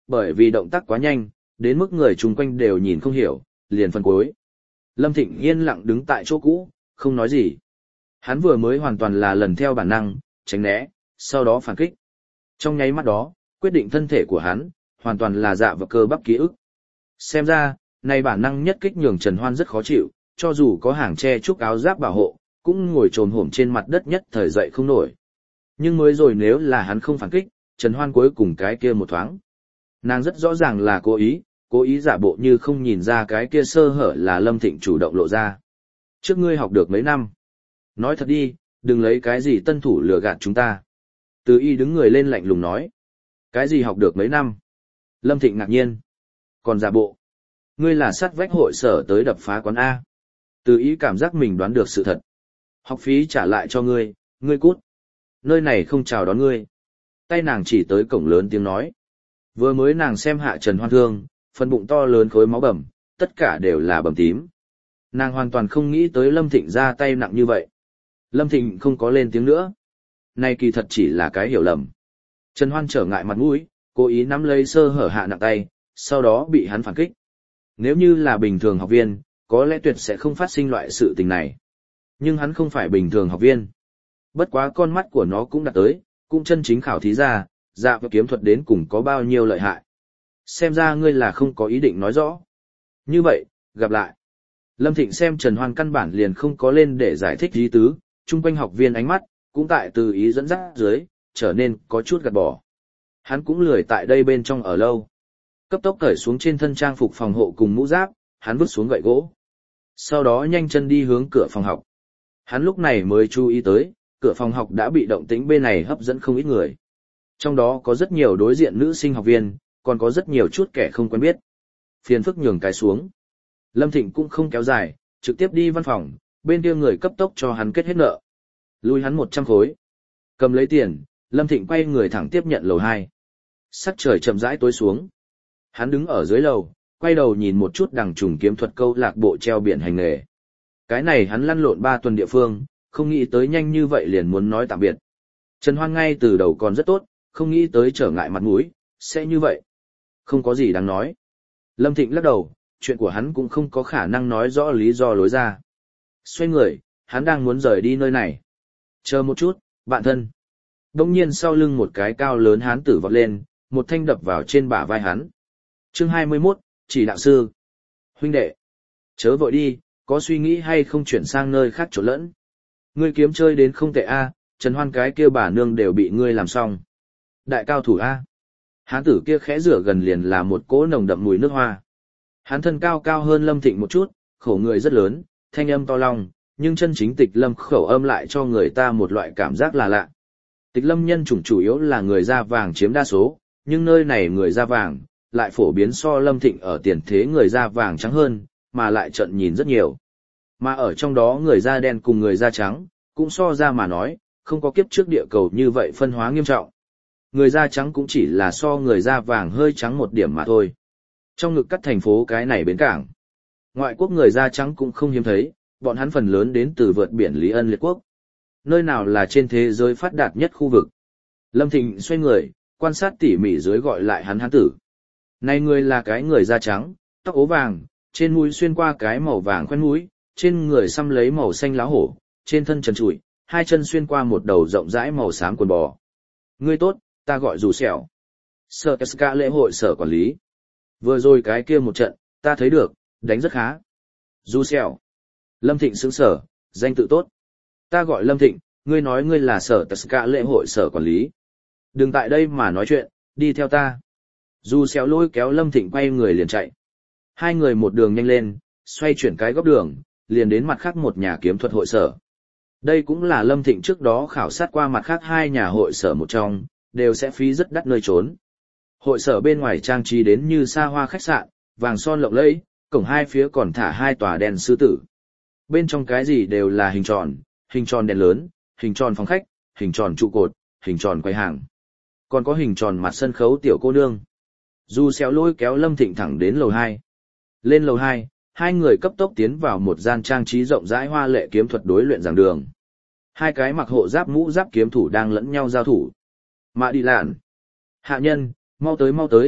bởi vì động tác quá nhanh, đến mức người chung quanh đều nhìn không hiểu, liền phân cuối. Lâm Thịnh yên lặng đứng tại chỗ cũ, không nói gì. Hắn vừa mới hoàn toàn là lần theo bản năng, tránh né, sau đó phản kích. Trong nháy mắt đó, quyết định thân thể của hắn, hoàn toàn là dạ và cơ bắp ký ức. Xem ra, này bản năng nhất kích nhường Trần Hoan rất khó chịu, cho dù có hàng che trúc áo giáp bảo hộ, cũng ngồi trồm hổm trên mặt đất nhất thời dậy không nổi. Nhưng mới rồi nếu là hắn không phản kích, Trần Hoan cuối cùng cái kia một thoáng. Nàng rất rõ ràng là cố ý, cố ý giả bộ như không nhìn ra cái kia sơ hở là Lâm Thịnh chủ động lộ ra. Trước ngươi học được mấy năm. Nói thật đi, đừng lấy cái gì tân thủ lừa gạt chúng ta. Từ y đứng người lên lạnh lùng nói. Cái gì học được mấy năm? Lâm Thịnh ngạc nhiên. Còn giả bộ. Ngươi là sát vách hội sở tới đập phá quán A. Từ ý cảm giác mình đoán được sự thật. Học phí trả lại cho ngươi, ngươi cút. Nơi này không chào đón ngươi. Tay nàng chỉ tới cổng lớn tiếng nói. Vừa mới nàng xem hạ Trần Hoan thương, phần bụng to lớn khối máu bầm, tất cả đều là bầm tím. Nàng hoàn toàn không nghĩ tới Lâm Thịnh ra tay nặng như vậy. Lâm Thịnh không có lên tiếng nữa. Này kỳ thật chỉ là cái hiểu lầm. Trần Hoan trở ngại mặt mũi, cố ý nắm lấy sơ hở hạ nặng tay, sau đó bị hắn phản kích. Nếu như là bình thường học viên, có lẽ tuyệt sẽ không phát sinh loại sự tình này. Nhưng hắn không phải bình thường học viên. Bất quá con mắt của nó cũng đã tới, cũng chân chính khảo thí ra, dạ và kiếm thuật đến cùng có bao nhiêu lợi hại. Xem ra ngươi là không có ý định nói rõ. Như vậy, gặp lại. Lâm Thịnh xem Trần Hoan căn bản liền không có lên để giải thích ý tứ, chung quanh học viên ánh mắt, cũng tại từ ý dẫn dắt dưới, trở nên có chút gạt bỏ. Hắn cũng lười tại đây bên trong ở lâu. Cấp tốc cởi xuống trên thân trang phục phòng hộ cùng mũ giáp, hắn vứt xuống gậy gỗ. Sau đó nhanh chân đi hướng cửa phòng học. Hắn lúc này mới chú ý tới, cửa phòng học đã bị động tĩnh bên này hấp dẫn không ít người. Trong đó có rất nhiều đối diện nữ sinh học viên, còn có rất nhiều chút kẻ không quen biết. Phiền phức nhường cái xuống. Lâm Thịnh cũng không kéo dài, trực tiếp đi văn phòng, bên kia người cấp tốc cho hắn kết hết nợ. Lui hắn một trăm khối. Cầm lấy tiền, Lâm Thịnh quay người thẳng tiếp nhận lầu hai. Sắc trời chậm rãi tối xuống. Hắn đứng ở dưới lầu, quay đầu nhìn một chút đằng trùng kiếm thuật câu lạc bộ treo biển hành nghề. Cái này hắn lăn lộn ba tuần địa phương, không nghĩ tới nhanh như vậy liền muốn nói tạm biệt. Trần Hoan ngay từ đầu còn rất tốt, không nghĩ tới trở ngại mặt mũi, sẽ như vậy. Không có gì đáng nói. Lâm Thịnh lắc đầu, chuyện của hắn cũng không có khả năng nói rõ lý do lối ra. Xoay người, hắn đang muốn rời đi nơi này. Chờ một chút, bạn thân. Đông nhiên sau lưng một cái cao lớn hán tử vọt lên, một thanh đập vào trên bả vai hắn. Chương hai mươi mốt, chỉ đạo sư. Huynh đệ, chớ vội đi, có suy nghĩ hay không chuyển sang nơi khác chỗ lẫn. Ngươi kiếm chơi đến không tệ a, Trần Hoan cái kia bà nương đều bị ngươi làm xong. Đại cao thủ a. Hán tử kia khẽ rửa gần liền là một cỗ nồng đậm mùi nước hoa. Hán thân cao cao hơn Lâm Thịnh một chút, khổ người rất lớn, thanh âm to long, nhưng chân chính Tịch Lâm khẩu âm lại cho người ta một loại cảm giác là lạ. Tịch Lâm nhân chủng chủ yếu là người da vàng chiếm đa số, nhưng nơi này người da vàng lại phổ biến so Lâm Thịnh ở tiền thế người da vàng trắng hơn, mà lại trận nhìn rất nhiều. Mà ở trong đó người da đen cùng người da trắng, cũng so ra mà nói, không có kiếp trước địa cầu như vậy phân hóa nghiêm trọng. Người da trắng cũng chỉ là so người da vàng hơi trắng một điểm mà thôi. Trong ngực cắt thành phố cái này bến cảng. Ngoại quốc người da trắng cũng không hiếm thấy, bọn hắn phần lớn đến từ vượt biển Lý Ân Liệt Quốc. Nơi nào là trên thế giới phát đạt nhất khu vực. Lâm Thịnh xoay người, quan sát tỉ mỉ dưới gọi lại hắn hán tử. Này người là cái người da trắng, tóc ố vàng, trên mũi xuyên qua cái màu vàng khoen mũi, trên người xăm lấy màu xanh lá hổ, trên thân trần trụi, hai chân xuyên qua một đầu rộng rãi màu xám quần bò. Ngươi tốt, ta gọi dù sẹo. Sở Ska lễ hội sở quản lý. Vừa rồi cái kia một trận, ta thấy được, đánh rất khá. Dù sẹo. Lâm Thịnh sững sở, danh tự tốt. Ta gọi Lâm Thịnh, ngươi nói ngươi là sở Ska lễ hội sở quản lý. Đừng tại đây mà nói chuyện, đi theo ta. Dù sẹo lôi kéo Lâm Thịnh quay người liền chạy. Hai người một đường nhanh lên, xoay chuyển cái góc đường, liền đến mặt khác một nhà kiếm thuật hội sở. Đây cũng là Lâm Thịnh trước đó khảo sát qua mặt khác hai nhà hội sở một trong, đều sẽ phí rất đắt nơi trốn. Hội sở bên ngoài trang trí đến như xa hoa khách sạn, vàng son lộng lẫy, cổng hai phía còn thả hai tòa đèn sư tử. Bên trong cái gì đều là hình tròn, hình tròn đèn lớn, hình tròn phòng khách, hình tròn trụ cột, hình tròn quầy hàng. Còn có hình tròn mặt sân khấu tiểu cô nương. Dù xéo lôi kéo Lâm Thịnh thẳng đến lầu hai. Lên lầu hai, hai người cấp tốc tiến vào một gian trang trí rộng rãi hoa lệ kiếm thuật đối luyện giảng đường. Hai cái mặc hộ giáp mũ giáp kiếm thủ đang lẫn nhau giao thủ. Mạ đi lạn. Hạ nhân, mau tới mau tới,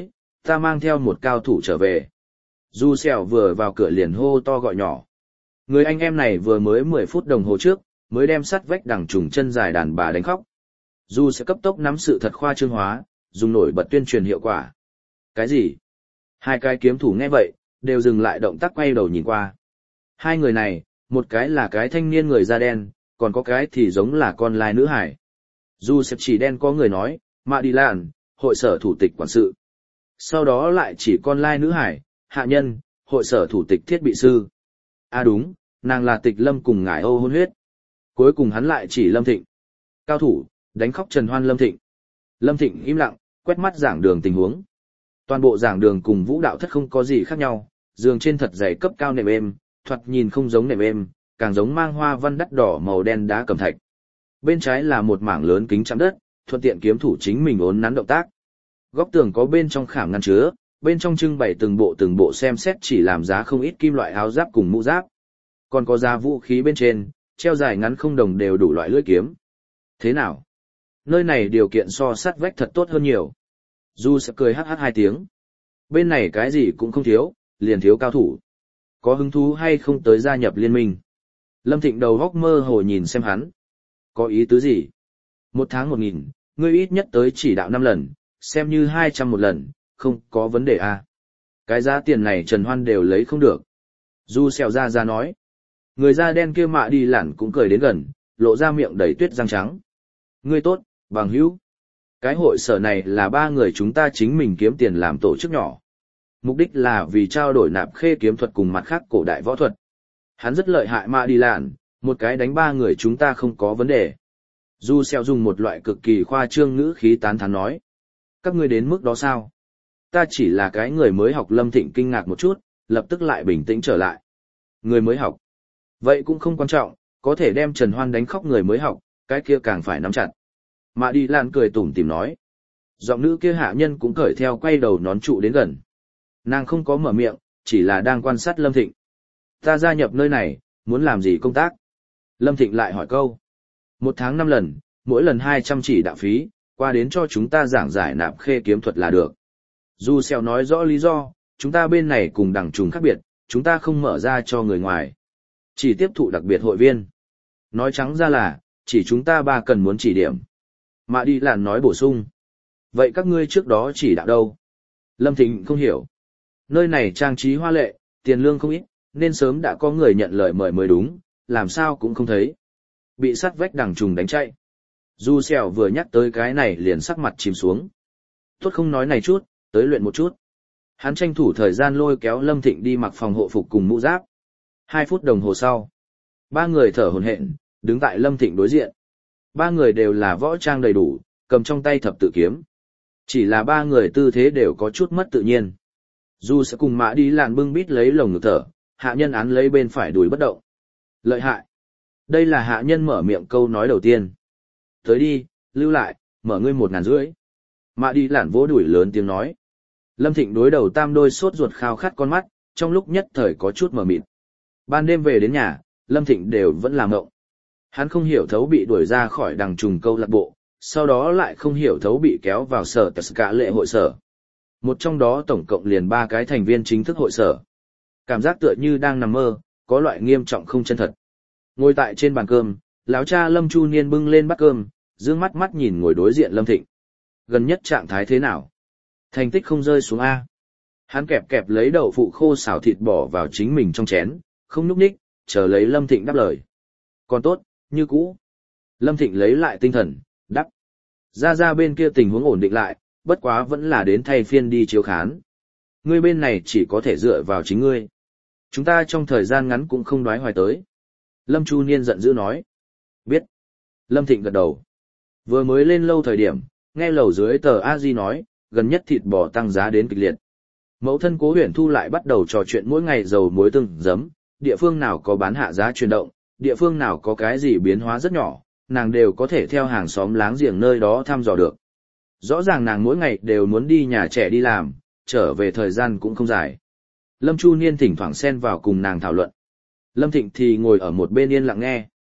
ta mang theo một cao thủ trở về. Du Sẹo vừa vào cửa liền hô to gọi nhỏ. Người anh em này vừa mới mười phút đồng hồ trước, mới đem sắt vách đằng trùng chân dài đàn bà đánh khóc. Du sẽ cấp tốc nắm sự thật khoa trương hóa, dùng nổi bật tuyên truyền hiệu quả. Cái gì? Hai cái kiếm thủ nghe vậy, đều dừng lại động tác quay đầu nhìn qua. Hai người này, một cái là cái thanh niên người da đen, còn có cái thì giống là con lai nữ hải. Du sẽ chỉ đen có người nói, Mạ Đi Lạn, hội sở thủ tịch quản sự. Sau đó lại chỉ con lai nữ hải, hạ nhân, hội sở thủ tịch thiết bị sư. À đúng, nàng là Tịch Lâm cùng ngải Âu hôn huyết. Cuối cùng hắn lại chỉ Lâm Thịnh. Cao thủ, đánh khóc Trần Hoan Lâm Thịnh. Lâm Thịnh im lặng, quét mắt giảng đường tình huống. Toàn bộ giảng đường cùng vũ đạo thất không có gì khác nhau, giường trên thật dày cấp cao nệm êm, thoạt nhìn không giống nệm êm, càng giống mang hoa văn đắt đỏ màu đen đá cẩm thạch. Bên trái là một mảng lớn kính chắn đất, thuận tiện kiếm thủ chính mình ốn nắn động tác. Góc tường có bên trong khảm ngăn chứa, bên trong trưng bày từng bộ từng bộ xem xét chỉ làm giá không ít kim loại áo giáp cùng mũ giáp. Còn có giá vũ khí bên trên, treo dài ngắn không đồng đều đủ loại lưỡi kiếm. Thế nào? Nơi này điều kiện so sắt vách thật tốt hơn nhiều. Du sẽ cười hát hát hai tiếng. Bên này cái gì cũng không thiếu, liền thiếu cao thủ. Có hứng thú hay không tới gia nhập liên minh? Lâm Thịnh đầu góc mơ hồ nhìn xem hắn. Có ý tứ gì? Một tháng một nghìn, ngươi ít nhất tới chỉ đạo năm lần, xem như hai trăm một lần, không có vấn đề à. Cái giá tiền này Trần Hoan đều lấy không được. Du xèo ra ra nói. Người da đen kia Mạ Đi Lạn cũng cười đến gần, lộ ra miệng đầy tuyết răng trắng. Ngươi tốt, bằng hữu. Cái hội sở này là ba người chúng ta chính mình kiếm tiền làm tổ chức nhỏ. Mục đích là vì trao đổi nạp khê kiếm thuật cùng mặt khác cổ đại võ thuật. Hắn rất lợi hại Mạ Đi Lạn, một cái đánh ba người chúng ta không có vấn đề. Du xèo dùng một loại cực kỳ khoa trương ngữ khí tán thán nói. Các ngươi đến mức đó sao? Ta chỉ là cái người mới học. Lâm Thịnh kinh ngạc một chút, lập tức lại bình tĩnh trở lại. Người mới học. Vậy cũng không quan trọng, có thể đem Trần Hoan đánh khóc người mới học, cái kia càng phải nắm chặt. Mạ Đi Lạn cười tủm tỉm nói. Giọng nữ kia hạ nhân cũng cởi theo quay đầu nón trụ đến gần. Nàng không có mở miệng, chỉ là đang quan sát Lâm Thịnh. Ta gia nhập nơi này, muốn làm gì công tác? Lâm Thịnh lại hỏi câu. Một tháng năm lần, mỗi lần hai trăm chỉ đạo phí, qua đến cho chúng ta giảng giải nạp khê kiếm thuật là được. Du Sẹo nói rõ lý do, chúng ta bên này cùng đẳng trùng khác biệt, chúng ta không mở ra cho người ngoài. Chỉ tiếp thụ đặc biệt hội viên. Nói trắng ra là, chỉ chúng ta ba cần muốn chỉ điểm. Mạ Đi Lạn nói bổ sung. Vậy các ngươi trước đó chỉ đạo đâu? Lâm Thịnh không hiểu. Nơi này trang trí hoa lệ, tiền lương không ít, nên sớm đã có người nhận lời mời mới đúng, làm sao cũng không thấy. Bị sắt vách đằng trùng đánh chạy. Du Sẹo vừa nhắc tới cái này liền sắc mặt chìm xuống. Tốt không nói này chút, tới luyện một chút. Hắn tranh thủ thời gian lôi kéo Lâm Thịnh đi mặc phòng hộ phục cùng mũ giáp. Hai phút đồng hồ sau, ba người thở hổn hển, đứng tại Lâm Thịnh đối diện. Ba người đều là võ trang đầy đủ, cầm trong tay thập tự kiếm. Chỉ là ba người tư thế đều có chút mất tự nhiên. Du sẽ cùng Mạ Đi Lạn bưng bít lấy lồng ngực thở, hạ nhân án lấy bên phải đùi bất động. Lợi hại. Đây là hạ nhân mở miệng câu nói đầu tiên. Tới đi, lưu lại, mở ngươi một ngàn rưỡi. Mạ Đi Lạn vỗ đùi lớn tiếng nói. Lâm Thịnh đối đầu tam đôi sốt ruột khao khát con mắt, trong lúc nhất thời có chút mờ mịt. Ban đêm về đến nhà, Lâm Thịnh đều vẫn làm ngộng. Hắn không hiểu thấu bị đuổi ra khỏi đằng trùng câu lạc bộ, sau đó lại không hiểu thấu bị kéo vào sở tất cả lệ hội sở. Một trong đó tổng cộng liền ba cái thành viên chính thức hội sở. Cảm giác tựa như đang nằm mơ, có loại nghiêm trọng không chân thật. Ngồi tại trên bàn cơm, lão cha Lâm Chu Niên bưng lên bát cơm, dương mắt mắt nhìn ngồi đối diện Lâm Thịnh. Gần nhất trạng thái thế nào? Thành tích không rơi xuống A. Hắn kẹp kẹp lấy đậu phụ khô xào thịt bỏ vào chính mình trong chén, không núp ních, chờ lấy Lâm Thịnh đáp lời. Còn tốt, như cũ. Lâm Thịnh lấy lại tinh thần, đáp. Ra ra bên kia tình huống ổn định lại, bất quá vẫn là đến thay phiên đi chiếu khán. Ngươi bên này chỉ có thể dựa vào chính ngươi. Chúng ta trong thời gian ngắn cũng không đoái hoài tới. Lâm Chu Niên giận dữ nói. Biết. Lâm Thịnh gật đầu. Vừa mới lên lâu thời điểm, nghe lầu dưới tờ a di nói, gần nhất thịt bò tăng giá đến kịch liệt. Mẫu thân Cố Huyền Thu lại bắt đầu trò chuyện mỗi ngày dầu muối tương giấm, địa phương nào có bán hạ giá chuyển động, địa phương nào có cái gì biến hóa rất nhỏ, nàng đều có thể theo hàng xóm láng giềng nơi đó thăm dò được. Rõ ràng nàng mỗi ngày đều muốn đi nhà trẻ đi làm, trở về thời gian cũng không dài. Lâm Chu Niên thỉnh thoảng xen vào cùng nàng thảo luận. Lâm Thịnh thì ngồi ở một bên yên lặng nghe.